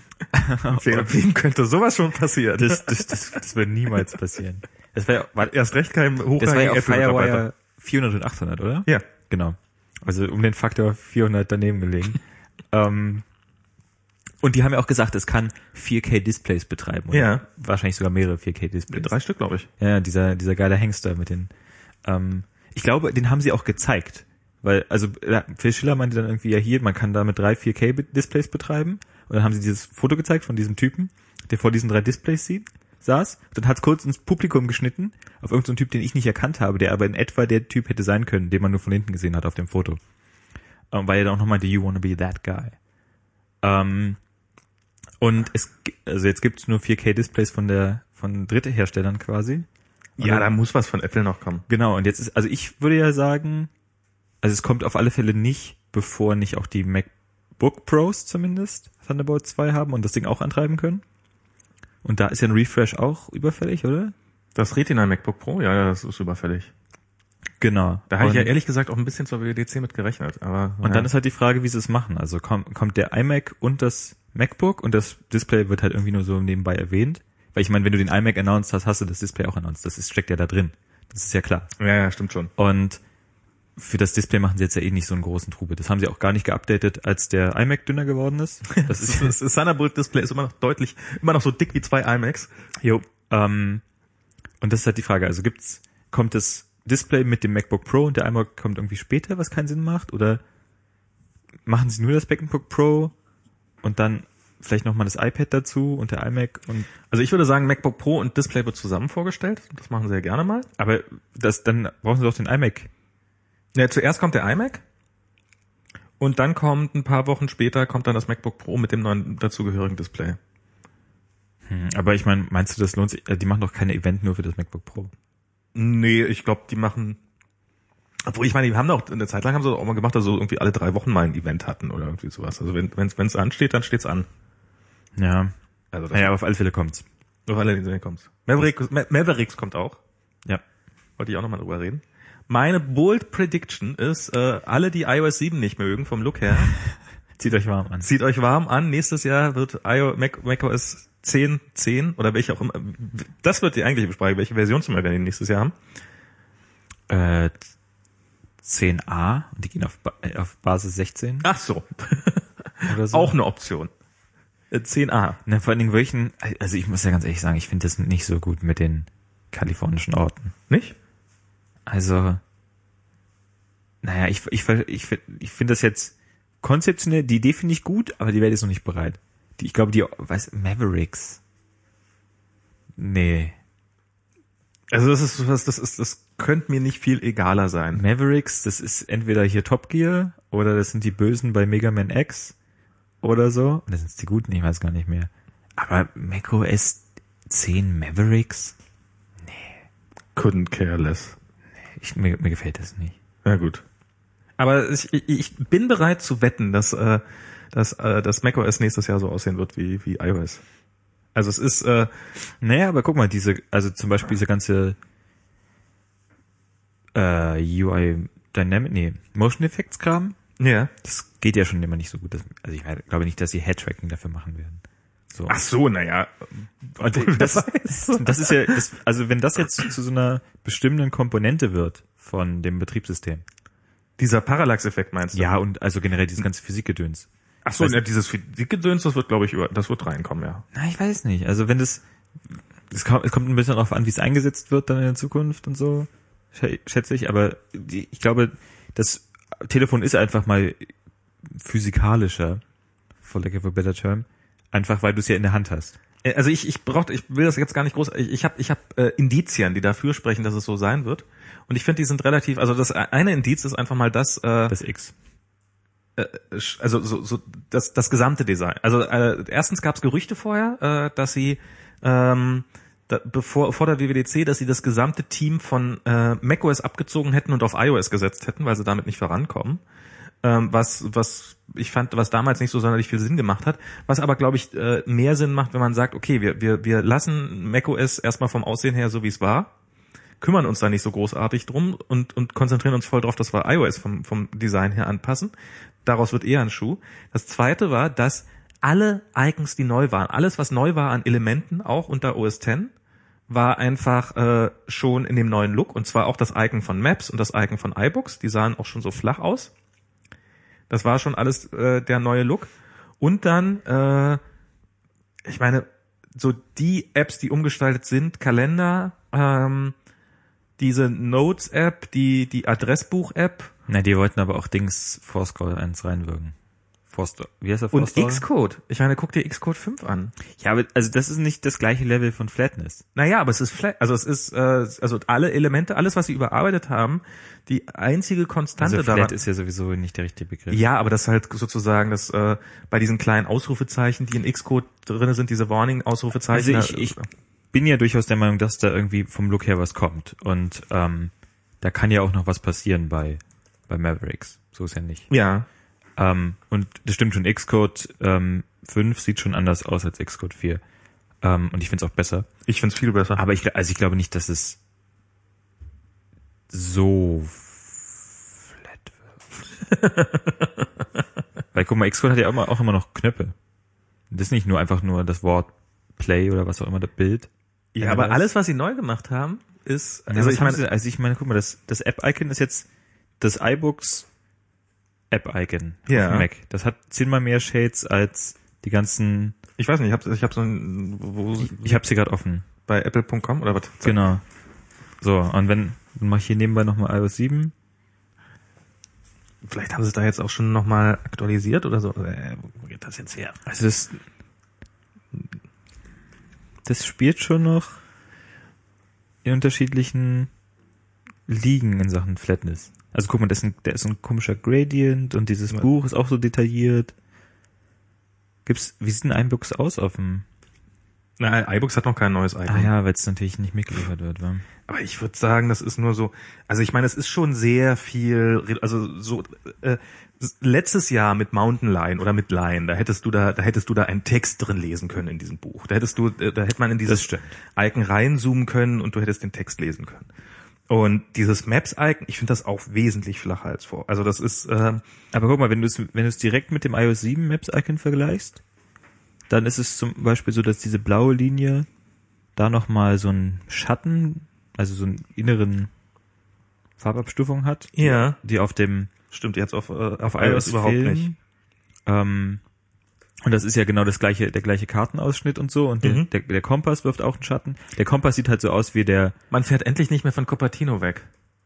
Speaker 1: Wem, wem könnte sowas schon passieren?
Speaker 2: Das, das, das, das wird niemals passieren. Das war ja, war,
Speaker 1: Erst recht kein
Speaker 2: das war ja
Speaker 1: hochrangiger
Speaker 2: auch
Speaker 1: Apple-Mitarbeiter.
Speaker 2: Firewire vierhundert und achthundert, oder?
Speaker 1: Ja.
Speaker 2: Genau. Also um den Faktor vierhundert daneben gelegen. ähm, und die haben ja auch gesagt, es kann vier K Displays betreiben. Oder?
Speaker 1: Ja.
Speaker 2: Wahrscheinlich sogar mehrere vier K Displays.
Speaker 1: Drei Stück, glaube ich.
Speaker 2: Ja, dieser, dieser geile Hengster mit den, ähm, ich glaube, den haben sie auch gezeigt. Weil, also, ja, Phil Schiller meinte dann irgendwie, ja hier, man kann da mit drei vier K Displays betreiben. Und dann haben sie dieses Foto gezeigt von diesem Typen, der vor diesen drei Displays sieht, saß. Dann hat's kurz ins Publikum geschnitten, auf irgendeinen so einen Typ, den ich nicht erkannt habe, der aber in etwa der Typ hätte sein können, den man nur von hinten gesehen hat auf dem Foto. Ähm, weil er dann auch noch meinte, you wanna be that guy. Ähm, und es, also jetzt gibt's nur vier K Displays von der, von Drittherstellern quasi. Und
Speaker 1: Ja,
Speaker 2: dann-
Speaker 1: da muss was von Apple noch kommen.
Speaker 2: Genau, und jetzt ist, also ich würde ja sagen, also es kommt auf alle Fälle nicht, bevor nicht auch die MacBook Pros zumindest Thunderbolt zwei haben und das Ding auch antreiben können. Und da ist ja ein Refresh auch überfällig, oder?
Speaker 1: Das Retina MacBook Pro, ja, ja, das ist überfällig.
Speaker 2: Genau.
Speaker 1: Da habe ich
Speaker 2: und,
Speaker 1: ja ehrlich gesagt auch ein bisschen zur W W D C mit gerechnet. Aber,
Speaker 2: und dann ist halt die Frage, wie sie es machen. Also kommt, kommt der iMac und das MacBook und das Display wird halt irgendwie nur so nebenbei erwähnt. Weil ich meine, wenn du den iMac announced hast, hast du das Display auch announced. Das ist, steckt ja da drin. Das ist ja klar.
Speaker 1: ja, ja, stimmt schon.
Speaker 2: Und für das Display machen sie jetzt ja eh nicht so einen großen Trubel. Das haben sie auch gar nicht geupdatet, als der iMac dünner geworden ist. Das ist,
Speaker 1: Das, das Thunderbolt Display ist immer noch deutlich, immer noch so dick wie zwei iMacs.
Speaker 2: jo, ähm, und das ist halt die Frage. Also gibt's, kommt das Display mit dem MacBook Pro und der iMac kommt irgendwie später, was keinen Sinn macht? Oder machen sie nur das MacBook Pro und dann vielleicht nochmal das iPad dazu und der iMac und,
Speaker 1: Also ich würde sagen, MacBook Pro und Display wird zusammen vorgestellt. Das machen sie ja gerne mal.
Speaker 2: aber das, dann brauchen sie doch den iMac.
Speaker 1: Ja, zuerst kommt der iMac und dann kommt ein paar Wochen später kommt dann das MacBook Pro mit dem neuen dazugehörigen Display.
Speaker 2: Hm, aber ich meine, meinst du, das lohnt sich? Die machen doch keine Event nur für das MacBook Pro.
Speaker 1: Nee, ich glaube, die machen, obwohl ich meine, die haben doch, eine Zeit lang haben sie doch auch mal gemacht, dass sie so irgendwie alle drei Wochen mal ein Event hatten oder irgendwie sowas. Also wenn es wenn's ansteht, dann steht's an.
Speaker 2: Ja.
Speaker 1: Also das
Speaker 2: Naja, aber auf alle Fälle kommt's.
Speaker 1: auf alle, die kommst. Mavericks, Ma- Mavericks kommt auch.
Speaker 2: Ja.
Speaker 1: Wollte ich auch nochmal drüber reden. Meine bold Prediction ist, äh, alle, die iOS sieben nicht mögen, vom Look her,
Speaker 2: Zieht euch warm an.
Speaker 1: zieht euch warm an. Nächstes Jahr wird iOS, Mac, macOS zehn, zehn oder welche auch immer. Das wird die eigentliche Besprechung, welche Version zum Beispiel nächstes Jahr haben.
Speaker 2: Äh, zehn a und die gehen auf, Ba- äh, auf Basis sechzehn
Speaker 1: Ach so.
Speaker 2: oder so.
Speaker 1: Auch eine Option. Äh, zehn a.
Speaker 2: Na, vor allen Dingen welchen, also ich muss ja ganz ehrlich sagen, ich finde das nicht so gut mit den kalifornischen Orten.
Speaker 1: Nicht?
Speaker 2: Also, naja, ich, ich, ich, ich finde das jetzt konzeptionell, die Idee finde ich gut, aber die Welt ist noch nicht bereit. Die, ich glaube, die, weiß, Mavericks. Nee.
Speaker 1: Also das ist was, das ist, das könnte mir nicht viel egaler sein.
Speaker 2: Mavericks, das ist entweder hier Top Gear oder das sind die Bösen bei Mega Man X oder so. Das sind die Guten, ich weiß gar nicht mehr. Aber macOS zehn Mavericks?
Speaker 1: Couldn't care less.
Speaker 2: Ich, mir, mir gefällt das nicht.
Speaker 1: Ja gut. Aber ich, ich, ich bin bereit zu wetten, dass, äh, dass, äh, dass macOS nächstes Jahr so aussehen wird wie, wie iOS. Also es ist, äh,
Speaker 2: Naja, aber guck mal, diese, also zum Beispiel diese ganze äh, U I Dynamic, nee, Motion Effects Kram,
Speaker 1: ja.
Speaker 2: das geht ja schon immer nicht so gut. Das, also ich glaube nicht, dass sie Head-Tracking dafür machen werden. So.
Speaker 1: Ach so, naja.
Speaker 2: Und das, das ist ja, das, also wenn das jetzt zu so einer bestimmenden Komponente wird von dem Betriebssystem.
Speaker 1: Dieser Parallax-Effekt meinst du?
Speaker 2: Ja, und also generell dieses ganze Physikgedöns.
Speaker 1: Ach so, ja, dieses Physikgedöns, das wird, glaube ich, über, das wird reinkommen, ja.
Speaker 2: Na, ich weiß nicht. Also wenn das, es kommt, es kommt ein bisschen darauf an, wie es eingesetzt wird dann in der Zukunft und so, schätze ich. Aber die, ich glaube, das Telefon ist einfach mal physikalischer, for lack of a better term, einfach weil du es ja in der Hand hast.
Speaker 1: Also ich, ich brauche, ich will das jetzt gar nicht groß. Ich, ich habe, ich habe äh, Indizien, die dafür sprechen, dass es so sein wird. Und ich finde, die sind relativ. Also das eine Indiz ist einfach mal das. Äh,
Speaker 2: Das X.
Speaker 1: Äh, also so, so das, das gesamte Design. Also äh, erstens gab es Gerüchte vorher, äh, dass sie ähm, da, bevor vor der W W D C, dass sie das gesamte Team von äh, macOS abgezogen hätten und auf iOS gesetzt hätten, weil sie damit nicht vorankommen. Ähm, was was ich fand, was damals nicht so sonderlich viel Sinn gemacht hat, was aber, glaube ich, äh, mehr Sinn macht, wenn man sagt, okay, wir wir wir lassen macOS erstmal vom Aussehen her so, wie es war, kümmern uns da nicht so großartig drum und und konzentrieren uns voll drauf, dass wir iOS vom vom Design her anpassen. Daraus wird eher ein Schuh. Das Zweite war, dass alle Icons, die neu waren, alles, was neu war an Elementen, auch unter O S X, war einfach äh, schon in dem neuen Look. Und zwar auch das Icon von Maps und das Icon von iBooks. Die sahen auch schon so flach aus. Das war schon alles äh, der neue Look. Und dann, äh, ich meine, so die Apps, die umgestaltet sind, Kalender, ähm, diese Notes-App, die die Adressbuch-App.
Speaker 2: Na, die wollten aber auch Dings Fourscore eins reinwirken. Fourscore, wie heißt der
Speaker 1: Und
Speaker 2: Fourscore?
Speaker 1: Xcode. Ich meine, guck dir Xcode fünf an.
Speaker 2: Ja, aber also das ist nicht das gleiche Level von Flatness.
Speaker 1: Naja, aber es ist flat, also es ist, äh, also alle Elemente, alles, was sie überarbeitet haben, die einzige Konstante
Speaker 2: Also Flat
Speaker 1: daran.
Speaker 2: ist ja sowieso nicht der richtige Begriff.
Speaker 1: Ja, aber das ist halt sozusagen, dass äh, bei diesen kleinen Ausrufezeichen, die in Xcode drinne sind, diese Warning-Ausrufezeichen.
Speaker 2: Also ich, ich bin ja durchaus der Meinung, dass da irgendwie vom Look her was kommt. Und ähm, da kann ja auch noch was passieren bei bei Mavericks. So ist ja nicht.
Speaker 1: Ja.
Speaker 2: Ähm, und das stimmt schon, Xcode ähm, fünf sieht schon anders aus als Xcode vier. Ähm, und ich finde es auch besser.
Speaker 1: Ich find's viel besser.
Speaker 2: Aber ich, also ich glaube nicht, dass es so flat wird. Weil guck mal, Xcode hat ja auch immer, auch immer noch Knöpfe. Das ist nicht nur einfach nur das Wort Play oder was auch immer, das Bild.
Speaker 1: Ja, aber alles, was sie neu gemacht haben, ist,
Speaker 2: Also,
Speaker 1: also
Speaker 2: ich
Speaker 1: ich meine,
Speaker 2: meine, also ich meine, guck mal, das, das App-Icon ist jetzt das iBooks App-Icon
Speaker 1: Ja.
Speaker 2: auf dem Mac. Das hat zehnmal mehr Shades als die ganzen.
Speaker 1: ich weiß nicht, ich habe ich hab so ein, wo,
Speaker 2: Ich, ich habe sie gerade offen.
Speaker 1: bei apple Punkt com oder was?
Speaker 2: Genau. So, und wenn, dann mache ich hier nebenbei nochmal iOS sieben.
Speaker 1: Vielleicht haben sie es da jetzt auch schon nochmal aktualisiert oder so. Äh, wo geht das jetzt her?
Speaker 2: Also das, das spielt schon noch in unterschiedlichen Ligen in Sachen Flatness. Also guck mal, das ist ein, da ist so ein komischer Gradient und dieses
Speaker 1: Ja.
Speaker 2: Buch ist auch so detailliert. Gibt's, wie sieht denn iBooks aus auf dem?
Speaker 1: Na, iBooks hat noch kein neues Icon.
Speaker 2: Ah ja, weil es natürlich nicht mitgeliefert wird, wa?
Speaker 1: Aber ich würde sagen, das ist nur so, also ich meine, es ist schon sehr viel, also so äh, letztes Jahr mit Mountain Lion oder mit Lion, da hättest du da, da hättest du da einen Text drin lesen können in diesem Buch. Da hättest du, äh, da hätte man in dieses Icon reinzoomen können und du hättest den Text lesen können. Und dieses Maps-Icon, ich finde das auch wesentlich flacher als vor. Also das ist, äh,
Speaker 2: Aber guck mal, wenn du es, wenn du es direkt mit dem iOS sieben Maps Icon vergleichst, dann ist es zum Beispiel so, dass diese blaue Linie da nochmal so einen Schatten, also so einen inneren Farbabstufung hat.
Speaker 1: Ja.
Speaker 2: Die auf dem
Speaker 1: Stimmt jetzt auf, äh, auf,
Speaker 2: auf
Speaker 1: iOS
Speaker 2: iOS
Speaker 1: überhaupt
Speaker 2: fehlen.
Speaker 1: nicht.
Speaker 2: Ähm, und das ist ja genau das gleiche, der gleiche Kartenausschnitt und so. Und der,
Speaker 1: Mhm.
Speaker 2: der, der Kompass wirft auch einen Schatten. Der Kompass sieht halt so aus wie der,
Speaker 1: Man fährt endlich nicht mehr von Cupertino weg.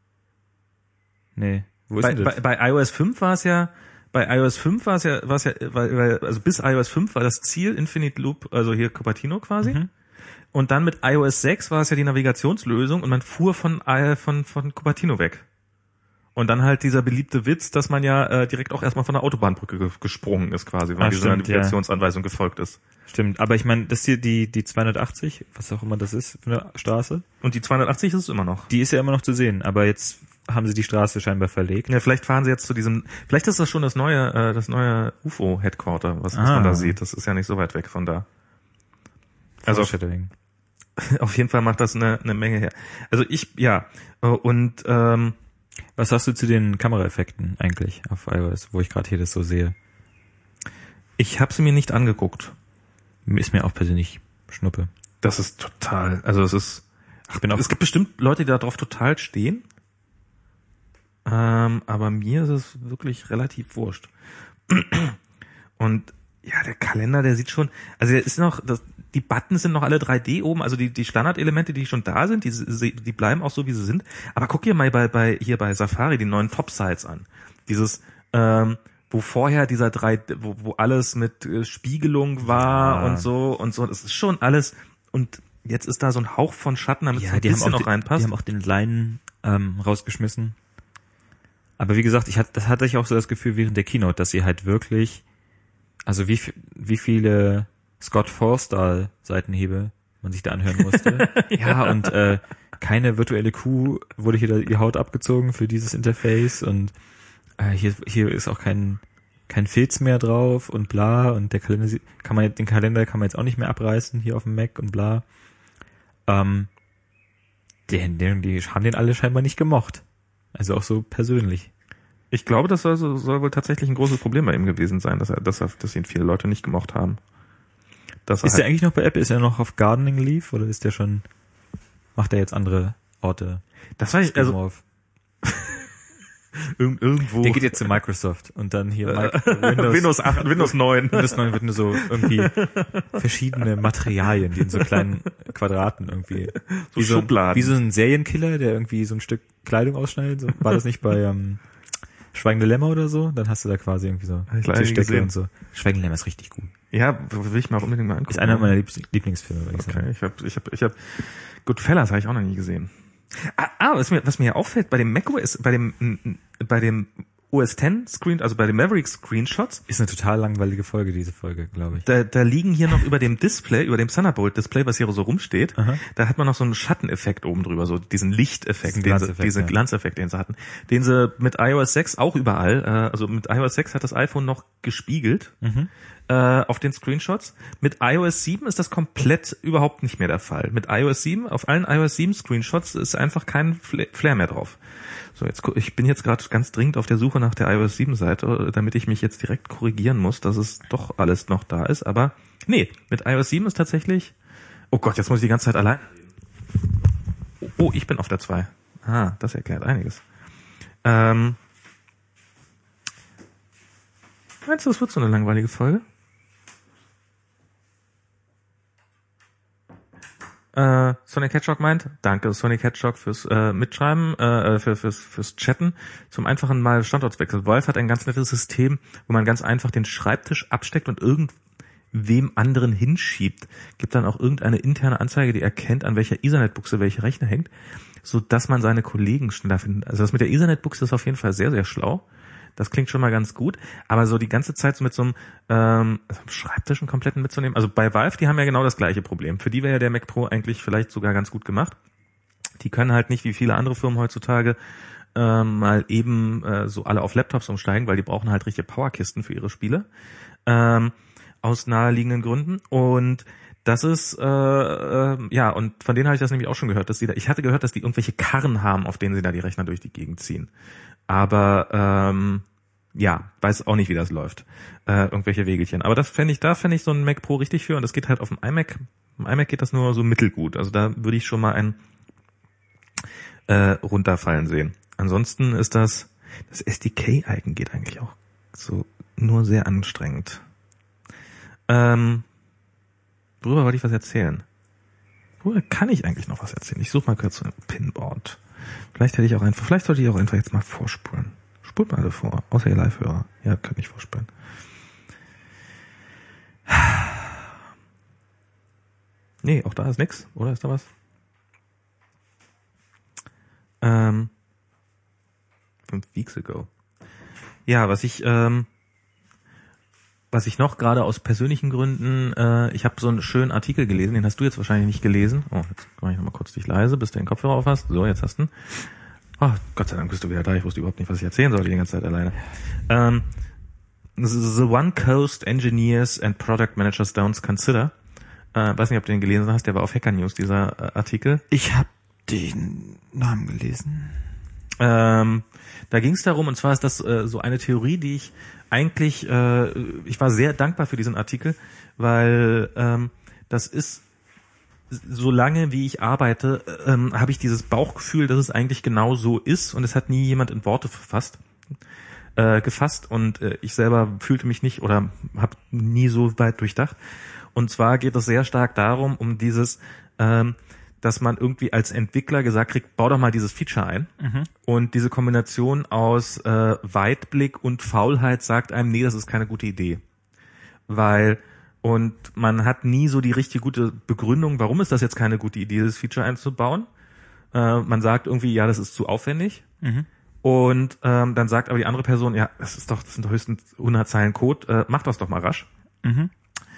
Speaker 2: nee, wo ist
Speaker 1: Bei,
Speaker 2: denn das?
Speaker 1: bei, bei iOS fünf war es ja, bei iOS fünf war es ja, war es ja, weil, weil, also bis iOS fünf war das Ziel Infinite Loop, also hier Cupertino quasi.
Speaker 2: Mhm.
Speaker 1: Und dann mit iOS sechs war es ja die Navigationslösung und man fuhr von, äh, von, von Cupertino weg. Und dann halt dieser beliebte Witz, dass man ja äh, direkt auch erstmal von der Autobahnbrücke ge- gesprungen ist quasi, weil
Speaker 2: Ah,
Speaker 1: dieser
Speaker 2: stimmt, ja.
Speaker 1: Navigationsanweisung gefolgt ist.
Speaker 2: Stimmt, aber ich meine, das hier, die, die zweihundertachtzig, was auch immer das ist für eine Straße,
Speaker 1: Und die zweihundertachtzig ist es immer noch.
Speaker 2: die ist ja immer noch zu sehen, aber jetzt haben sie die Straße scheinbar verlegt.
Speaker 1: Ja, vielleicht fahren sie jetzt zu diesem, vielleicht ist das schon das neue, äh, das neue U F O-Headquarter, was, was
Speaker 2: Ah.
Speaker 1: man da sieht. Das ist ja nicht so weit weg von da. Also auf,
Speaker 2: Foreshadowing.
Speaker 1: auf jeden Fall macht das eine, eine Menge her. Also ich, ja, äh, und ähm,
Speaker 2: Was sagst du zu den Kameraeffekten eigentlich auf iOS, wo ich gerade hier das so sehe?
Speaker 1: ich habe sie mir nicht angeguckt.
Speaker 2: Ist mir auch persönlich Schnuppe.
Speaker 1: Das ist total, also es ist,
Speaker 2: Ich bin auch,
Speaker 1: es gibt bestimmt Leute, die darauf total stehen. Ähm, aber mir ist es wirklich relativ wurscht. Und ja, der Kalender, der sieht schon, also der ist noch, das, die Buttons sind noch alle drei D oben, also die, die Standardelemente, die schon da sind, die, die bleiben auch so, wie sie sind. Aber guck hier mal bei, bei, hier bei Safari die neuen Top-Sites an. Dieses, ähm, wo vorher dieser drei, wo, wo alles mit äh, Spiegelung war
Speaker 2: Ja.
Speaker 1: und so und so, das ist schon alles, und jetzt ist da so ein Hauch von Schatten, damit es
Speaker 2: ja,
Speaker 1: ein
Speaker 2: die haben,
Speaker 1: bisschen
Speaker 2: auch
Speaker 1: noch
Speaker 2: den,
Speaker 1: reinpasst.
Speaker 2: die haben auch den Line ähm, rausgeschmissen. Aber wie gesagt, ich hatte, das hatte ich auch so das Gefühl während der Keynote, dass sie halt wirklich, also wie, vi- wie viele Scott Forstall Seitenhiebe man sich da anhören musste. ja. ja, und äh, keine virtuelle Kuh wurde hier die Haut abgezogen für dieses Interface und äh, hier, hier ist auch kein kein Filz mehr drauf und bla und der Kalender sieht- kann man den Kalender kann man jetzt auch nicht mehr abreißen hier auf dem Mac und bla. Ähm, den, den, die haben den alle scheinbar nicht gemocht. Also auch so persönlich.
Speaker 1: Ich glaube, das soll, soll wohl tatsächlich ein großes Problem bei ihm gewesen sein, dass er, dass er, dass ihn viele Leute nicht gemocht haben. Dass er
Speaker 2: Ist der
Speaker 1: halt,
Speaker 2: eigentlich noch bei Apple? Ist er noch auf Gardening Leave oder ist der schon, macht er jetzt andere Orte?
Speaker 1: das war ich, also
Speaker 2: auf?
Speaker 1: irg- irgendwo.
Speaker 2: Der geht jetzt zu Microsoft und dann hier Mic- Windows,
Speaker 1: Windows acht, Windows neun.
Speaker 2: Windows neun wird nur so irgendwie verschiedene Materialien, die in so kleinen Quadraten irgendwie.
Speaker 1: So
Speaker 2: wie so,
Speaker 1: Schubladen.
Speaker 2: Wie so ein Serienkiller, der irgendwie so ein Stück Kleidung ausschneidet. So, war das nicht bei ähm, Schweigende Lämmer oder so? Dann hast du da quasi irgendwie so
Speaker 1: Hab ich leider nie
Speaker 2: Tischdecke
Speaker 1: gesehen.
Speaker 2: und so. Schweigende Lämmer ist richtig gut.
Speaker 1: Ja, will ich mal unbedingt mal angucken.
Speaker 2: Ist einer meiner Liebs- Lieblingsfilme, würde ich sagen.
Speaker 1: Okay, ich habe, ich habe, ich habe, Goodfellas habe ich auch noch nie gesehen. Ah, ah was mir, was mir auffällt bei dem macOS, bei dem, m, m, bei dem O S X Screen, also bei den Maverick Screenshots,
Speaker 2: Ist eine total langweilige Folge, diese Folge, glaube ich.
Speaker 1: da, da liegen hier noch über dem Display, über dem Thunderbolt Display, was hier so rumsteht,
Speaker 2: Aha.
Speaker 1: da hat man noch so einen Schatteneffekt oben drüber, so diesen Lichteffekt,
Speaker 2: Diesen
Speaker 1: den sie,
Speaker 2: Glanzeffekt,
Speaker 1: diesen
Speaker 2: ja.
Speaker 1: Glanzeffekt, den sie hatten, den sie mit iOS sechs auch überall, äh, also mit iOS sechs hat das iPhone noch gespiegelt,
Speaker 2: Mhm.
Speaker 1: äh, auf den Screenshots. Mit iOS sieben ist das komplett überhaupt nicht mehr der Fall. Mit iOS sieben, auf allen iOS sieben Screenshots ist einfach kein Fla- Flair mehr drauf. So, jetzt, gu- ich bin jetzt gerade ganz dringend auf der Suche nach der iOS sieben Seite, damit ich mich jetzt direkt korrigieren muss, dass es doch alles noch da ist, aber nee, mit iOS sieben ist tatsächlich, oh Gott, jetzt muss ich die ganze Zeit allein. Oh, ich bin auf der zwei. Ah, das erklärt einiges. Ähm, meinst du, das wird so eine langweilige Folge? Äh, Sonic Hedgehog meint, danke Sonic Hedgehog fürs äh, Mitschreiben, äh, für, fürs, fürs Chatten, zum einfachen Mal Standortswechsel. Valve hat ein ganz nettes System, wo man ganz einfach den Schreibtisch absteckt und irgendwem anderen hinschiebt. Gibt dann auch irgendeine interne Anzeige, die erkennt, an welcher Ethernet-Buchse welcher Rechner hängt, so dass man seine Kollegen schneller findet. Also das mit der Ethernet-Buchse ist auf jeden Fall sehr, sehr schlau. Das klingt schon mal ganz gut, aber so die ganze Zeit so mit so einem ähm, Schreibtisch einen kompletten mitzunehmen. Also bei Valve, die haben ja genau das gleiche Problem. Für die wäre ja der Mac Pro eigentlich vielleicht sogar ganz gut gemacht. Die können halt nicht wie viele andere Firmen heutzutage ähm, mal eben äh, so alle auf Laptops umsteigen, weil die brauchen halt richtige Powerkisten für ihre Spiele. Ähm, aus naheliegenden Gründen. Und das ist, äh, äh, ja, und von denen habe ich das nämlich auch schon gehört, dass die da, ich hatte gehört, dass die irgendwelche Karren haben, auf denen sie da die Rechner durch die Gegend ziehen. Aber ähm, ja, weiß auch nicht, wie das läuft. Äh, irgendwelche Wegelchen. Aber das fände ich, da fände ich so ein Mac Pro richtig für, und das geht halt auf dem iMac. Im iMac geht das nur so mittelgut. Also da würde ich schon mal ein äh, runterfallen sehen. ansonsten ist das, das S D K-Icon geht eigentlich auch so nur sehr anstrengend. Ähm, worüber wollte ich was erzählen? Worüber kann ich eigentlich noch was erzählen? Ich suche mal kurz so ein Pinboard. Vielleicht hätte ich auch einfach, vielleicht sollte ich auch einfach jetzt mal vorspulen. Spult mal alle vor, außer ihr Live-Hörer. Ja, könnt nicht vorspulen. Nee, auch da ist nix, oder ist da was? Ähm, fünf weeks ago. Ja, was ich, ähm, was ich noch gerade aus persönlichen Gründen, äh, ich habe so einen schönen Artikel gelesen, den hast du jetzt wahrscheinlich nicht gelesen. Oh, jetzt mache ich nochmal kurz dich leise, bis du den Kopfhörer auf hast. So, jetzt hast du ihn. Oh, Gott sei Dank bist du wieder da. Ich wusste überhaupt nicht, was ich erzählen sollte die ganze Zeit alleine. Ähm, The One Coast Engineers and Product Managers Don't Consider. Äh, weiß nicht, ob du den gelesen hast, der war auf Hacker News, dieser äh, Artikel.
Speaker 2: Ich habe den Namen gelesen.
Speaker 1: Ähm, da ging es darum, und zwar ist das äh, so eine Theorie, die ich eigentlich, äh, ich war sehr dankbar für diesen Artikel, weil ähm, das ist, so lange wie ich arbeite, ähm, habe ich dieses Bauchgefühl, dass es eigentlich genau so ist, und es hat nie jemand in Worte verfasst, äh, gefasst, und äh, ich selber fühlte mich nicht oder habe nie so weit durchdacht. Und zwar geht es sehr stark darum, um dieses, ähm, dass man irgendwie als Entwickler gesagt kriegt, bau doch mal dieses Feature ein. Mhm. Und diese Kombination aus äh, Weitblick und Faulheit sagt einem, nee, das ist keine gute Idee. Weil, und man hat nie so die richtig gute Begründung, warum ist das jetzt keine gute Idee, dieses Feature einzubauen. Äh, man sagt irgendwie, ja, das ist zu aufwendig. Mhm. Und ähm, dann sagt aber die andere Person, ja, das ist doch, das sind doch höchstens hundert Zeilen Code, äh, mach das doch mal rasch. Mhm.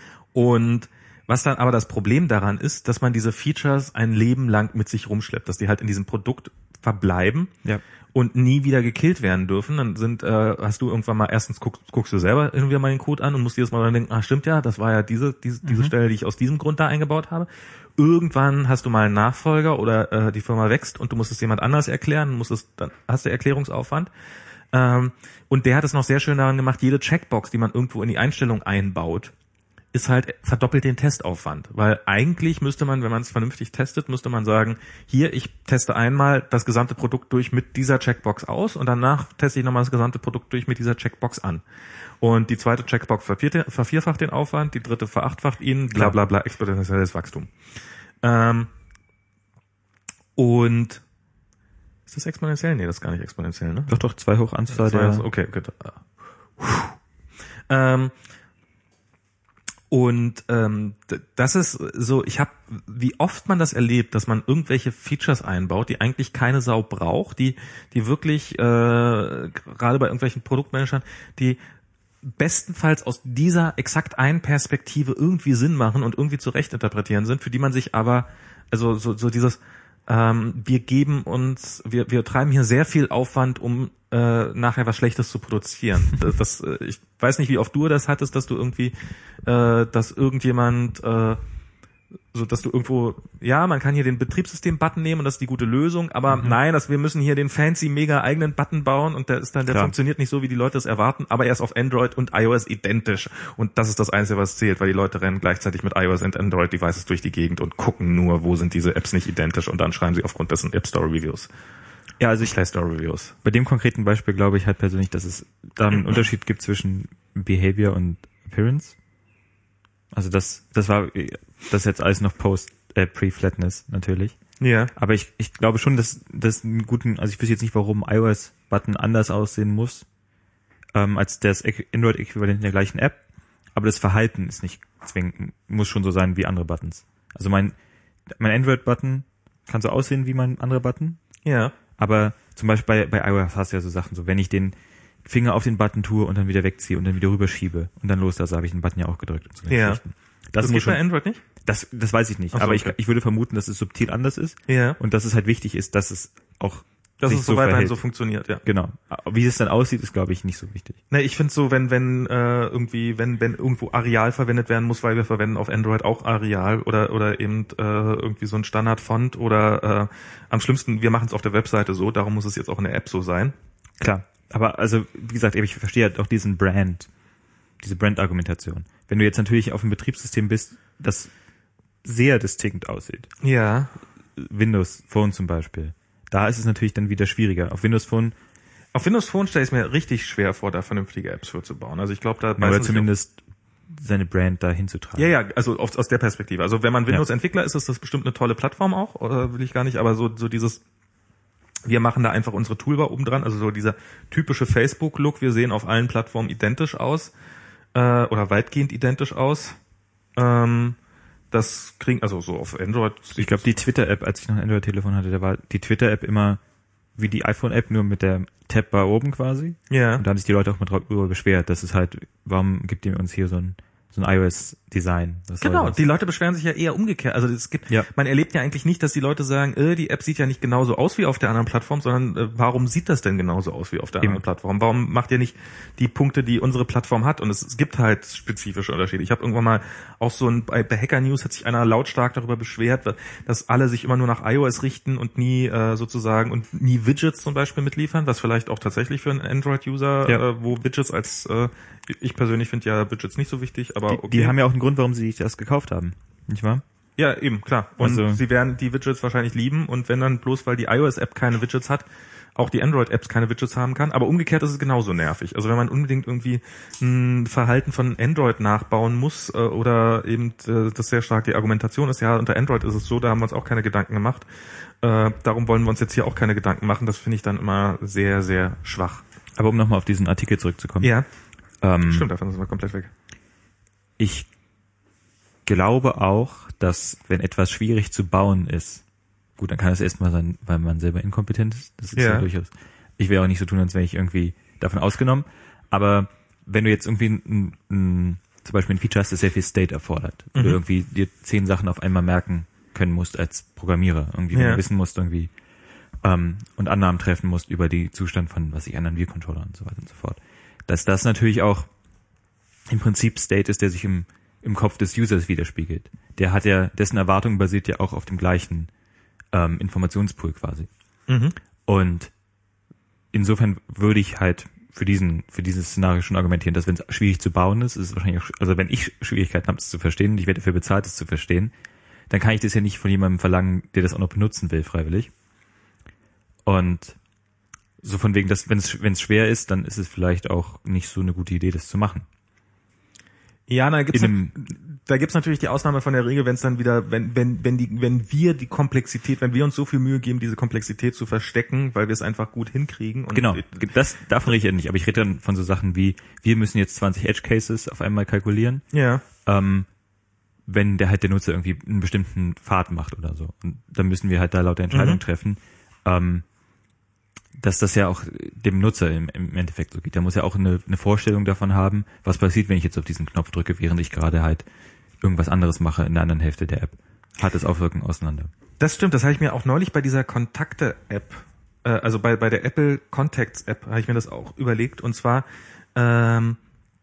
Speaker 1: Und was dann aber das Problem daran ist, dass man diese Features ein Leben lang mit sich rumschleppt, dass die halt in diesem Produkt verbleiben, ja, und nie wieder gekillt werden dürfen. Dann sind, äh, hast du irgendwann mal, erstens guckst, guckst du selber irgendwie mal den Code an und musst jedes Mal dann denken, ah, stimmt ja, das war ja diese, diese, mhm. diese Stelle, die ich aus diesem Grund da eingebaut habe. Irgendwann hast du mal einen Nachfolger oder äh, die Firma wächst und du musst es jemand anders erklären, musst es, dann hast du Erklärungsaufwand. Ähm, und der hat es noch sehr schön daran gemacht, jede Checkbox, die man irgendwo in die Einstellung einbaut, ist halt verdoppelt den Testaufwand, weil eigentlich müsste man, wenn man es vernünftig testet, müsste man sagen, hier, ich teste einmal das gesamte Produkt durch mit dieser Checkbox aus und danach teste ich nochmal das gesamte Produkt durch mit dieser Checkbox an. Und die zweite Checkbox vervierfacht den Aufwand, die dritte verachtfacht ihn, bla bla bla, exponentielles Wachstum. Ähm, und ist das exponentiell? Nee, das ist gar nicht exponentiell, ne?
Speaker 2: Doch, doch, zwei hoch Anzahl der...
Speaker 1: Okay, gut. Ähm, Und ähm, das ist so, ich habe, wie oft man das erlebt, dass man irgendwelche Features einbaut, die eigentlich keine Sau braucht, die die wirklich, äh, gerade bei irgendwelchen Produktmanagern, die bestenfalls aus dieser exakt einen Perspektive irgendwie Sinn machen und irgendwie zurecht interpretieren sind, für die man sich aber, also so, so dieses, ähm, wir geben uns, wir, wir treiben hier sehr viel Aufwand, um äh, nachher was Schlechtes zu produzieren. Das, äh, ich weiß nicht, wie oft du das hattest, dass du irgendwie, äh, dass irgendjemand, äh, so dass du irgendwo, ja, man kann hier den Betriebssystem-Button nehmen und das ist die gute Lösung, aber mhm. nein, dass wir müssen hier den fancy, mega eigenen Button bauen und der ist dann, der Klar. funktioniert nicht so, wie die Leute es erwarten, aber er ist auf Android und iOS identisch und das ist das Einzige, was zählt, weil die Leute rennen gleichzeitig mit iOS und Android-Devices durch die Gegend und gucken nur, wo sind diese Apps nicht identisch und dann schreiben sie aufgrund dessen App Store Reviews.
Speaker 2: Ja, also ich,
Speaker 1: Play Store Reviews.
Speaker 2: Bei dem konkreten Beispiel glaube ich halt persönlich, dass es da einen Unterschied gibt zwischen Behavior und Appearance. Also das, das war, das ist jetzt alles noch Post, äh, Pre-Flatness natürlich.
Speaker 1: Ja.
Speaker 2: Aber ich, ich glaube schon, dass das einen guten, also ich wüsste jetzt nicht, warum iOS-Button anders aussehen muss, ähm, als das Android-Äquivalent in der gleichen App. Aber das Verhalten ist nicht zwingend, muss schon so sein wie andere Buttons. Also mein, mein Android-Button kann so aussehen wie mein anderer Button.
Speaker 1: Ja.
Speaker 2: Aber zum Beispiel bei, bei iOS hast du ja so Sachen, so wenn ich den Finger auf den Button tue und dann wieder wegziehe und dann wieder rüberschiebe und dann los, also habe ich den Button ja auch gedrückt. Und so
Speaker 1: ja. Das,
Speaker 2: das
Speaker 1: geht
Speaker 2: muss schon,
Speaker 1: bei Android nicht?
Speaker 2: Das, das weiß ich nicht.
Speaker 1: So,
Speaker 2: aber
Speaker 1: okay.
Speaker 2: ich, ich würde vermuten, dass es subtil anders ist.
Speaker 1: Ja.
Speaker 2: Und dass es halt wichtig ist, dass es auch
Speaker 1: dass
Speaker 2: sich
Speaker 1: es so
Speaker 2: so
Speaker 1: weiterhin
Speaker 2: verhält.
Speaker 1: so funktioniert, ja.
Speaker 2: Genau. Wie es dann aussieht, ist, glaube ich, nicht so wichtig.
Speaker 1: Ne, ich finde so, wenn wenn äh, irgendwie wenn wenn irgendwo Arial verwendet werden muss, weil wir verwenden auf Android auch Arial oder oder eben äh, irgendwie so ein Standardfont oder äh, am schlimmsten, wir machen es auf der Webseite so, darum muss es jetzt auch in der App so sein.
Speaker 2: Klar. Aber also, wie gesagt, ich verstehe halt auch diesen Brand, diese Brand-Argumentation. Wenn du jetzt natürlich auf einem Betriebssystem bist, das sehr distinkt aussieht.
Speaker 1: Ja.
Speaker 2: Windows Phone zum Beispiel. da ist es natürlich dann wieder schwieriger. Auf Windows Phone,
Speaker 1: Auf Windows Phone stelle ich es mir richtig schwer vor, da vernünftige Apps für zu bauen. Also ich glaube, da
Speaker 2: oder
Speaker 1: beißen sich
Speaker 2: zumindest seine Brand da hinzutragen.
Speaker 1: Ja, ja, also auf, aus der Perspektive. Also wenn man Windows-Entwickler ist, ist das bestimmt eine tolle Plattform auch, oder will ich gar nicht, aber so, so dieses, wir machen da einfach unsere Toolbar oben dran, also so dieser typische Facebook-Look, wir sehen auf allen Plattformen identisch aus, äh, oder weitgehend identisch aus. Ähm, das kriegen, also so auf Android.
Speaker 2: Ich glaube, die Twitter-App, als ich noch ein Android-Telefon hatte, da war die Twitter-App immer wie die iPhone-App, nur mit der Tab-Bar oben quasi.
Speaker 1: Ja.
Speaker 2: Und da haben sich die Leute auch mal drüber beschwert, dass es halt, warum gibt ihr uns hier so ein so ein iOS-Design?
Speaker 1: Genau, die Leute beschweren sich ja eher umgekehrt. Also es gibt,
Speaker 2: ja.
Speaker 1: man erlebt ja eigentlich nicht, dass die Leute sagen, äh, die App sieht ja nicht genauso aus wie auf der anderen Plattform, sondern äh, warum sieht das denn genauso aus wie auf der
Speaker 2: Eben.
Speaker 1: anderen Plattform? Warum macht ihr nicht die Punkte, die unsere Plattform hat? Und es, es gibt halt spezifische Unterschiede. Ich habe irgendwann mal auch so ein, bei, bei Hacker News hat sich einer lautstark darüber beschwert, dass alle sich immer nur nach iOS richten und nie äh, sozusagen und nie Widgets zum Beispiel mitliefern, was vielleicht auch tatsächlich für einen Android-User,
Speaker 2: ja.
Speaker 1: äh, wo Widgets als, äh, ich persönlich finde ja Widgets nicht so wichtig, aber
Speaker 2: die,
Speaker 1: okay.
Speaker 2: Die haben ja auch einen Grund, warum sie sich das gekauft haben, nicht wahr?
Speaker 1: Ja, eben, klar. Und
Speaker 2: also,
Speaker 1: sie werden die Widgets wahrscheinlich lieben und wenn dann bloß, weil die iOS-App keine Widgets hat, auch die Android-Apps keine Widgets haben kann. Aber umgekehrt ist es genauso nervig. Also wenn man unbedingt irgendwie ein Verhalten von Android nachbauen muss äh, oder eben äh, das sehr stark die Argumentation ist, ja, unter Android ist es so, da haben wir uns auch keine Gedanken gemacht. Äh, darum wollen wir uns jetzt hier auch keine Gedanken machen. Das finde ich dann immer sehr, sehr schwach.
Speaker 2: Aber um nochmal auf diesen Artikel zurückzukommen.
Speaker 1: Ja,
Speaker 2: ähm,
Speaker 1: stimmt, davon sind wir komplett weg.
Speaker 2: Ich glaube auch, dass wenn etwas schwierig zu bauen ist, gut, dann kann es erstmal sein, weil man selber inkompetent ist. Das ist ja,
Speaker 1: ja
Speaker 2: durchaus. Ich will auch nicht so tun, als wäre ich irgendwie davon ausgenommen. Aber wenn du jetzt irgendwie ein, ein, zum Beispiel ein Feature hast, das sehr viel State erfordert, wo
Speaker 1: mhm.
Speaker 2: du irgendwie dir zehn Sachen auf einmal merken können musst als Programmierer, irgendwie, wenn
Speaker 1: ja.
Speaker 2: du wissen musst, irgendwie, ähm, und Annahmen treffen musst über die Zustand von, was ich, anderen Virencontrollern und so weiter und so fort. Dass das natürlich auch im Prinzip State ist, der sich im, im Kopf des Users widerspiegelt. Der hat ja, dessen Erwartung basiert ja auch auf dem gleichen ähm, Informationspool quasi.
Speaker 1: Mhm.
Speaker 2: Und insofern würde ich halt für diesen, für dieses Szenario schon argumentieren, dass wenn es schwierig zu bauen ist, ist es wahrscheinlich auch, also wenn ich Schwierigkeiten habe, es zu verstehen und ich werde dafür bezahlt, es zu verstehen, dann kann ich das ja nicht von jemandem verlangen, der das auch noch benutzen will, freiwillig. Und so von wegen, dass wenn es wenn es schwer ist, dann ist es vielleicht auch nicht so eine gute Idee, das zu machen.
Speaker 1: Ja, da gibt's
Speaker 2: einem,
Speaker 1: da gibt's natürlich die Ausnahme von der Regel, wenn es dann wieder, wenn wenn wenn die wenn wir die Komplexität, wenn wir uns so viel Mühe geben, diese Komplexität zu verstecken, weil wir es einfach gut hinkriegen. Und
Speaker 2: genau, das davon rede ich ja nicht, aber ich rede dann von so Sachen wie, wir müssen jetzt zwanzig Edge Cases auf einmal kalkulieren.
Speaker 1: Ja.
Speaker 2: Ähm, wenn der halt der Nutzer irgendwie einen bestimmten Pfad macht oder so. Und dann müssen wir halt da lauter Entscheidungen mhm. treffen. Ähm, dass das ja auch dem Nutzer im, im Endeffekt so geht. Der muss ja auch eine, eine Vorstellung davon haben, was passiert, wenn ich jetzt auf diesen Knopf drücke, während ich gerade halt irgendwas anderes mache in der anderen Hälfte der App. Hat es Auswirkungen auseinander.
Speaker 1: Das stimmt, das habe ich mir auch neulich bei dieser Kontakte-App, äh, also bei bei der Apple Contacts-App, habe ich mir das auch überlegt. Und zwar ähm,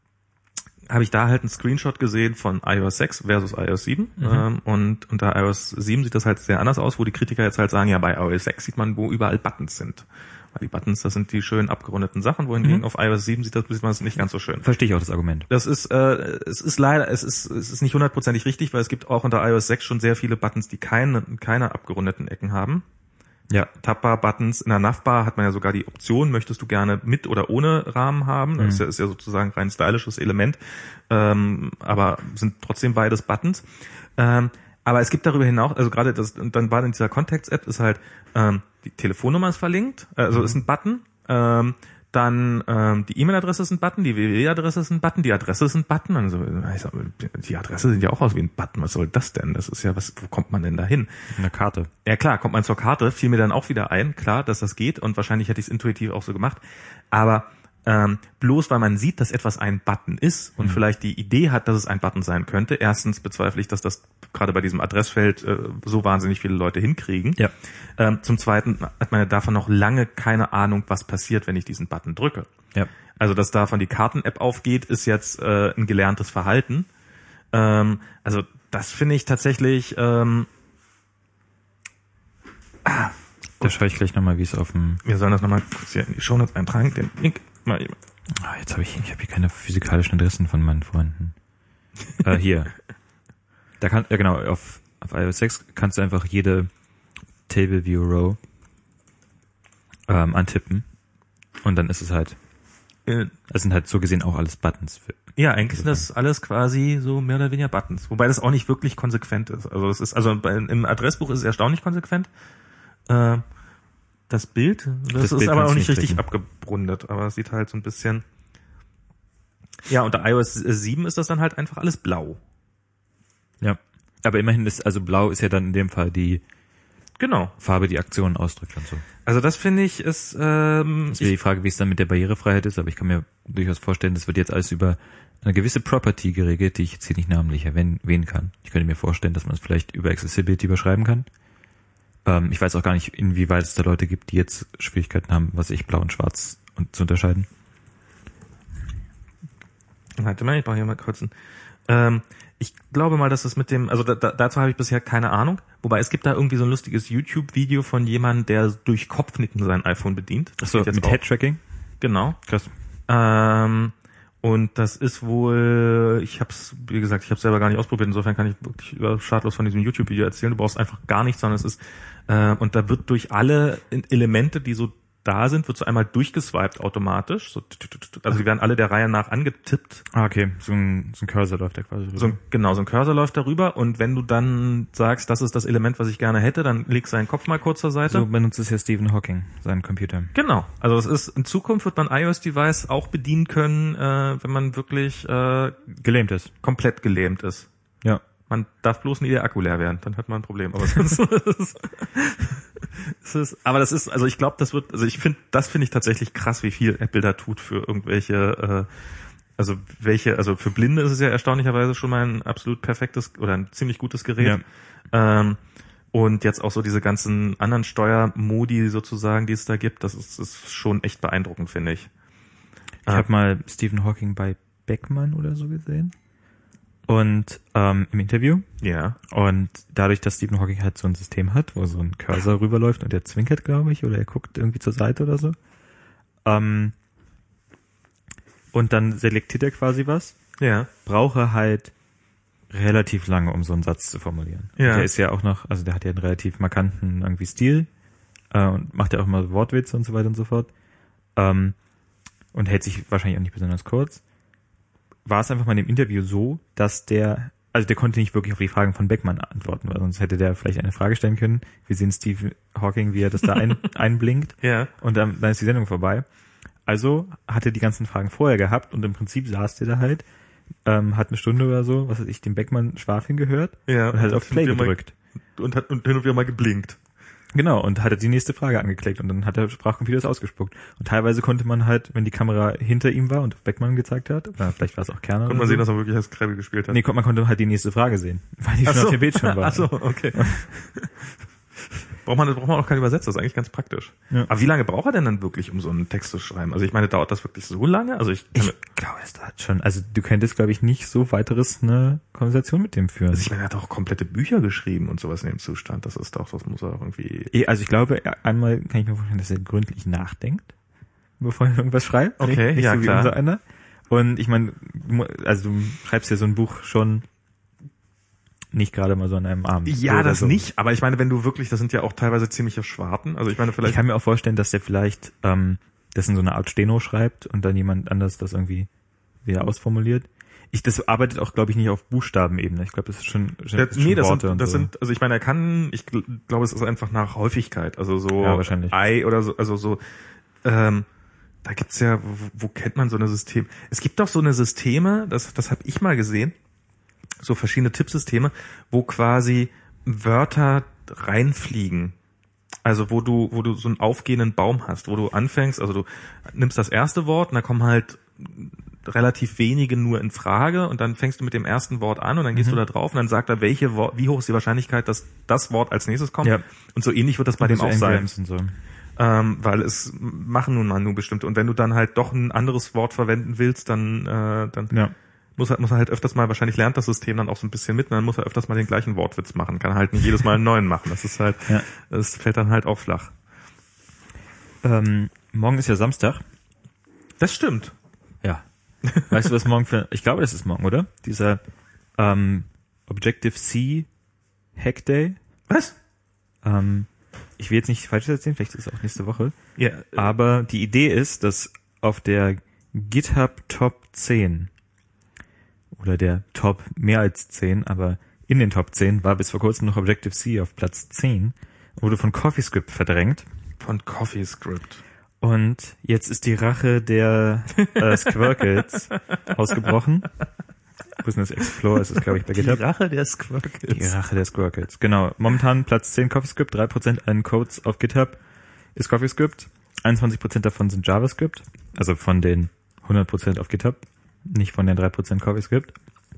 Speaker 1: habe ich da halt einen Screenshot gesehen von iOS sechs versus iOS sieben. Mhm. Ähm, und unter iOS sieben sieht das halt sehr anders aus, wo die Kritiker jetzt halt sagen, ja, bei iOS sechs sieht man, wo überall Buttons sind. Weil die Buttons, das sind die schön abgerundeten Sachen, wohingegen mhm. auf iOS sieben sieht das sieht man das nicht ganz so schön.
Speaker 2: Verstehe ich auch das Argument.
Speaker 1: Das ist, äh, es ist leider, es ist, es ist nicht hundertprozentig richtig, weil es gibt auch unter iOS sechs schon sehr viele Buttons, die keine, keine abgerundeten Ecken haben. Ja, Tabbar-Buttons. In der Navbar hat man ja sogar die Option, möchtest du gerne mit oder ohne Rahmen haben. Das mhm. ist, ja, ist ja sozusagen rein stylisches Element, ähm, aber sind trotzdem beides Buttons. Ähm, aber es gibt darüber hinaus, also gerade das, und dann war in dieser Contacts-App ist halt, ähm, die Telefonnummer ist verlinkt, also mhm. ist ein Button, ähm, dann ähm, die E-Mail-Adresse ist ein Button, die W W W-Adresse ist ein Button, die Adresse ist ein Button. Also ich sag, die Adresse sieht ja auch aus wie ein Button. Was soll das denn? Das ist ja, was, wo kommt man denn da hin?
Speaker 2: Eine Karte.
Speaker 1: Ja klar, kommt man zur Karte, fiel mir dann auch wieder ein, klar, dass das geht und wahrscheinlich hätte ich es intuitiv auch so gemacht. Aber ähm, bloß weil man sieht, dass etwas ein Button ist und mhm. vielleicht die Idee hat, dass es ein Button sein könnte. Erstens bezweifle ich, dass das gerade bei diesem Adressfeld äh, so wahnsinnig viele Leute hinkriegen.
Speaker 2: Ja.
Speaker 1: Ähm, zum Zweiten hat man ja davon noch lange keine Ahnung, was passiert, wenn ich diesen Button drücke.
Speaker 2: Ja.
Speaker 1: Also, dass davon die Karten-App aufgeht, ist jetzt äh, ein gelerntes Verhalten. Ähm, also, das finde ich tatsächlich... Ähm,
Speaker 2: ah, da schaue ich gleich nochmal, wie es auf dem...
Speaker 1: Wir sollen das nochmal kurz hier in die Shownotes eintragen. Den Link mal eben.
Speaker 2: Ah, jetzt habe ich, ich habe hier keine physikalischen Adressen von meinen Freunden. äh, hier. Da kann, ja genau, auf, auf iOS sechs kannst du einfach jede Table View Row ähm, antippen. Und dann ist es halt,
Speaker 1: Äh,
Speaker 2: es sind halt so gesehen auch alles Buttons. Für,
Speaker 1: Ja, eigentlich sind das alles quasi so mehr oder weniger Buttons. Wobei das auch nicht wirklich konsequent ist. Also es ist, also bei, im Adressbuch ist es erstaunlich konsequent. Äh, das Bild, das,
Speaker 2: Das
Speaker 1: ist
Speaker 2: Bild
Speaker 1: aber auch
Speaker 2: kannst du
Speaker 1: nicht
Speaker 2: nicht
Speaker 1: richtig
Speaker 2: klicken.
Speaker 1: abgerundet, aber es sieht halt so ein bisschen. Ja, unter iOS sieben ist das dann halt einfach alles blau.
Speaker 2: ja. Aber immerhin ist, also blau ist ja dann in dem Fall die
Speaker 1: Genau.
Speaker 2: Farbe, die Aktionen ausdrückt und so.
Speaker 1: Also das finde ich ist, ähm,
Speaker 2: Das wäre die Frage, wie es dann mit der Barrierefreiheit ist, aber ich kann mir durchaus vorstellen, das wird jetzt alles über eine gewisse Property geregelt, die ich jetzt hier nicht namentlich erwähnen kann. Ich könnte mir vorstellen, dass man es vielleicht über Accessibility überschreiben kann. Ähm, ich weiß auch gar nicht, inwieweit es da Leute gibt, die jetzt Schwierigkeiten haben, was ich blau und schwarz und zu unterscheiden.
Speaker 1: Warte mal, ich brauche hier mal kurz einen. Ähm, ich glaube mal, dass es mit dem, also da, da, dazu habe ich bisher keine Ahnung. Wobei es gibt da irgendwie so ein lustiges YouTube-Video von jemandem, der durch Kopfnicken sein iPhone bedient. Das
Speaker 2: Achso,
Speaker 1: geht jetzt
Speaker 2: mit
Speaker 1: auch.
Speaker 2: Head-Tracking?
Speaker 1: Genau.
Speaker 2: Krass.
Speaker 1: Ähm, und das ist wohl, ich habe es, wie gesagt, ich habe es selber gar nicht ausprobiert. Insofern kann ich wirklich über schadlos von diesem YouTube-Video erzählen. Du brauchst einfach gar nichts, sondern es ist, äh, und da wird durch alle Elemente, die so da sind, wird so einmal durchgeswiped automatisch. So, also die werden alle der Reihe nach angetippt.
Speaker 2: Ah, okay. So ein, so ein Cursor läuft da quasi drüber.
Speaker 1: So ein, genau, so ein Cursor läuft darüber und wenn du dann sagst, das ist das Element, was ich gerne hätte, dann legst du deinen Kopf mal kurz zur Seite.
Speaker 2: So benutzt es ja Stephen Hawking, seinen Computer.
Speaker 1: Genau. Also es ist, in Zukunft wird man iOS-Device auch bedienen können, äh, wenn man wirklich äh,
Speaker 2: Gelähmt ist.
Speaker 1: komplett gelähmt ist.
Speaker 2: Ja.
Speaker 1: Man darf bloß nie der Akku leer werden, dann hat man ein Problem. Aber sonst ist, es ist, aber das ist, also ich glaube, das wird, also ich finde, das finde ich tatsächlich krass, wie viel Apple da tut für irgendwelche, äh, also welche, also für Blinde ist es ja erstaunlicherweise schon mal ein absolut perfektes oder ein ziemlich gutes Gerät. Ja. Ähm, und jetzt auch so diese ganzen anderen Steuermodi sozusagen, die es da gibt, das ist, ist schon echt beeindruckend, finde ich.
Speaker 2: Ich habe mal Stephen Hawking bei Beckmann oder so gesehen. Und ähm, im Interview.
Speaker 1: Ja.
Speaker 2: Und dadurch, dass Stephen Hawking halt so ein System hat, wo so ein Cursor rüberläuft und der zwinkert, glaube ich, oder er guckt irgendwie zur Seite oder so. Ähm, und dann selektiert er quasi was.
Speaker 1: Ja.
Speaker 2: Braucht er halt relativ lange, um so einen Satz zu formulieren.
Speaker 1: Ja.
Speaker 2: Und der ist ja auch noch, also der hat ja einen relativ markanten irgendwie Stil äh, und macht ja auch mal Wortwitze und so weiter und so fort. Ähm, und hält sich wahrscheinlich auch nicht besonders kurz. War es einfach mal in dem Interview so, dass der, also der konnte nicht wirklich auf die Fragen von Beckmann antworten, weil sonst hätte der vielleicht eine Frage stellen können. Wir sehen Steve Hawking, wie er das da ein, einblinkt.
Speaker 1: Ja.
Speaker 2: Und dann, dann ist die Sendung vorbei. Also hat er die ganzen Fragen vorher gehabt und im Prinzip saß der da halt, ähm, hat eine Stunde oder so, was weiß ich, dem Beckmann schwafeln gehört.
Speaker 1: Ja.
Speaker 2: Und hat auf Play
Speaker 1: hin und wieder
Speaker 2: gedrückt.
Speaker 1: Mal, und hat und hin und wieder mal geblinkt.
Speaker 2: Genau, und hat er die nächste Frage angeklickt und dann hat der Sprachcomputer das ausgespuckt. Und teilweise konnte man halt, wenn die Kamera hinter ihm war und auf Beckmann gezeigt hat, oder vielleicht war es auch Kerner.
Speaker 1: Konnte man sehen, dass er wirklich als Krebel gespielt hat.
Speaker 2: Nee, man konnte halt die nächste Frage sehen, weil die
Speaker 1: Ach
Speaker 2: schon
Speaker 1: so.
Speaker 2: auf dem Bildschirm war.
Speaker 1: Ach so, okay. braucht man, braucht man auch keinen Übersetzer, das ist eigentlich ganz praktisch.
Speaker 2: Ja.
Speaker 1: Aber wie lange braucht er denn dann wirklich, um so einen Text zu schreiben? Also ich meine, dauert das wirklich so lange? Also ich,
Speaker 2: Ich glaube, das dauert schon. Also du könntest, glaube ich, nicht so weiteres eine Konversation mit dem führen.
Speaker 1: also ich meine, er hat auch komplette Bücher geschrieben und sowas in dem Zustand. Das ist doch, das muss er auch irgendwie...
Speaker 2: Eh, Also ich glaube, einmal kann ich mir vorstellen, dass er gründlich nachdenkt, bevor er irgendwas schreibt.
Speaker 1: Okay,
Speaker 2: nicht
Speaker 1: ja,
Speaker 2: so wie
Speaker 1: klar.
Speaker 2: unser einer. Und ich meine, also du schreibst ja so ein Buch schon nicht gerade mal so an einem Abend.
Speaker 1: Ja,
Speaker 2: oder
Speaker 1: das
Speaker 2: so.
Speaker 1: nicht, aber ich meine, wenn du wirklich, das sind ja auch teilweise ziemliche Schwarten. Also ich meine,
Speaker 2: Ich
Speaker 1: vielleicht...
Speaker 2: kann mir auch vorstellen, dass der vielleicht ähm, das in so einer Art Steno schreibt und dann jemand anders das irgendwie wieder ausformuliert. Ich, das arbeitet auch, glaube ich, nicht auf Buchstabenebene. Ich glaube, das ist schon, schon,
Speaker 1: Das,
Speaker 2: schon
Speaker 1: nee, das
Speaker 2: Worte
Speaker 1: sind,
Speaker 2: und
Speaker 1: das
Speaker 2: so.
Speaker 1: sind, also ich meine, er kann, ich gl- glaube, es ist einfach nach Häufigkeit, also so
Speaker 2: Ja, wahrscheinlich.
Speaker 1: Ei oder so, also so, ähm, da gibt's ja, wo, wo kennt man so eine System? Es gibt doch so eine Systeme, das, das habe ich mal gesehen, so verschiedene Tippsysteme, wo quasi Wörter reinfliegen. Also wo du, wo du so einen aufgehenden Baum hast, wo du anfängst, also du nimmst das erste Wort und da kommen halt relativ wenige nur in Frage und dann fängst du mit dem ersten Wort an und dann gehst
Speaker 2: Mhm.
Speaker 1: du da drauf und dann sagt er, welche Wort, wie hoch ist die Wahrscheinlichkeit, dass das Wort als nächstes kommt.
Speaker 2: Ja.
Speaker 1: Und so ähnlich wird das bei dem
Speaker 2: So
Speaker 1: auch sein.
Speaker 2: Engrams und so.
Speaker 1: Ähm, weil es machen nun mal nur bestimmte. Und wenn du dann halt doch ein anderes Wort verwenden willst, dann, äh, dann
Speaker 2: Ja.
Speaker 1: muss er, muss er halt öfters mal, wahrscheinlich lernt das System dann auch so ein bisschen mit, und dann muss er öfters mal den gleichen Wortwitz machen. Kann halt nicht jedes Mal einen neuen machen. Das ist halt,
Speaker 2: Ja.
Speaker 1: das fällt dann halt auch flach.
Speaker 2: Ähm, morgen ist ja Samstag.
Speaker 1: Das stimmt.
Speaker 2: Ja. Weißt du, was morgen für, ich glaube, das ist morgen, oder? Dieser ähm, Objective-C Hack Day.
Speaker 1: Was?
Speaker 2: Ähm, ich will jetzt nicht falsch erzählen, vielleicht ist es auch nächste Woche.
Speaker 1: Ja.
Speaker 2: Aber die Idee ist, dass auf der GitHub Top zehn oder der Top mehr als zehn, aber in den Top zehn war bis vor kurzem noch Objective-C auf Platz zehn, wurde von CoffeeScript verdrängt.
Speaker 1: Von CoffeeScript.
Speaker 2: Und jetzt ist die Rache der äh, Squirkles ausgebrochen. Wo ist denn das? Explore ist es, glaube ich, bei GitHub.
Speaker 1: Die Rache der Squirkles.
Speaker 2: Die Rache der Squirkles, genau. Momentan Platz zehn CoffeeScript, drei Prozent allen Codes auf GitHub ist CoffeeScript. einundzwanzig Prozent davon sind JavaScript, also von den hundert Prozent auf GitHub, nicht von den drei Prozent CoffeeScript.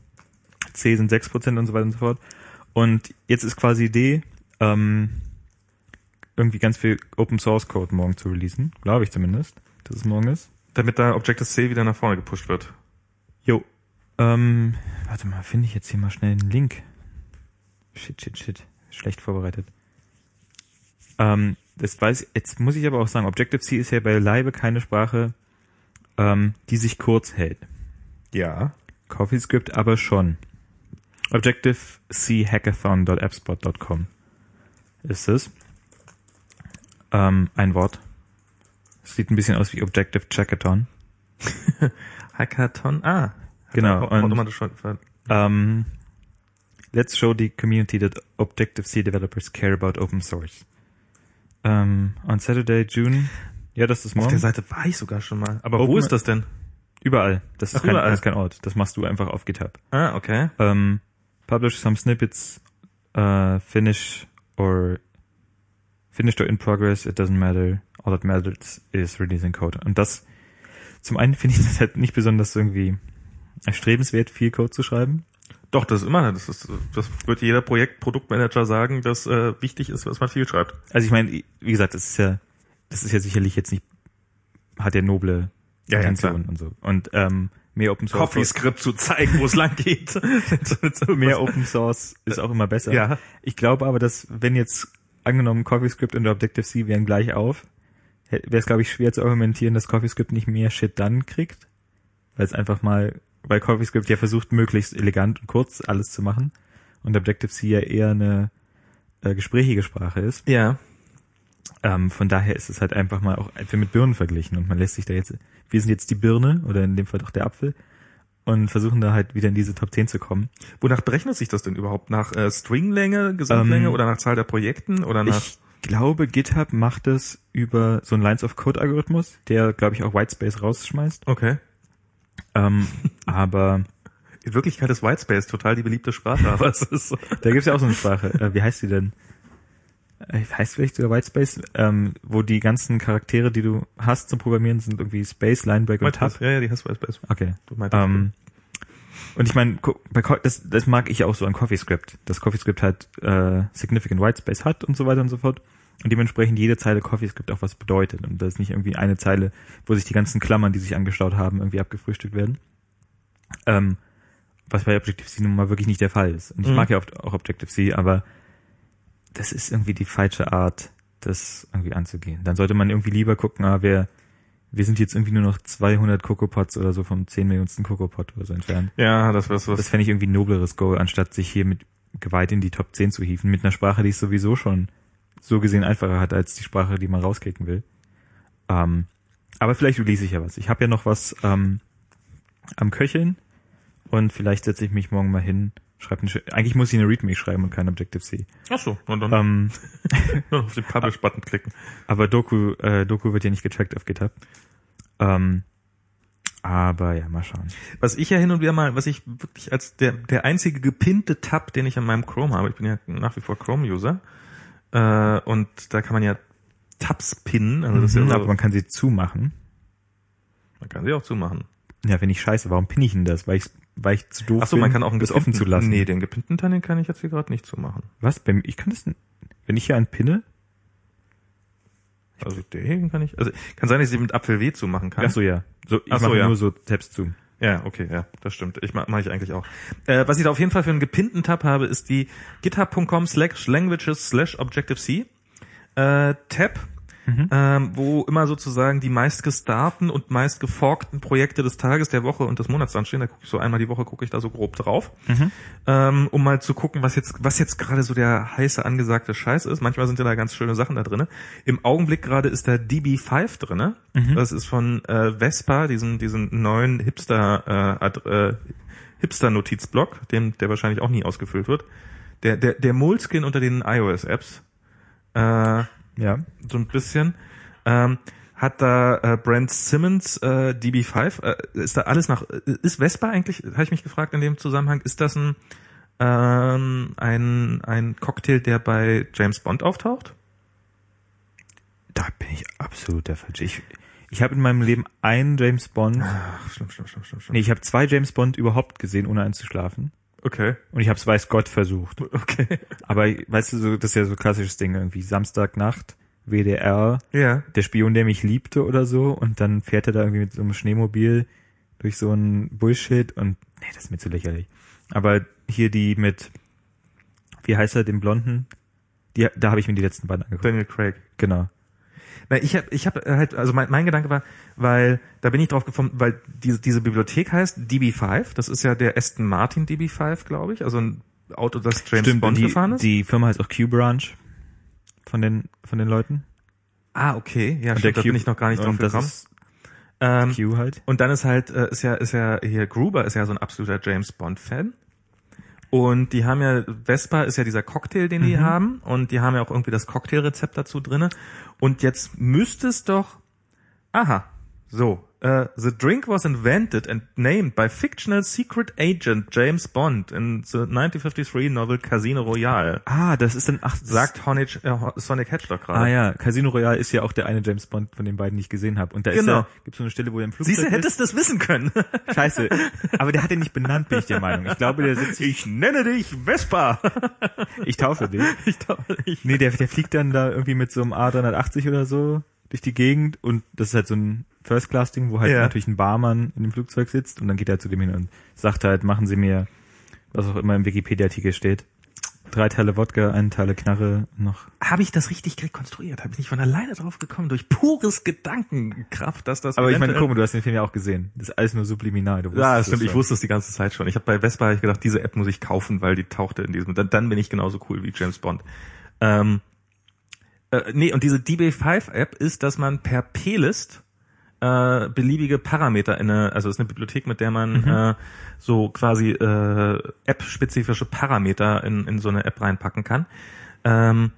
Speaker 2: C sind sechs Prozent und so weiter und so fort. Und jetzt ist quasi die Idee, ähm, irgendwie ganz viel Open Source Code morgen zu releasen, glaube ich zumindest, dass es morgen ist.
Speaker 1: Damit da Objective-C wieder nach vorne gepusht wird.
Speaker 2: Jo. Ähm, warte mal, finde ich jetzt hier mal schnell einen Link. Shit, shit, shit. Schlecht vorbereitet. Ähm, das weiß, jetzt muss ich aber auch sagen, Objective-C ist ja beileibe keine Sprache, ähm, die sich kurz hält.
Speaker 1: Ja.
Speaker 2: CoffeeScript aber schon. Objective-C hackathon dot appspot dot com ist es. Ähm, ein Wort. Es sieht ein bisschen aus wie Objective Checkathon.
Speaker 1: Hackathon, ah.
Speaker 2: Genau.
Speaker 1: Und,
Speaker 2: Und,
Speaker 1: schon,
Speaker 2: um, let's show the community that Objective-C developers care about open source. Um, on Saturday, June, ja, das ist morgen.
Speaker 1: Auf der Seite war ich sogar schon mal. Aber
Speaker 2: Open,
Speaker 1: wo ist das denn?
Speaker 2: Überall. Das ist,
Speaker 1: Ach,
Speaker 2: kein,
Speaker 1: überall.
Speaker 2: das ist kein Ort. Das machst du einfach auf GitHub.
Speaker 1: Ah, okay.
Speaker 2: Um, publish some snippets, uh, finish or finished or in progress, it doesn't matter. All that matters is releasing code. Und das, zum einen finde ich das halt nicht besonders irgendwie erstrebenswert, viel Code zu schreiben.
Speaker 1: Doch, das ist immer, das ist, das wird jeder Projekt, Produktmanager sagen, dass äh, wichtig ist, dass man viel schreibt.
Speaker 2: Also ich meine, wie gesagt, das ist ja, das ist ja sicherlich jetzt nicht, hat ja noble
Speaker 1: Ja, ja,
Speaker 2: Intentionen und so. Und ähm, mehr Open Source.
Speaker 1: CoffeeScript zu zeigen, wo es lang geht.
Speaker 2: Mehr Open Source ist auch immer besser.
Speaker 1: Ja.
Speaker 2: Ich glaube aber, dass wenn jetzt angenommen CoffeeScript und Objective-C wären gleich auf, wäre es, glaube ich, schwer zu argumentieren, dass CoffeeScript nicht mehr Shit dann kriegt. Weil es einfach mal, weil CoffeeScript ja versucht, möglichst elegant und kurz alles zu machen und Objective-C ja eher eine äh, gesprächige Sprache ist.
Speaker 1: Ja.
Speaker 2: Ähm, von daher ist es halt einfach mal auch einfach mit Birnen verglichen und man lässt sich da jetzt, wir sind jetzt die Birne oder in dem Fall doch der Apfel und versuchen da halt wieder in diese Top zehn zu kommen.
Speaker 1: Wonach berechnet sich das denn überhaupt? Nach äh, Stringlänge, Gesamtlänge
Speaker 2: ähm,
Speaker 1: oder nach Zahl der Projekten oder nach?
Speaker 2: Ich glaube, GitHub macht es über so einen Lines of Code Algorithmus, der, glaube ich, auch Whitespace rausschmeißt.
Speaker 1: Okay.
Speaker 2: Ähm, aber
Speaker 1: in Wirklichkeit ist Whitespace total die beliebte Sprache, aber es ist so.
Speaker 2: Da gibt's ja auch so eine Sprache. Äh, wie heißt die denn? Äh, heißt vielleicht sogar Whitespace, ähm, wo die ganzen Charaktere, die du hast zum Programmieren, sind irgendwie Space, Linebreak und Tab.
Speaker 1: Ja, ja, die heißt Whitespace.
Speaker 2: Okay.
Speaker 1: Du meintest
Speaker 2: Ähm, und ich meine, bei Co- das, das mag ich ja auch so an CoffeeScript, dass CoffeeScript halt äh, significant Whitespace hat und so weiter und so fort. Und dementsprechend jede Zeile CoffeeScript auch was bedeutet. Und das ist nicht irgendwie eine Zeile, wo sich die ganzen Klammern, die sich angestaut haben, irgendwie abgefrühstückt werden. Ähm, was bei Objective-C nun mal wirklich nicht der Fall ist. Und ich
Speaker 1: Mhm.
Speaker 2: mag ja oft auch Objective-C, aber das ist irgendwie die falsche Art, das irgendwie anzugehen. Dann sollte man irgendwie lieber gucken, ah, wer, wir sind jetzt irgendwie nur noch zweihundert CocoaPods oder so vom zehn Millionsten CocoaPod oder so entfernt.
Speaker 1: Ja, das wäre was.
Speaker 2: Das fände ich irgendwie ein nobleres Goal, anstatt sich hier mit Gewalt in die Top zehn zu hieven, mit einer Sprache, die es sowieso schon so gesehen einfacher hat als die Sprache, die man rauskicken will. Ähm, aber vielleicht release ich ja was. Ich habe ja noch was ähm, am Köcheln und vielleicht setze ich mich morgen mal hin, schreibe eine, eigentlich muss ich eine README schreiben und kein Objective-C.
Speaker 1: Ach so, und dann
Speaker 2: Ähm,
Speaker 1: nur auf den Publish-Button klicken.
Speaker 2: aber Doku, äh, Doku wird ja nicht getrackt auf GitHub. Ähm, aber ja, mal schauen.
Speaker 1: Was ich ja hin und wieder mal, was ich wirklich als der der einzige gepinnte Tab, den ich an meinem Chrome habe, ich bin ja nach wie vor Chrome-User, äh, und da kann man ja Tabs pinnen, also das ist ja so,
Speaker 2: aber man kann sie zumachen.
Speaker 1: man kann sie auch zumachen.
Speaker 2: Ja, wenn ich scheiße, warum pinne ich denn das? Weil ich, weil ich zu doof
Speaker 1: Ach so,
Speaker 2: bin,
Speaker 1: man kann auch einen
Speaker 2: das offen zu lassen.
Speaker 1: Nee, den gepinnten Teil, den kann ich jetzt hier gerade nicht zumachen.
Speaker 2: Was? Bei mir, ich kann das, n- wenn ich hier einen pinne?
Speaker 1: Also den kann ich, also kann sein, dass ich sie mit Apfel W zumachen kann.
Speaker 2: Ach so, ja. So, ich
Speaker 1: Ach so,
Speaker 2: mache
Speaker 1: ja.
Speaker 2: nur so Tabs zu.
Speaker 1: Ja, okay, ja, das stimmt. Ich mache mach ich eigentlich auch. Äh, was ich da auf jeden Fall für einen gepinnten Tab habe, ist die github.com slash languages slash Objective-C äh, Tab. mhm. ähm, wo immer sozusagen die meistgestarten und meistgeforkten Projekte des Tages, der Woche und des Monats dann stehen. Da gucke ich so einmal die Woche, gucke ich da so grob drauf, mhm. ähm, um mal zu gucken, was jetzt was jetzt gerade so der heiße angesagte Scheiß ist. Manchmal sind ja da ganz schöne Sachen da drinne. Im Augenblick gerade ist da D B fünf drinne. Mhm. Das ist von äh, Vespa, diesen diesen neuen Hipster äh, äh, Hipster-Notizblock, den der wahrscheinlich auch nie ausgefüllt wird. Der der der Moleskin unter den iOS-Apps. Äh, ja, so ein bisschen. Ähm, hat da äh, Brent Simmons äh, D B fünf, äh, ist da alles nach, ist Vespa eigentlich, habe ich mich gefragt in dem Zusammenhang, ist das ein ähm, ein ein Cocktail, der bei James Bond auftaucht?
Speaker 2: Da bin ich absolut der Falsche. Ich, ich habe in meinem Leben einen James Bond.
Speaker 1: Ach, schlimm, schlimm, schlimm, schlimm.
Speaker 2: Nee, ich habe zwei James Bond überhaupt gesehen, ohne einzuschlafen.
Speaker 1: Okay.
Speaker 2: Und ich hab's weiß Gott versucht.
Speaker 1: Okay.
Speaker 2: Aber weißt du, so, das ist ja so ein klassisches Ding irgendwie. Samstagnacht, W D R,
Speaker 1: ja.
Speaker 2: Der Spion, der mich liebte oder so. Und dann fährt er da irgendwie mit so einem Schneemobil durch so ein Bullshit und nee, das ist mir zu lächerlich. Aber hier die mit, wie heißt er, den Blonden? Die, da habe ich mir die letzten beiden angeguckt.
Speaker 1: Daniel Craig.
Speaker 2: Genau.
Speaker 1: Na, ich habe ich hab halt, also mein, mein Gedanke war, weil, da bin ich drauf gekommen, weil diese, diese Bibliothek heißt D B fünf, das ist ja der Aston Martin D B fünf, glaube ich, also ein Auto, das James
Speaker 2: Stimmt,
Speaker 1: Bond
Speaker 2: die,
Speaker 1: gefahren ist.
Speaker 2: Die Firma heißt auch Q-Branch von den, von den Leuten.
Speaker 1: Ah, okay, ja,
Speaker 2: und
Speaker 1: stimmt, da
Speaker 2: Q,
Speaker 1: bin ich noch gar nicht drauf gekommen.
Speaker 2: Ähm, Q halt.
Speaker 1: Und dann ist halt, äh, ist ja, ist ja, hier, Gruber ist ja so ein absoluter James Bond-Fan. Und die haben ja, Vespa ist ja dieser Cocktail, den die mhm. haben. Und die haben ja auch irgendwie das Cocktailrezept dazu drinne. Und jetzt müsste es doch, aha, so, uh, the drink was invented and named by fictional secret agent James Bond in the nineteen fifty-three novel Casino Royale.
Speaker 2: Ah, das ist dann, ach,
Speaker 1: sagt Sonic, äh, Sonic Hedge doch gerade.
Speaker 2: Ah ja, Casino Royale ist ja auch der eine James Bond von den beiden, die ich gesehen habe. Und da
Speaker 1: genau.
Speaker 2: ist ja, gibt's so eine Stelle, wo er im Flugzeug
Speaker 1: Siehst du, hättest du das wissen können.
Speaker 2: Scheiße. Aber der hat den nicht benannt, bin ich der Meinung. Ich glaube, der sitzt...
Speaker 1: Ich nenne dich Vespa.
Speaker 2: Ich taufe dich.
Speaker 1: Ich taufe dich.
Speaker 2: Nee, der, der fliegt dann da irgendwie mit so einem A dreihundertachtzig oder so durch die Gegend und das ist halt so ein First-Class-Ding, wo halt ja. natürlich ein Barmann in dem Flugzeug sitzt und dann geht er zu dem hin und sagt halt, machen Sie mir, was auch immer im Wikipedia-Artikel steht, drei Teile Wodka, eine Teile Knarre, noch.
Speaker 1: Habe ich das richtig rekonstruiert? Habe ich nicht von alleine drauf gekommen, durch pures Gedankenkraft, dass das...
Speaker 2: Aber ich meine, guck mal, du hast den Film ja auch gesehen. Das ist alles nur subliminal. Du
Speaker 1: ja, das stimmt, ich wusste es die ganze Zeit schon. Ich habe bei Vespa hab ich gedacht, diese App muss ich kaufen, weil die tauchte in diesem... Dann, dann bin ich genauso cool wie James Bond. Ähm, äh, nee, und diese D B fünf App ist, dass man per P-List äh, beliebige Parameter in eine, also es ist eine Bibliothek, mit der man mhm. äh, so quasi äh, App-spezifische Parameter in, in so eine App reinpacken kann. Ähm,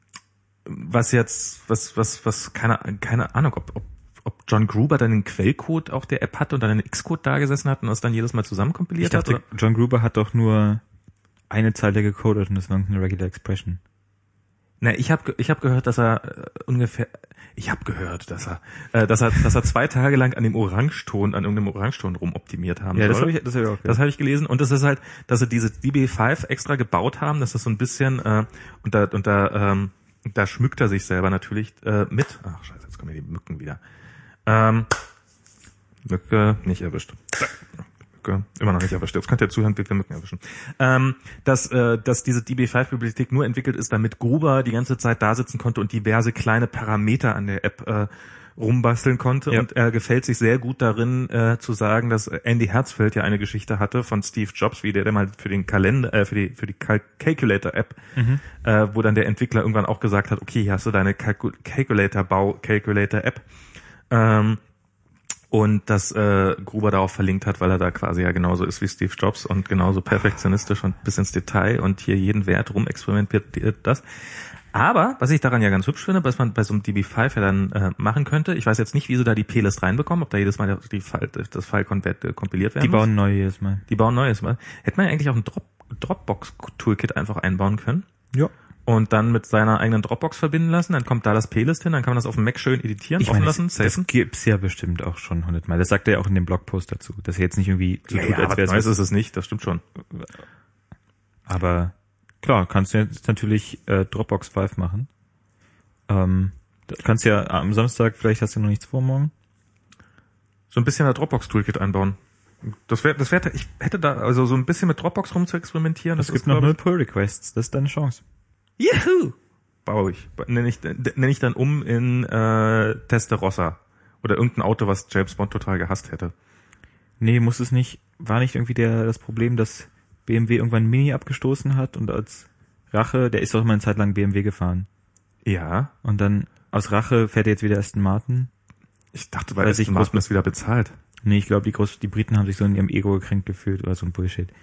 Speaker 1: was jetzt, was, was, was, keine, keine Ahnung, ob, ob, ob John Gruber dann den Quellcode auch der App hatte und dann einen X-Code da gesessen hat und das dann jedes Mal zusammenkompiliert
Speaker 2: ich dachte,
Speaker 1: hat? Oder?
Speaker 2: John Gruber hat doch nur eine Zeile gecodet und das war eine Regular Expression.
Speaker 1: Ne, ich habe ich hab gehört, dass er äh, ungefähr, ich habe gehört, dass er, äh, dass er, dass er zwei Tage lang an dem Orangeton, an irgendeinem Orangeton rumoptimiert haben
Speaker 2: ja,
Speaker 1: soll.
Speaker 2: das habe ich, das habe ich auch gehört.
Speaker 1: Das habe ich gelesen und das ist halt, dass sie diese D B fünf extra gebaut haben, dass das so ein bisschen äh, und da und da ähm, da schmückt er sich selber natürlich äh, mit. Ach scheiße, jetzt kommen hier die Mücken wieder. Ähm, Mücke nicht erwischt. Immer noch nicht erwischt. Jetzt könnt ihr zuhören, wie wir Mücken erwischen. Ähm, dass, äh, dass diese D B fünf Bibliothek nur entwickelt ist, damit Gruber die ganze Zeit da sitzen konnte und diverse kleine Parameter an der App äh, rumbasteln konnte. Ja. Und er gefällt sich sehr gut darin, äh, zu sagen, dass Andy Herzfeld ja eine Geschichte hatte von Steve Jobs, wie der, der mal für den Kalender, äh, für die für die Cal- Calculator App, mhm. äh, wo dann der Entwickler irgendwann auch gesagt hat, okay, hier hast du deine Calcul- Calculator Bau Calculator App. Ähm, Und dass äh, Gruber darauf verlinkt hat, weil er da quasi ja genauso ist wie Steve Jobs und genauso perfektionistisch und bis ins Detail und hier jeden Wert rumexperimentiert das. Aber, was ich daran ja ganz hübsch finde, was man bei so einem D B fünf ja dann äh, machen könnte, ich weiß jetzt nicht, wie sie da die P-List reinbekommen, ob da jedes Mal die File, das File äh, kompiliert werden
Speaker 2: Die bauen
Speaker 1: muss.
Speaker 2: neu jedes Mal.
Speaker 1: Die bauen neu jedes Mal. Hätte man ja eigentlich auch ein Drop, Dropbox-Toolkit einfach einbauen können.
Speaker 2: Ja.
Speaker 1: Und dann mit seiner eigenen Dropbox verbinden lassen, dann kommt da das P-List hin, dann kann man das auf dem Mac schön editieren,
Speaker 2: ich
Speaker 1: offen
Speaker 2: meine,
Speaker 1: lassen,
Speaker 2: das, das gibt's ja bestimmt auch schon hundertmal. Das sagt er ja auch in dem Blogpost dazu, dass er jetzt nicht irgendwie so
Speaker 1: ja,
Speaker 2: tut,
Speaker 1: ja,
Speaker 2: als wäre es...
Speaker 1: Neues ist es nicht, das stimmt schon.
Speaker 2: Aber klar, kannst du jetzt natürlich äh, Dropbox fünf machen. Ähm, kannst ja am Samstag, vielleicht hast du noch nichts vor morgen.
Speaker 1: So ein bisschen ein Dropbox-Toolkit einbauen. Das wäre, das wäre, ich hätte da, also so ein bisschen mit Dropbox rum zu experimentieren.
Speaker 2: Es gibt noch null Pull-Requests, das ist deine Chance.
Speaker 1: Juhu! baue ich, nenne ich, nenne ich dann um in äh, Testarossa oder irgendein Auto, was James Bond total gehasst hätte.
Speaker 2: Nee, muss es nicht. War nicht irgendwie der das Problem, dass B M W irgendwann Mini abgestoßen hat und als Rache, der ist doch mal eine Zeit lang B M W gefahren.
Speaker 1: Ja.
Speaker 2: Und dann aus Rache fährt er jetzt wieder Aston Martin.
Speaker 1: Ich dachte, weil Aston Martin das wieder bezahlt.
Speaker 2: Nee, ich glaube, die, Groß- die Briten haben sich so in ihrem Ego gekränkt gefühlt oder so ein Bullshit.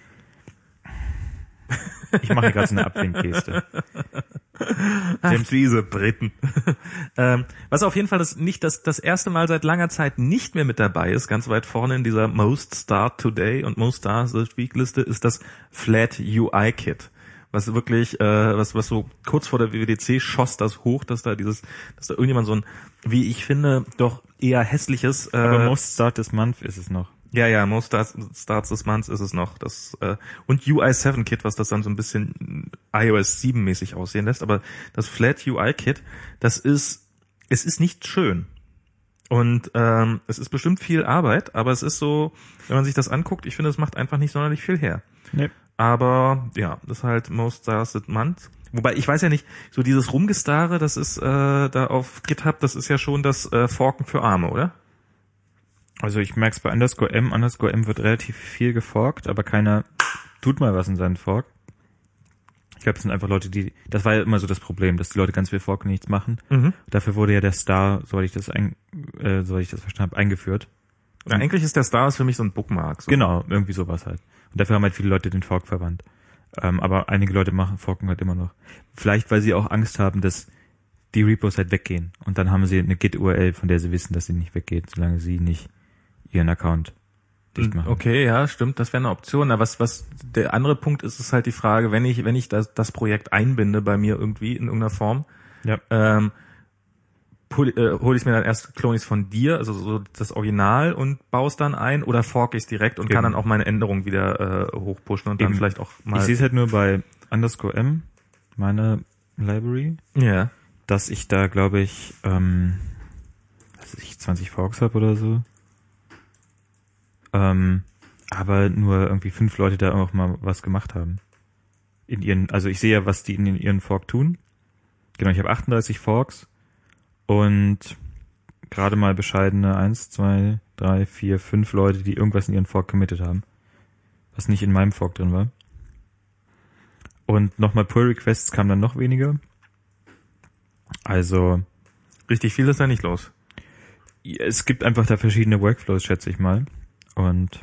Speaker 2: Ich mache gerade so eine Abwinkgeste.
Speaker 1: Ach, diese Briten. ähm, was auf jeden Fall das nicht das, das erste Mal seit langer Zeit nicht mehr mit dabei ist, ganz weit vorne in dieser Most Start Today und Most Stars This Week Liste, ist das Flat U I Kit. Was wirklich, äh, was, was so kurz vor der W W D C schoss das hoch, dass da dieses, dass da irgendjemand so ein, wie ich finde, doch eher hässliches, äh,
Speaker 2: Aber Most Start This Month ist es noch.
Speaker 1: Ja, ja, Most Starts, Starts This Month ist es noch. Das äh, und U I sieben Kit, was das dann so ein bisschen i O S sieben mäßig aussehen lässt. Aber das Flat U I Kit, das ist, es ist nicht schön. Und ähm, es ist bestimmt viel Arbeit, aber es ist so, wenn man sich das anguckt, ich finde, es macht einfach nicht sonderlich viel her.
Speaker 2: Nee.
Speaker 1: Aber ja, das ist halt Most Stars This Month. Wobei, ich weiß ja nicht, so dieses Rumgestarre, das ist äh, da auf GitHub, das ist ja schon das äh, Forken für Arme, oder?
Speaker 2: Also ich merke es bei Underscore M. Underscore M wird relativ viel geforkt, aber keiner tut mal was in seinen Fork. Ich glaube, das sind einfach Leute, die, das war ja immer so das Problem, dass die Leute ganz viel forken und nichts machen.
Speaker 1: Mhm.
Speaker 2: Dafür wurde ja der Star, soweit ich das ein, äh, soweit ich das verstanden habe, eingeführt.
Speaker 1: Ja, eigentlich ist der Star für mich so ein Bookmark. So.
Speaker 2: Genau, irgendwie sowas halt. Und dafür haben halt viele Leute den Fork verwandt. Ähm, aber einige Leute machen forken halt immer noch. Vielleicht, weil sie auch Angst haben, dass die Repos halt weggehen. Und dann haben sie eine Git-U R L, von der sie wissen, dass sie nicht weggeht, solange sie nicht ihren Account dicht machen.
Speaker 1: Okay, ja, stimmt, das wäre eine Option. Aber was, was der andere Punkt ist, ist halt die Frage, wenn ich, wenn ich das, das Projekt einbinde bei mir irgendwie in irgendeiner Form,
Speaker 2: ja.
Speaker 1: ähm, hole äh, hol ich mir dann erst Clonies von dir, also so das Original und baue es dann ein oder fork ich es direkt und
Speaker 2: Eben.
Speaker 1: kann dann auch meine Änderungen wieder äh, hochpushen und dann
Speaker 2: Eben.
Speaker 1: vielleicht auch mal.
Speaker 2: Ich sehe es halt nur bei Underscore M, meine Library,
Speaker 1: ja.
Speaker 2: dass ich da, glaube ich, ähm, was weiß ich, zwanzig Forks habe oder so. Ähm, aber nur irgendwie fünf Leute da auch mal was gemacht haben. In ihren, also ich sehe ja, was die in ihren Fork tun. Genau, ich habe achtunddreißig Forks und gerade mal bescheidene eins, zwei, drei, vier, fünf Leute, die irgendwas in ihren Fork committed haben. Was nicht in meinem Fork drin war. Und nochmal Pull-Requests kamen dann noch weniger. Also
Speaker 1: Richtig viel ist da nicht los.
Speaker 2: es gibt einfach da verschiedene Workflows, schätze ich mal. Und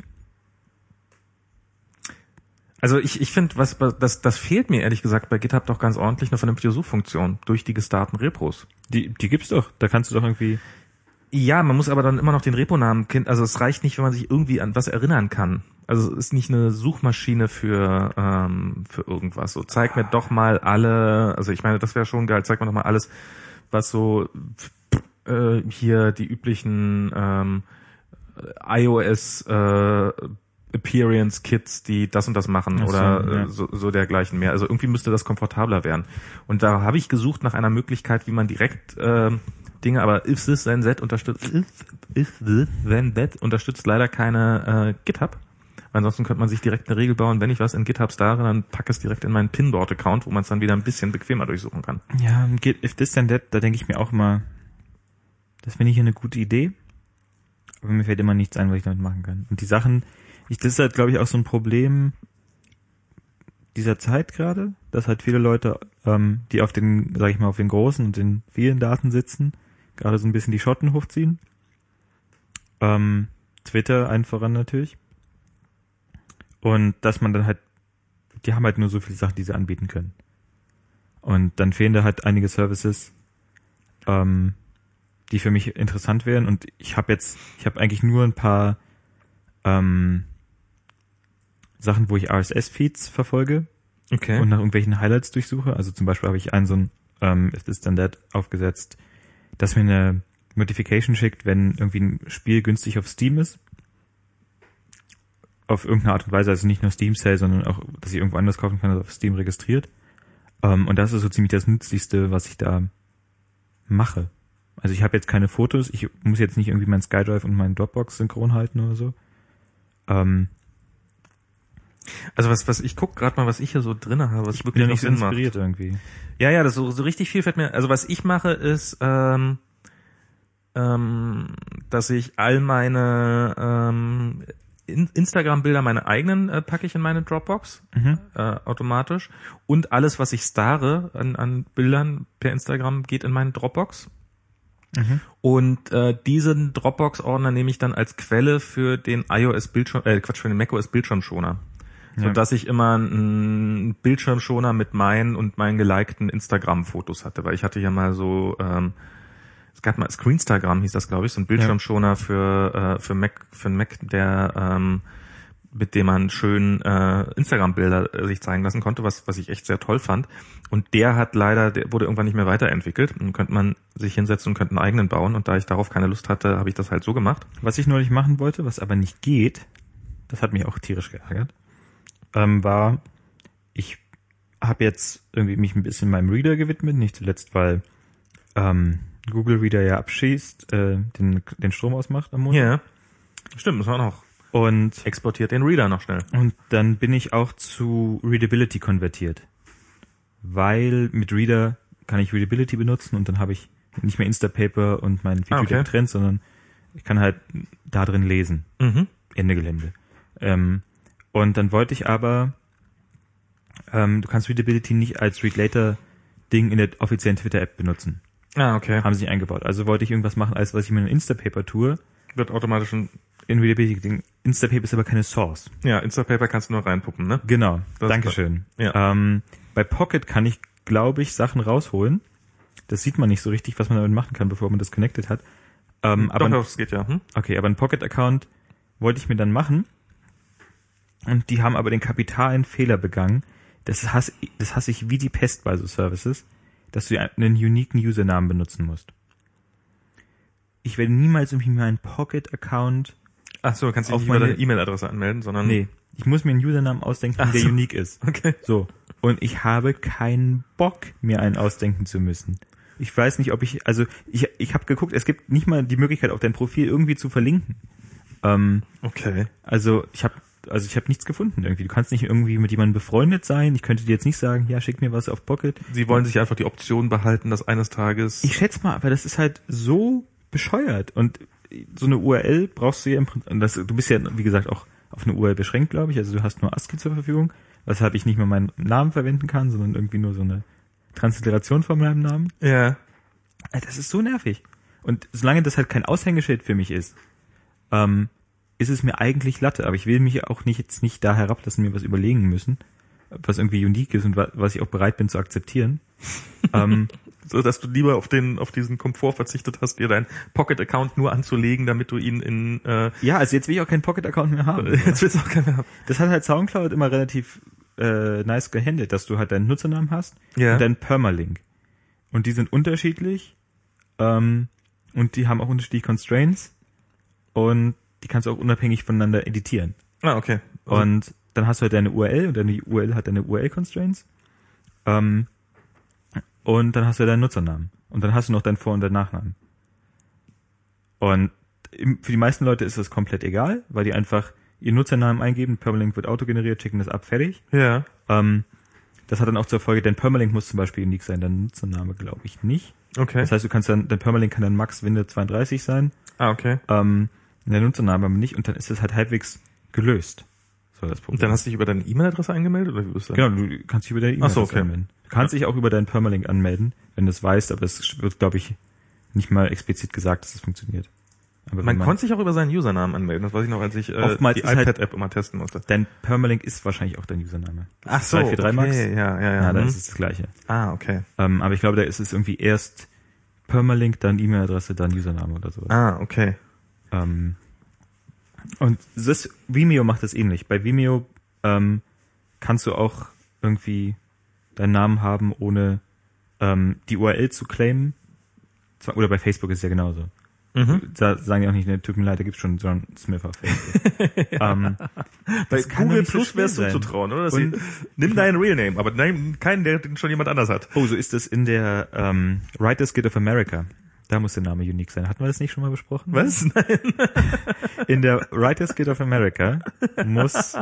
Speaker 1: Also ich, ich finde, was das, das fehlt mir ehrlich gesagt bei GitHub doch ganz ordentlich eine vernünftige Suchfunktion durch die gestarten Repos.
Speaker 2: die, die gibt's doch. Da kannst du doch irgendwie.
Speaker 1: Ja, man muss aber dann immer noch den Reponamen kennen. Also es reicht nicht, wenn man sich irgendwie an was erinnern kann. Also es ist nicht eine Suchmaschine für ähm, für irgendwas. So zeig mir doch mal alle. Also ich meine, das wäre schon geil. Zeig mir doch mal alles, was so äh, hier die üblichen ähm, iOS äh, Appearance Kits, die das und das machen
Speaker 2: Ach so,
Speaker 1: oder
Speaker 2: ja.
Speaker 1: äh, so, so dergleichen mehr. Also irgendwie müsste das komfortabler werden. Und da habe ich gesucht nach einer Möglichkeit, wie man direkt äh, Dinge, aber if this then that unterstützt, if, if this then that unterstützt leider keine äh, GitHub. Ansonsten könnte man sich direkt eine Regel bauen, wenn ich was in GitHub stare, dann packe es direkt in meinen Pinboard-Account, wo man es dann wieder ein bisschen bequemer durchsuchen kann.
Speaker 2: Ja, if this then that, da denke ich mir auch immer, das finde ich eine gute Idee. Aber mir fällt immer nichts ein, was ich damit machen kann. Und die Sachen, ich, das ist halt, glaube ich, auch so ein Problem dieser Zeit gerade, dass halt viele Leute, ähm, die auf den, sag ich mal, auf den großen und den vielen Daten sitzen, gerade so ein bisschen die Schotten hochziehen. Ähm, Twitter allen voran natürlich. Und dass man dann halt, die haben halt nur so viele Sachen, die sie anbieten können. Und dann fehlen da halt einige Services, ähm, die für mich interessant wären. Und ich habe jetzt, ich habe eigentlich nur ein paar ähm, Sachen, wo ich R S S-Feeds verfolge
Speaker 1: Okay.
Speaker 2: und nach irgendwelchen Highlights durchsuche. Also zum Beispiel habe ich einen so ein ähm, If This Then That aufgesetzt, dass mir eine Notification schickt, wenn irgendwie ein Spiel günstig auf Steam ist. Auf irgendeine Art und Weise, also nicht nur Steam Sale, sondern auch, dass ich irgendwo anders kaufen kann, das auf Steam registriert. Ähm, und das ist so ziemlich das Nützlichste, was ich da mache. Also ich habe jetzt keine Fotos, ich muss jetzt nicht irgendwie mein SkyDrive und meinen Dropbox synchron halten oder so. Ähm,
Speaker 1: Also was, was ich guck gerade mal, was ich hier so drinne habe, was
Speaker 2: Ich
Speaker 1: wirklich
Speaker 2: bin ja
Speaker 1: noch
Speaker 2: nicht so
Speaker 1: Sinn macht.
Speaker 2: inspiriert irgendwie.
Speaker 1: Ja, ja, das so, so richtig viel fällt mir. Also was ich mache ist, ähm, ähm, dass ich all meine ähm, In- Instagram-Bilder, meine eigenen, äh, packe ich in meine Dropbox
Speaker 2: Mhm.
Speaker 1: äh, automatisch und alles, was ich starre an, an Bildern per Instagram, geht in meine Dropbox.
Speaker 2: Mhm.
Speaker 1: Und äh, diesen Dropbox-Ordner nehme ich dann als Quelle für den iOS-Bildschirm, äh, Quatsch, für den macOS-Bildschirmschoner.
Speaker 2: Ja.
Speaker 1: So dass ich immer einen Bildschirmschoner mit meinen und meinen gelikten Instagram-Fotos hatte, weil ich hatte ja mal so, ähm, es gab mal Screenstagram, hieß das, glaube ich, so ein Bildschirmschoner für äh, für Mac, für einen Mac, der ähm, mit dem man schön äh, Instagram-Bilder äh, sich zeigen lassen konnte, was was ich echt sehr toll fand. Und der hat leider, der wurde irgendwann nicht mehr weiterentwickelt. Dann könnte man sich hinsetzen und könnte einen eigenen bauen. Und da ich darauf keine Lust hatte, habe ich das halt so gemacht.
Speaker 2: Was ich neulich machen wollte, was aber nicht geht, das hat mich auch tierisch geärgert, ähm, war, ich habe jetzt irgendwie mich ein bisschen meinem Reader gewidmet, nicht zuletzt, weil ähm, Google Reader ja abschießt, äh, den, den Strom ausmacht am Monat.
Speaker 1: Ja, stimmt, das war noch.
Speaker 2: Und,
Speaker 1: Exportiert den Reader noch schnell.
Speaker 2: und dann bin ich auch zu Readability konvertiert. Weil mit Reader kann ich Readability benutzen und dann habe ich nicht mehr Instapaper und meinen Feed
Speaker 1: Ah,
Speaker 2: Reader
Speaker 1: okay.
Speaker 2: getrennt, sondern ich kann halt da drin lesen.
Speaker 1: Mhm.
Speaker 2: Ende Gelände. Ähm, und dann wollte ich aber, ähm, du kannst Readability nicht als Read-Later-Ding in der offiziellen Twitter-App benutzen.
Speaker 1: Ah, okay.
Speaker 2: Haben sie nicht eingebaut. Also wollte ich irgendwas machen, als was ich mit einem Instapaper tue.
Speaker 1: Wird automatisch ein,
Speaker 2: In Readability-Ding. Instapaper ist aber keine Source.
Speaker 1: ja, Instapaper kannst du nur reinpuppen, ne?
Speaker 2: Genau.
Speaker 1: Das-
Speaker 2: Dankeschön.
Speaker 1: ja.
Speaker 2: Ähm, bei Pocket kann ich, glaube ich, Sachen rausholen. Das sieht man nicht so richtig, was man damit machen kann, bevor man das connected hat. Ähm, aber
Speaker 1: Doch, das geht ja. Hm?
Speaker 2: Okay, aber einen Pocket-Account wollte ich mir dann machen. Und die haben aber den kapitalen Fehler begangen. Das hasse, das hasse ich wie die Pest bei so Services, dass du einen uniken Usernamen benutzen musst. Ich werde niemals irgendwie meinen Pocket-Account,
Speaker 1: Ach so, kannst dich
Speaker 2: Auf
Speaker 1: nicht über
Speaker 2: meine-
Speaker 1: deine E-Mail-Adresse anmelden, sondern...
Speaker 2: nee, ich muss mir einen Usernamen ausdenken,
Speaker 1: Ach
Speaker 2: der
Speaker 1: so.
Speaker 2: unique ist.
Speaker 1: Okay.
Speaker 2: So. Und ich habe keinen Bock, mir einen ausdenken zu müssen. Ich weiß nicht, ob ich, also ich, ich habe geguckt, es gibt nicht mal die Möglichkeit, auf dein Profil irgendwie zu verlinken. Ähm,
Speaker 1: Okay.
Speaker 2: Also ich habe also ich habe nichts gefunden irgendwie. Du kannst nicht irgendwie mit jemandem befreundet sein. Ich könnte dir jetzt nicht sagen, ja, schick mir was auf Pocket.
Speaker 1: Sie wollen sich einfach die Option behalten, dass eines Tages...
Speaker 2: Ich schätze mal, aber das ist halt so bescheuert. Und so eine U R L brauchst du ja im Prinzip, und das, du bist ja, wie gesagt, auch auf eine U R L beschränkt, glaube ich. Also du hast nur ASCII zur Verfügung, weshalb ich nicht mehr meinen Namen verwenden kann, sondern irgendwie nur so eine Transliteration von meinem Namen.
Speaker 1: ja.
Speaker 2: Das ist so nervig. Und solange das halt kein Aushängeschild für mich ist, ähm, ist es mir eigentlich Latte. Aber ich will mich auch nicht jetzt nicht da herablassen, mir was überlegen müssen, was irgendwie unique ist und wa- was ich auch bereit bin zu akzeptieren. ähm,
Speaker 1: So, dass du lieber auf den, auf diesen Komfort verzichtet hast, dir deinen Pocket-Account nur anzulegen, damit du ihn in, äh,
Speaker 2: ja, also jetzt will ich auch keinen Pocket-Account mehr haben.
Speaker 1: jetzt willst du auch keinen mehr haben.
Speaker 2: Das hat halt SoundCloud immer relativ äh, nice gehandelt, dass du halt deinen Nutzernamen hast
Speaker 1: Ja.
Speaker 2: und deinen Permalink. Und die sind unterschiedlich ähm, und die haben auch unterschiedliche Constraints und die kannst du auch unabhängig voneinander editieren.
Speaker 1: Ah, okay. Also,
Speaker 2: Und dann hast du halt deine U R L und deine U R L hat deine U R L-Constraints. Ähm, und dann hast du deinen Nutzernamen. Und dann hast du noch deinen Vor- und deinen Nachnamen. Und im, für die meisten Leute ist das komplett egal, weil die einfach ihren Nutzernamen eingeben, Permalink wird autogeneriert, schicken das ab, fertig.
Speaker 1: ja.
Speaker 2: Ähm, das hat dann auch zur Folge, dein Permalink muss zum Beispiel unique sein, dein Nutzername glaube ich nicht.
Speaker 1: Okay.
Speaker 2: Das heißt, du kannst dann, dein Permalink kann dann Max Winde zweiunddreißig sein,
Speaker 1: ah, okay.
Speaker 2: ähm, dein Nutzername aber nicht und dann ist es halt halbwegs gelöst. So das Problem.
Speaker 1: Und dann hast du dich über deine E-Mail-Adresse angemeldet, oder wie bist du?
Speaker 2: Genau, du kannst dich über deine E-Mail
Speaker 1: Ach so, okay.
Speaker 2: anmelden. Du kannst dich auch über deinen Permalink anmelden, wenn du es weißt, aber es wird, glaube ich, nicht mal explizit gesagt, dass es funktioniert. Aber
Speaker 1: Man
Speaker 2: wenn
Speaker 1: konnte sich auch über seinen Usernamen anmelden. Das weiß ich noch, als ich äh,
Speaker 2: Oftmals
Speaker 1: die
Speaker 2: ist halt-
Speaker 1: iPad-App immer testen musste.
Speaker 2: dein Permalink ist wahrscheinlich auch dein Username.
Speaker 1: Ach
Speaker 2: drei vier drei Max?
Speaker 1: okay. Ja, ja, ja.
Speaker 2: Ja, dann
Speaker 1: hm.
Speaker 2: ist es das Gleiche.
Speaker 1: Ah, okay.
Speaker 2: Ähm, aber ich glaube, da ist es irgendwie erst Permalink, dann E-Mail-Adresse, dann Username oder so.
Speaker 1: Ah, okay.
Speaker 2: Ähm, und das Vimeo macht das ähnlich. Bei Vimeo ähm, kannst du auch irgendwie deinen Namen haben, ohne ähm, die U R L zu claimen. Zwar- Oder bei Facebook ist es ja genauso.
Speaker 1: Mhm.
Speaker 2: Da sagen die auch nicht, ne, tut mir leid, da gibt's schon John Smith auf Facebook. ähm,
Speaker 1: Bei
Speaker 2: das kann doch
Speaker 1: Google
Speaker 2: nicht so
Speaker 1: Plus
Speaker 2: schwer
Speaker 1: wärst du
Speaker 2: sein.
Speaker 1: zutrauen, oder? Dass
Speaker 2: Und-
Speaker 1: sie, nimm deinen Real Name, aber nein, keinen, der den schon jemand anders hat.
Speaker 2: Oh, so ist es in der ähm, Writers Guild of America. Da muss der Name unique sein. Hatten wir das nicht schon mal besprochen?
Speaker 1: Was? Nein.
Speaker 2: In der Writers Guild of America muss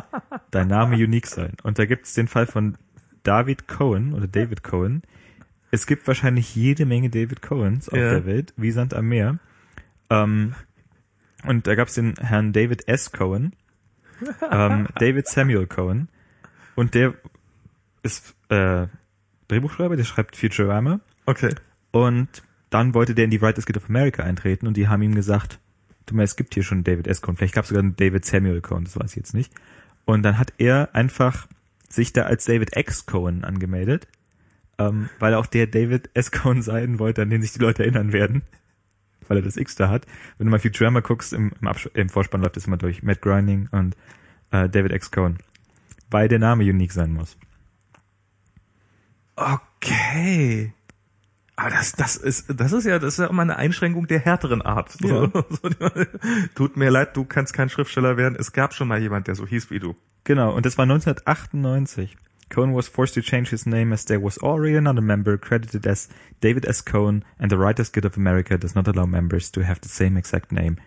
Speaker 2: dein Name unique sein. Und da gibt es den Fall von David Cohen oder David Cohen. Es gibt wahrscheinlich jede Menge David Cohens auf
Speaker 1: ja.
Speaker 2: der Welt, wie Sand am Meer. Ähm, und da gab es den Herrn David S. Cohen, ähm, David Samuel Cohen. Und der ist äh, Drehbuchschreiber, der schreibt Futurama.
Speaker 1: Okay.
Speaker 2: Und dann wollte der in die Writers Guild of America eintreten und die haben ihm gesagt, du meinst, es gibt hier schon David S. Cohen, vielleicht gab es sogar einen David Samuel Cohen, das weiß ich jetzt nicht. Und dann hat er einfach sich da als David X. Cohen angemeldet, ähm, weil er auch der David S. Cohen sein wollte, an den sich die Leute erinnern werden, weil er das X da hat. Wenn du mal Futurama guckst, im, im, Abs- im Vorspann läuft das immer durch, Matt Groening und äh, David X. Cohen, weil der Name unique sein muss.
Speaker 1: Okay. Aber das, das ist, das ist ja, das ist ja immer eine Einschränkung der härteren Art.
Speaker 2: Ja.
Speaker 1: So, so, tut mir leid, du kannst kein Schriftsteller werden. Es gab schon mal jemand, der so hieß wie du.
Speaker 2: Genau, und das war neunzehnhundertachtundneunzig. Cohen was forced to change his name as there was already another member credited as David S. Cohen and the Writers Guild of America does not allow members to have the same exact name.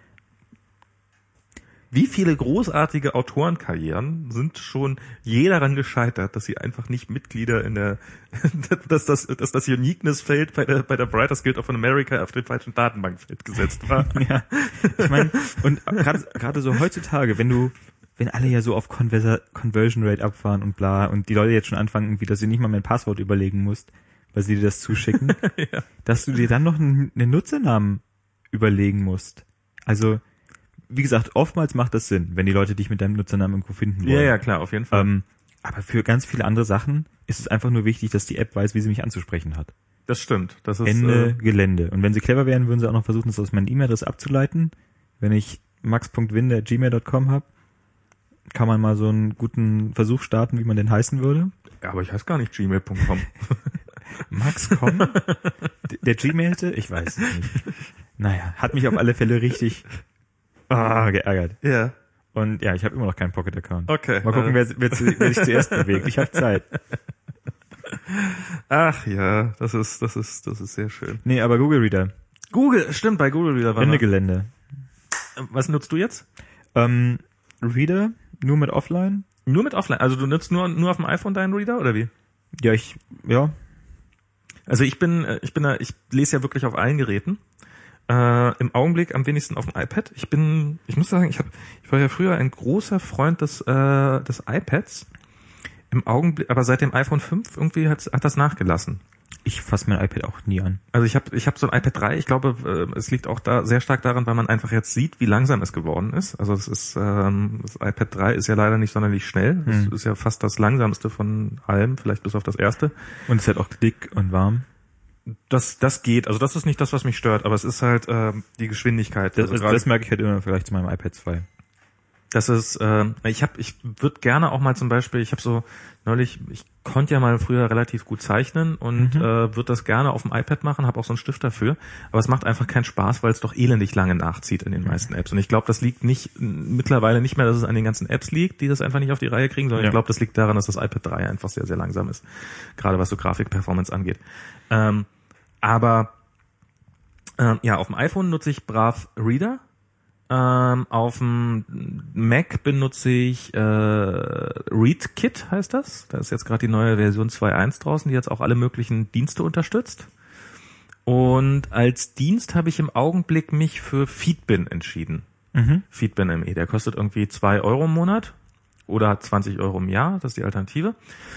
Speaker 1: Wie viele großartige Autorenkarrieren sind schon je daran gescheitert, dass sie einfach nicht Mitglieder in der, dass das, dass das Uniqueness-Feld bei der, bei der Writers Guild of America auf den falschen Datenbankfeld gesetzt war.
Speaker 2: Ja, ich meine, und gerade gerade so heutzutage, wenn du, wenn alle ja so auf Conversa- Conversion Rate abfahren und bla, und die Leute jetzt schon anfangen, irgendwie, dass du nicht mal mehr ein Passwort überlegen musst, weil sie dir das zuschicken,
Speaker 1: ja.
Speaker 2: dass du dir dann noch einen, einen Nutzernamen überlegen musst. Also, wie gesagt, oftmals macht das Sinn, wenn die Leute dich mit deinem Nutzernamen irgendwo finden wollen.
Speaker 1: Ja, ja, klar, auf jeden Fall.
Speaker 2: Ähm, aber für ganz viele andere Sachen ist es einfach nur wichtig, dass die App weiß, wie sie mich anzusprechen hat.
Speaker 1: Das stimmt. Das ist,
Speaker 2: Ende
Speaker 1: äh,
Speaker 2: Gelände. Und wenn sie clever wären, würden sie auch noch versuchen, das aus meiner E-Mail-Adresse abzuleiten. Wenn ich max punkt winde at gmail punkt com habe, kann man mal so einen guten Versuch starten, wie man denn heißen würde.
Speaker 1: ja, aber ich heiße gar nicht gmail punkt com.
Speaker 2: Max punkt com? D- Der Gmailte? Ich weiß es nicht. Naja, hat mich auf alle Fälle richtig ah, geärgert.
Speaker 1: Ja.
Speaker 2: Und ja, ich habe immer noch keinen Pocket-Account.
Speaker 1: Okay.
Speaker 2: Mal gucken, wer, wer, zu- wer sich zuerst bewegt. Ich habe Zeit.
Speaker 1: Ach ja, das ist, das ist, das ist sehr schön.
Speaker 2: Nee, aber Google Reader.
Speaker 1: Google, stimmt, bei Google Reader war
Speaker 2: Ende
Speaker 1: noch.
Speaker 2: Gelände.
Speaker 1: Was nutzt du jetzt?
Speaker 2: Ähm, Reader, nur mit Offline?
Speaker 1: Nur mit Offline. Also du nutzt nur, nur auf dem iPhone deinen Reader oder wie?
Speaker 2: Ja, ich, ja.
Speaker 1: Also ich bin, äh, ich bin da, ich lese ja wirklich auf allen Geräten. Äh, im Augenblick am wenigsten auf dem iPad. Ich bin, ich muss sagen, ich habe, ich war ja früher ein großer Freund des, äh, des iPads. Im Augenblick, aber seit dem iPhone fünf irgendwie hat, hat das nachgelassen.
Speaker 2: Ich fasse mein iPad auch nie an.
Speaker 1: Also ich habe, ich habe so ein iPad drei. Ich glaube, äh, es liegt auch da sehr stark daran, weil man einfach jetzt sieht, wie langsam es geworden ist. Also es ist, ähm, das iPad drei ist ja leider nicht sonderlich schnell. Es
Speaker 2: Hm.
Speaker 1: ist ja fast das langsamste von allem, vielleicht bis auf das erste.
Speaker 2: Und es ist halt auch dick und warm.
Speaker 1: Das, das geht. Also das ist nicht das, was mich stört, aber es ist halt ähm, die Geschwindigkeit.
Speaker 2: Das,
Speaker 1: Also
Speaker 2: das, das merke ich halt immer im Vergleich zu meinem iPad zwei.
Speaker 1: Das ist, äh, ich habe, ich würde gerne auch mal zum Beispiel, ich habe so neulich, ich konnte ja mal früher relativ gut zeichnen und
Speaker 2: Mhm.
Speaker 1: äh, würde das gerne auf dem iPad machen, habe auch so einen Stift dafür, aber es macht einfach keinen Spaß, weil es doch elendig lange nachzieht in den meisten Apps. Und ich glaube, das liegt nicht mittlerweile nicht mehr, dass es an den ganzen Apps liegt, die das einfach nicht auf die Reihe kriegen, sondern
Speaker 2: Ja.
Speaker 1: ich glaube, das liegt daran, dass das iPad drei einfach sehr, sehr langsam ist, gerade was so Grafikperformance angeht. Ähm, aber ähm, ja, auf dem iPhone nutze ich brav Reader. Ähm, auf dem Mac benutze ich äh, ReadKit, heißt das. Da ist jetzt gerade die neue Version zwei Punkt eins draußen, die jetzt auch alle möglichen Dienste unterstützt. Und als Dienst habe ich im Augenblick mich für Feedbin entschieden.
Speaker 2: Mhm.
Speaker 1: Feedbin M E, der kostet irgendwie zwei Euro im Monat oder zwanzig Euro im Jahr, das ist die Alternative.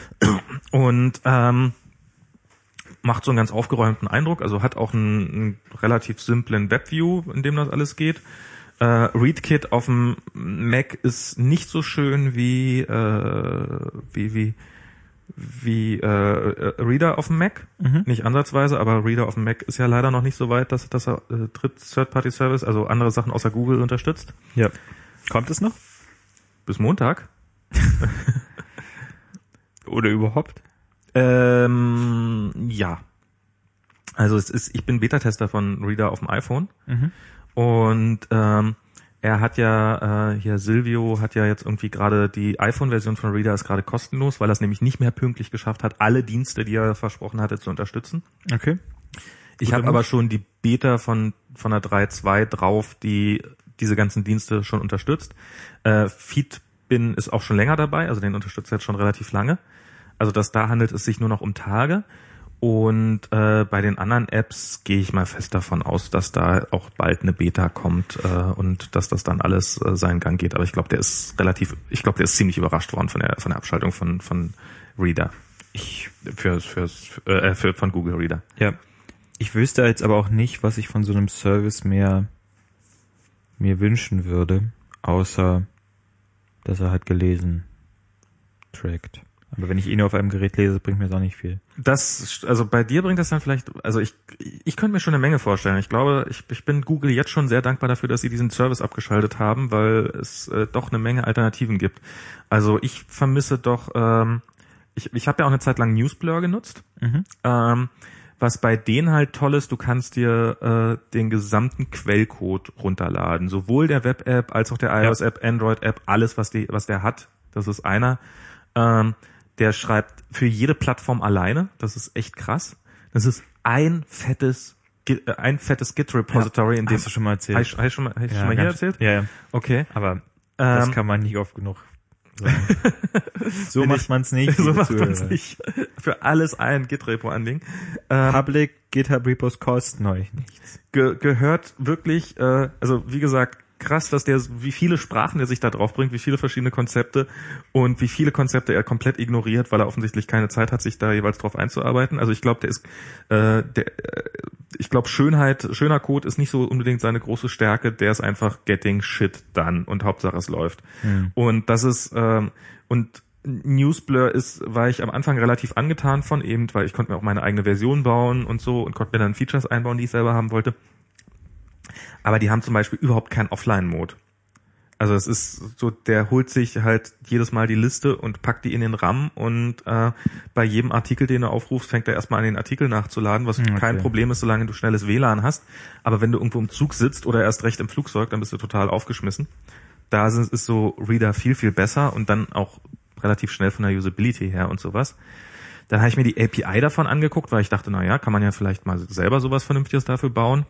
Speaker 1: Und ähm, macht so einen ganz aufgeräumten Eindruck, also hat auch einen, einen relativ simplen Webview, in dem das alles geht. Äh, ReadKit auf dem Mac ist nicht so schön wie äh, wie wie wie äh, Reader auf dem Mac,
Speaker 2: Mhm.
Speaker 1: nicht ansatzweise, aber Reader auf dem Mac ist ja leider noch nicht so weit, dass, dass er äh, Third-Party-Service, also andere Sachen außer Google unterstützt.
Speaker 2: Ja. Kommt es noch?
Speaker 1: Bis Montag.
Speaker 2: Oder überhaupt?
Speaker 1: Ähm, ja. Also es ist, ich bin Beta-Tester von Reader auf dem iPhone.
Speaker 2: Mhm.
Speaker 1: Und ähm, er hat ja, äh, hier Silvio hat ja jetzt irgendwie gerade, die iPhone-Version von Reader ist gerade kostenlos, weil er es nämlich nicht mehr pünktlich geschafft hat, alle Dienste, die er versprochen hatte, zu unterstützen.
Speaker 2: Okay.
Speaker 1: Ich
Speaker 2: Guter
Speaker 1: habe
Speaker 2: Move.
Speaker 1: aber schon die Beta von von der drei Punkt zwei drauf, die diese ganzen Dienste schon unterstützt. Äh, Feed, bin, ist auch schon länger dabei, also den unterstützt jetzt schon relativ lange. Also das da handelt es sich nur noch um Tage. Und äh, bei den anderen Apps gehe ich mal fest davon aus, dass da auch bald eine Beta kommt äh, und dass das dann alles äh, seinen Gang geht. Aber ich glaube, der ist relativ, ich glaube, der ist ziemlich überrascht worden von der von der Abschaltung von von Reader. Ich für für, äh, für von Google Reader.
Speaker 2: Ja. Ich wüsste jetzt aber auch nicht, was ich von so einem Service mehr mir wünschen würde, außer dass er halt gelesen trackt. Aber wenn ich ihn nur auf einem Gerät lese, bringt mir das auch nicht viel.
Speaker 1: Das, also bei dir bringt das dann vielleicht, also ich, ich könnte mir schon eine Menge vorstellen. Ich glaube, ich, ich bin Google jetzt schon sehr dankbar dafür, dass sie diesen Service abgeschaltet haben, weil es äh, doch eine Menge Alternativen gibt. Also ich vermisse doch, ähm, ich, ich habe ja auch eine Zeit lang Newsblur genutzt.
Speaker 2: Mhm.
Speaker 1: Ähm, was bei denen halt toll ist, du kannst dir äh, den gesamten Quellcode runterladen. Sowohl der Web-App als auch der iOS-App, Android-App, alles, was die, was der hat. Das ist einer. Ähm, Der schreibt für jede Plattform alleine. Das ist echt krass. Das ist ein fettes, Git, äh, ein fettes Git-Repository,
Speaker 2: ja,
Speaker 1: in dem.
Speaker 2: Hast du schon mal erzählt?
Speaker 1: Habe ich, hab ich schon mal, hab ich
Speaker 2: ja,
Speaker 1: schon mal hier
Speaker 2: ganz,
Speaker 1: erzählt?
Speaker 2: Ja, ja.
Speaker 1: Okay.
Speaker 2: Aber
Speaker 1: ähm,
Speaker 2: das kann man nicht oft genug sagen. So macht man es nicht.
Speaker 1: So macht
Speaker 2: Zuhörer.
Speaker 1: man es nicht. Für alles ein Git-Repo anlegen. Ähm,
Speaker 2: Public GitHub Repos kosten euch nichts.
Speaker 1: Ge- gehört wirklich, äh, also wie gesagt, krass, dass der, wie viele Sprachen er sich da drauf bringt, wie viele verschiedene Konzepte und wie viele Konzepte er komplett ignoriert, weil er offensichtlich keine Zeit hat, sich da jeweils drauf einzuarbeiten. Also ich glaube, der ist, äh, der, äh, ich glaube, Schönheit, schöner Code ist nicht so unbedingt seine große Stärke. Der ist einfach getting shit done und Hauptsache es läuft.
Speaker 2: Hm.
Speaker 1: Und das ist ähm, und Newsblur ist, war ich am Anfang relativ angetan von, eben, weil ich konnte mir auch meine eigene Version bauen und so und konnte mir dann Features einbauen, die ich selber haben wollte. Aber die haben zum Beispiel überhaupt keinen Offline-Mode. Also es ist so, der holt sich halt jedes Mal die Liste und packt die in den RAM und äh, bei jedem Artikel, den du aufrufst, fängt er erstmal an, den Artikel nachzuladen, was okay. kein Problem ist, solange du schnelles W L A N hast. Aber wenn du irgendwo im Zug sitzt oder erst recht im Flugzeug, dann bist du total aufgeschmissen. Da ist, ist so Reader viel, viel besser und dann auch relativ schnell von der Usability her und sowas. Dann habe ich mir die A P I davon angeguckt, weil ich dachte, na ja, kann man ja vielleicht mal selber sowas Vernünftiges dafür bauen.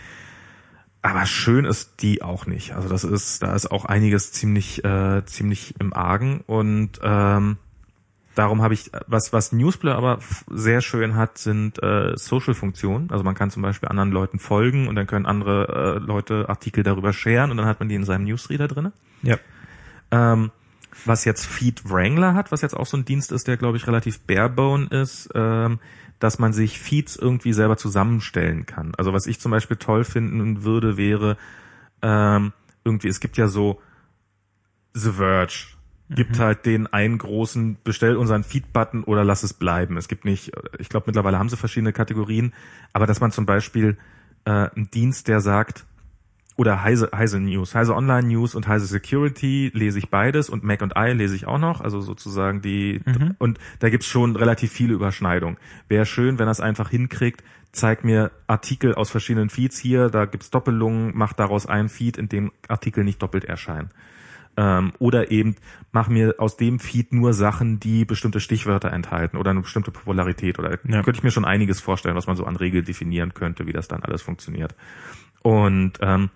Speaker 1: Aber schön ist die auch nicht. Also das ist, da ist auch einiges ziemlich, äh, ziemlich im Argen und ähm, darum habe ich, was was Newsblur aber f- sehr schön hat, sind äh, Social-Funktionen. Also man kann zum Beispiel anderen Leuten folgen und dann können andere äh, Leute Artikel darüber sharen und dann hat man die in seinem Newsreader drinne.
Speaker 2: Ja.
Speaker 1: Ähm, was jetzt Feed Wrangler hat, was jetzt auch so ein Dienst ist, der glaube ich relativ barebone ist. Ähm, dass man sich Feeds irgendwie selber zusammenstellen kann. Also was ich zum Beispiel toll finden würde, wäre ähm, irgendwie, es gibt ja so The Verge, mhm. gibt halt den einen großen, bestell unseren Feed-Button oder lass es bleiben. Es gibt nicht, ich glaube mittlerweile haben sie verschiedene Kategorien, aber dass man zum Beispiel äh, einen Dienst, der sagt, oder Heise, Heise News, Heise Online News und Heise Security lese ich beides und Mac und I lese ich auch noch, also sozusagen die, mhm. und da gibt's schon relativ viele Überschneidungen. Wäre schön, wenn er es einfach hinkriegt, zeigt mir Artikel aus verschiedenen Feeds hier, da gibt's Doppelungen, macht daraus einen Feed, in dem Artikel nicht doppelt erscheinen. Ähm, oder eben, mach mir aus dem Feed nur Sachen, die bestimmte Stichwörter enthalten oder eine bestimmte Popularität oder ja. könnte ich mir schon einiges vorstellen, was man so an Regeln definieren könnte, wie das dann alles funktioniert. Und ähm,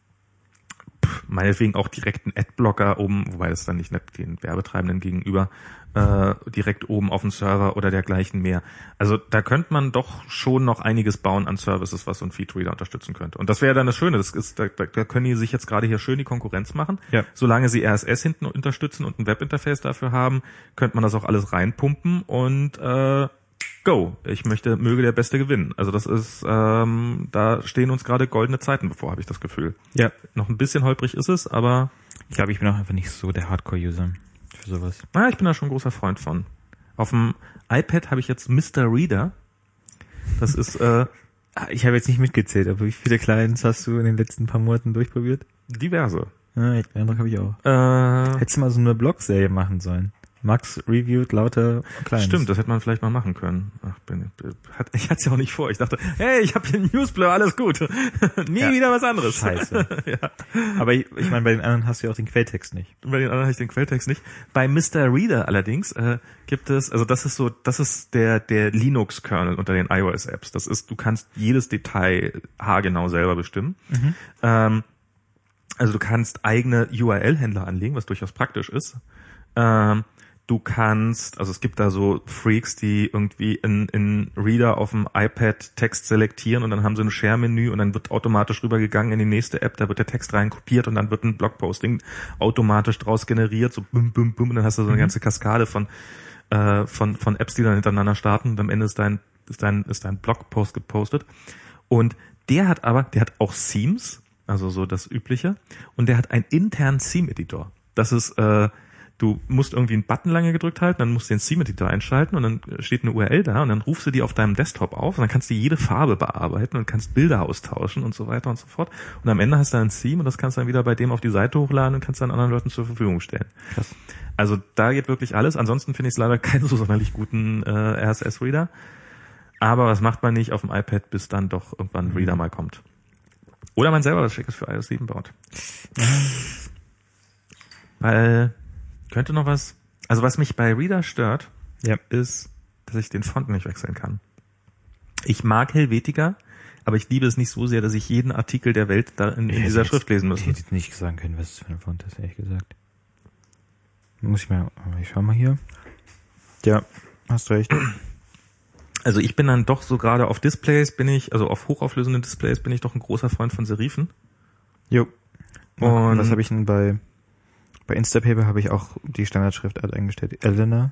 Speaker 1: meinetwegen auch direkt einen Adblocker oben, wobei das dann nicht den Werbetreibenden gegenüber, äh, direkt oben auf dem Server oder dergleichen mehr. Also da könnte man doch schon noch einiges bauen an Services, was so ein Feedreader unterstützen könnte. Und das wäre dann das Schöne, das ist, da, da können die sich jetzt gerade hier schön die Konkurrenz machen.
Speaker 2: Ja.
Speaker 1: Solange sie R S S hinten unterstützen und ein Webinterface dafür haben, könnte man das auch alles reinpumpen und äh, go. Ich möchte, möge der Beste gewinnen. Also das ist, ähm, da stehen uns gerade goldene Zeiten bevor, habe ich das Gefühl.
Speaker 2: Ja.
Speaker 1: Noch ein bisschen holprig ist es, aber
Speaker 2: ich glaube, ich bin auch einfach nicht so der Hardcore-User für sowas.
Speaker 1: Na, ich bin da schon ein großer Freund von. Auf dem iPad habe ich jetzt Mister Reader. Das ist, äh,
Speaker 2: ich habe jetzt nicht mitgezählt, aber wie viele Clients hast du in den letzten paar Monaten durchprobiert?
Speaker 1: Diverse.
Speaker 2: Ja, den Eindruck habe ich auch.
Speaker 1: Äh,
Speaker 2: Hättest du mal so eine Blog-Serie machen sollen. Max reviewed lauter Clients.
Speaker 1: Stimmt, das hätte man vielleicht mal machen können. Ach, bin, hat, ich hatte es ja auch nicht vor. Ich dachte, hey, ich habe hier Newsblur, alles gut. Nie ja. wieder was anderes.
Speaker 2: Scheiße. ja. Aber ich, ich meine, bei den anderen hast du ja auch den Quelltext nicht.
Speaker 1: Bei den anderen habe ich den Quelltext nicht. Bei Mister Reader allerdings äh, gibt es, also das ist so, das ist der der Linux-Kernel unter den iOS-Apps. Das ist, du kannst jedes Detail haargenau selber bestimmen. Mhm. Ähm, Also du kannst eigene U R L-Händler anlegen, was durchaus praktisch ist. Ähm, Du kannst, also es gibt da so Freaks, die irgendwie in, in Reader auf dem iPad Text selektieren und dann haben sie ein Share-Menü und dann wird automatisch rübergegangen in die nächste App, da wird der Text rein kopiert und dann wird ein Blogposting automatisch draus generiert, so bum, bum, bum, und dann hast du so eine mhm. ganze Kaskade von, äh, von, von Apps, die dann hintereinander starten und am Ende ist dein, ist dein, ist dein Blogpost gepostet. Und der hat aber, der hat auch Themes, also so das Übliche, und der hat einen internen Theme-Editor. Das ist, äh, Du musst irgendwie einen Button lange gedrückt halten, dann musst du den Theme-Editor einschalten und dann steht eine U R L da und dann rufst du die auf deinem Desktop auf und dann kannst du jede Farbe bearbeiten und kannst Bilder austauschen und so weiter und so fort. Und am Ende hast du ein Theme und das kannst du dann wieder bei dem auf die Seite hochladen und kannst dann anderen Leuten zur Verfügung stellen. Krass. Also da geht wirklich alles. Ansonsten finde ich es leider keinen so sonderlich guten äh, R S S-Reader. Aber was macht man nicht auf dem iPad, bis dann doch irgendwann ein Reader mal kommt? Oder man selber was Schickes für iOS sieben baut. Weil könnte noch was, also was mich bei Reader stört, ja, ist, dass ich den Font nicht wechseln kann. Ich mag Helvetica, aber ich liebe es nicht so sehr, dass ich jeden Artikel der Welt da in, in dieser Schrift lesen muss.
Speaker 2: Ich hätte nicht sagen können, was das für ein Font ist, ehrlich gesagt. Muss ich mal, ich schau mal hier. Ja, hast recht.
Speaker 1: Also ich bin dann doch so gerade auf Displays bin ich, also auf hochauflösenden Displays bin ich doch ein großer Freund von Serifen.
Speaker 2: Jo. Und was habe ich denn bei Bei Instapaper habe ich auch die Standardschriftart eingestellt, Elena.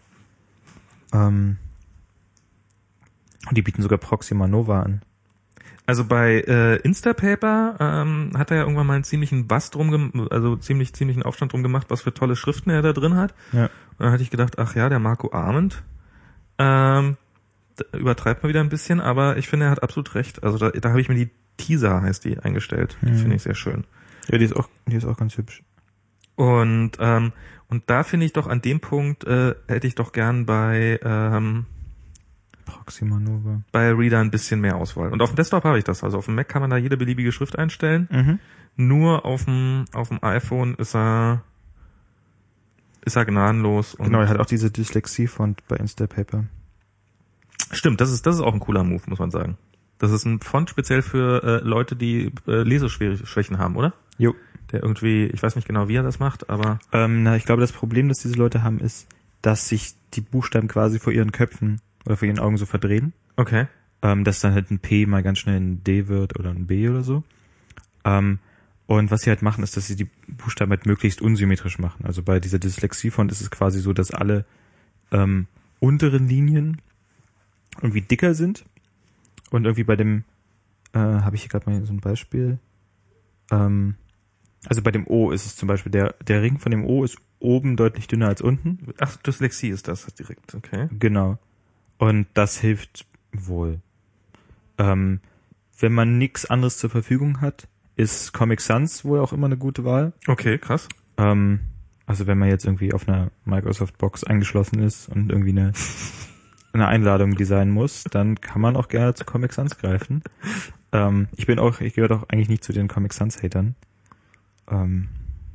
Speaker 2: Ähm, und die bieten sogar Proxima Nova an.
Speaker 1: Also bei äh, Instapaper ähm, hat er ja irgendwann mal einen ziemlichen Bass drum, gem- also ziemlich ziemlichen Aufstand drum gemacht, was für tolle Schriften er da drin hat. Ja. Und dann hatte ich gedacht, ach ja, der Marco Arment ähm, übertreibt mal wieder ein bisschen, aber ich finde, er hat absolut recht. Also da, da habe ich mir die Teaser, heißt die, eingestellt. Die mhm. finde ich sehr schön.
Speaker 2: Ja, die ist auch, die ist auch ganz hübsch.
Speaker 1: Und ähm, und da finde ich doch an dem Punkt äh, hätte ich doch gern bei ähm,
Speaker 2: Proxima Nova
Speaker 1: bei Reader ein bisschen mehr Auswahl. Und auf dem Desktop habe ich das. Also auf dem Mac kann man da jede beliebige Schrift einstellen.
Speaker 2: Mhm.
Speaker 1: Nur auf dem auf dem iPhone ist er ist er gnadenlos. Und
Speaker 2: genau, er hat auch diese Dyslexie-Font bei Instapaper.
Speaker 1: Stimmt, das ist das ist auch ein cooler Move, muss man sagen. Das ist ein Font speziell für äh, Leute, die äh, Leseschwächen haben, oder?
Speaker 2: Jo.
Speaker 1: Der irgendwie, ich weiß nicht genau, wie er das macht, aber...
Speaker 2: Ähm, na, ich glaube, das Problem, das diese Leute haben, ist, dass sich die Buchstaben quasi vor ihren Köpfen oder vor ihren Augen so verdrehen.
Speaker 1: Okay.
Speaker 2: Ähm, dass dann halt ein P mal ganz schnell ein D wird oder ein B oder so. Ähm, und was sie halt machen, ist, dass sie die Buchstaben halt möglichst unsymmetrisch machen. Also bei dieser Dyslexie-Font ist es quasi so, dass alle ähm, unteren Linien irgendwie dicker sind. Und irgendwie bei dem, äh, habe ich hier gerade mal so ein Beispiel, ähm, also bei dem O ist es zum Beispiel, der der Ring von dem O ist oben deutlich dünner als unten.
Speaker 1: Ach, Dyslexie ist das direkt, okay.
Speaker 2: Genau. Und das hilft wohl. Ähm, wenn man nichts anderes zur Verfügung hat, ist Comic Sans wohl auch immer eine gute Wahl.
Speaker 1: Okay, krass.
Speaker 2: Ähm, also wenn man jetzt irgendwie auf einer Microsoft Box eingeschlossen ist und irgendwie eine eine Einladung designen muss, dann kann man auch gerne zu Comic Sans greifen. Ähm, ich bin auch, ich gehöre doch eigentlich nicht zu den Comic Sans Hatern. Ähm,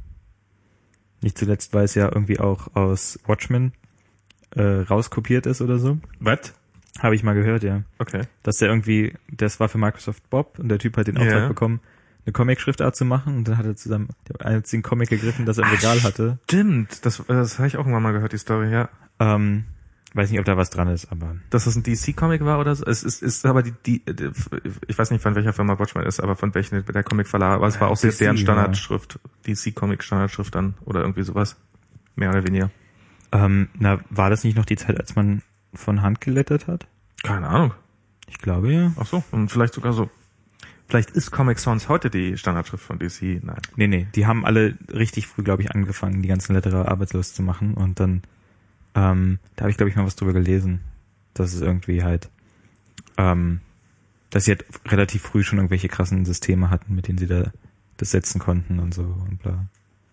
Speaker 2: nicht zuletzt, weil es ja irgendwie auch aus Watchmen äh, rauskopiert ist oder so.
Speaker 1: Was?
Speaker 2: Habe ich mal gehört, ja.
Speaker 1: Okay.
Speaker 2: Dass der irgendwie, das war für Microsoft Bob und der Typ hat den Auftrag yeah. bekommen, eine Comic-Schriftart zu machen und dann hat er zusammen den einzigen Comic gegriffen, das er im Regal hatte.
Speaker 1: Stimmt, das, das habe ich auch irgendwann mal gehört, die Story, ja.
Speaker 2: Ähm, weiß nicht, ob da was dran ist, aber...
Speaker 1: Dass es ein D C-Comic war oder so? Es ist, ist aber die, die, die, ich weiß nicht, von welcher Firma Watchmen ist, aber von welchen der Comic-Verlag, aber es war auch sehr deren Standardschrift, D C-Comic-Standardschrift dann oder irgendwie sowas. Mehr oder weniger.
Speaker 2: Ähm, na, war das nicht noch die Zeit, als man von Hand gelettert hat?
Speaker 1: Keine Ahnung.
Speaker 2: Ich glaube, ja.
Speaker 1: Ach so, und vielleicht sogar so. Vielleicht ist Comic Sans heute die Standardschrift von D C? Nein.
Speaker 2: Nee, nee, die haben alle richtig früh, glaube ich, angefangen, die ganzen Letterer arbeitslos zu machen und dann Ähm, da habe ich, glaube ich, mal was drüber gelesen, dass es irgendwie halt, ähm, dass sie halt relativ früh schon irgendwelche krassen Systeme hatten, mit denen sie da das setzen konnten und so und bla.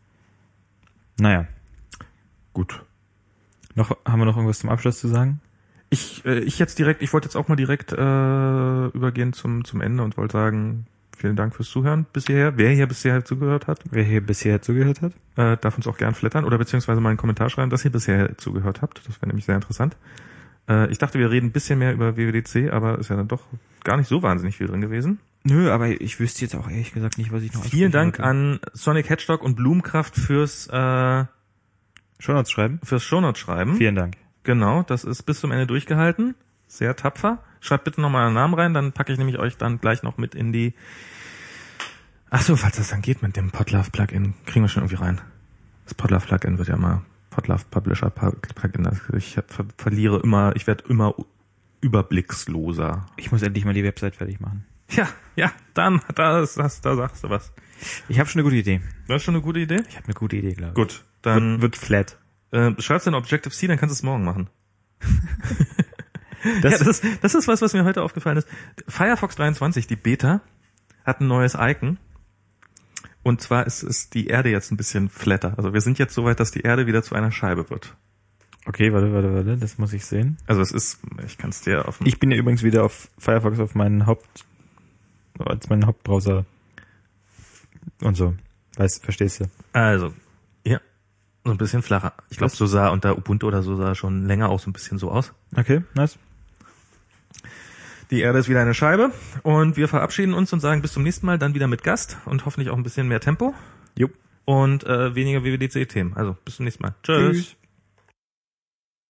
Speaker 2: Naja.
Speaker 1: Gut.
Speaker 2: Noch, haben wir noch irgendwas zum Abschluss zu sagen?
Speaker 1: Ich, äh, ich jetzt direkt, ich wollte jetzt auch mal direkt äh, übergehen zum zum Ende und wollte sagen, vielen Dank fürs Zuhören bis hierher. Wer hier bisher zugehört hat.
Speaker 2: Wer hier bisher zugehört hat.
Speaker 1: Äh, darf uns auch gern flattern oder beziehungsweise mal einen Kommentar schreiben, dass ihr bisher zugehört habt. Das wäre nämlich sehr interessant. Äh, ich dachte, wir reden ein bisschen mehr über W W D C, aber ist ja dann doch gar nicht so wahnsinnig viel drin gewesen.
Speaker 2: Nö, aber ich wüsste jetzt auch ehrlich gesagt nicht, was ich noch
Speaker 1: Vielen Dank
Speaker 2: wollte.
Speaker 1: an Sonic Hedgehog und Blumenkraft fürs äh,
Speaker 2: Shownotes schreiben.
Speaker 1: fürs Shownotes schreiben.
Speaker 2: Vielen Dank.
Speaker 1: Genau, das ist bis zum Ende durchgehalten. Sehr tapfer. Schreibt bitte nochmal einen Namen rein, dann packe ich nämlich euch dann gleich noch mit in die... Ach so, falls das dann geht mit dem Podlove-Plugin, kriegen wir schon irgendwie rein. Das Podlove-Plugin wird ja immer Podlove Publisher Plugin. Ich ver verliere immer, ich werde immer überblicksloser.
Speaker 2: Ich muss endlich mal die Website fertig machen.
Speaker 1: Ja, ja, dann, da, ist, das, da sagst du was.
Speaker 2: Ich habe schon eine gute Idee.
Speaker 1: Das ist schon eine gute Idee?
Speaker 2: Ich habe eine gute Idee, glaube ich.
Speaker 1: Gut, dann
Speaker 2: Wird, wird flat.
Speaker 1: äh, schreib's in Objective-C, dann kannst du es morgen machen.
Speaker 2: Das,
Speaker 1: ja, das ist, das ist was, was mir heute aufgefallen ist. Firefox dreiundzwanzig, die Beta, hat ein neues Icon. Und zwar ist, ist die Erde jetzt ein bisschen flatter. Also wir sind jetzt so weit, dass die Erde wieder zu einer Scheibe wird.
Speaker 2: Okay, warte, warte, warte, das muss ich sehen.
Speaker 1: Also es ist, ich kann es dir auf dem...
Speaker 2: Ich bin ja übrigens wieder auf Firefox auf meinen Haupt, als meinen Hauptbrowser und so. Weißt, verstehst du?
Speaker 1: Also, ja, so ein bisschen flacher. Ich glaube,
Speaker 2: Was?
Speaker 1: so sah unter Ubuntu oder so sah schon länger auch so ein bisschen so aus.
Speaker 2: Okay, nice.
Speaker 1: Die Erde ist wieder eine Scheibe und wir verabschieden uns und sagen bis zum nächsten Mal, dann wieder mit Gast und hoffentlich auch ein bisschen mehr Tempo
Speaker 2: Jo.
Speaker 1: und äh, weniger W W D C-Themen. Also bis zum nächsten Mal. Tschüss.
Speaker 2: Tschüss.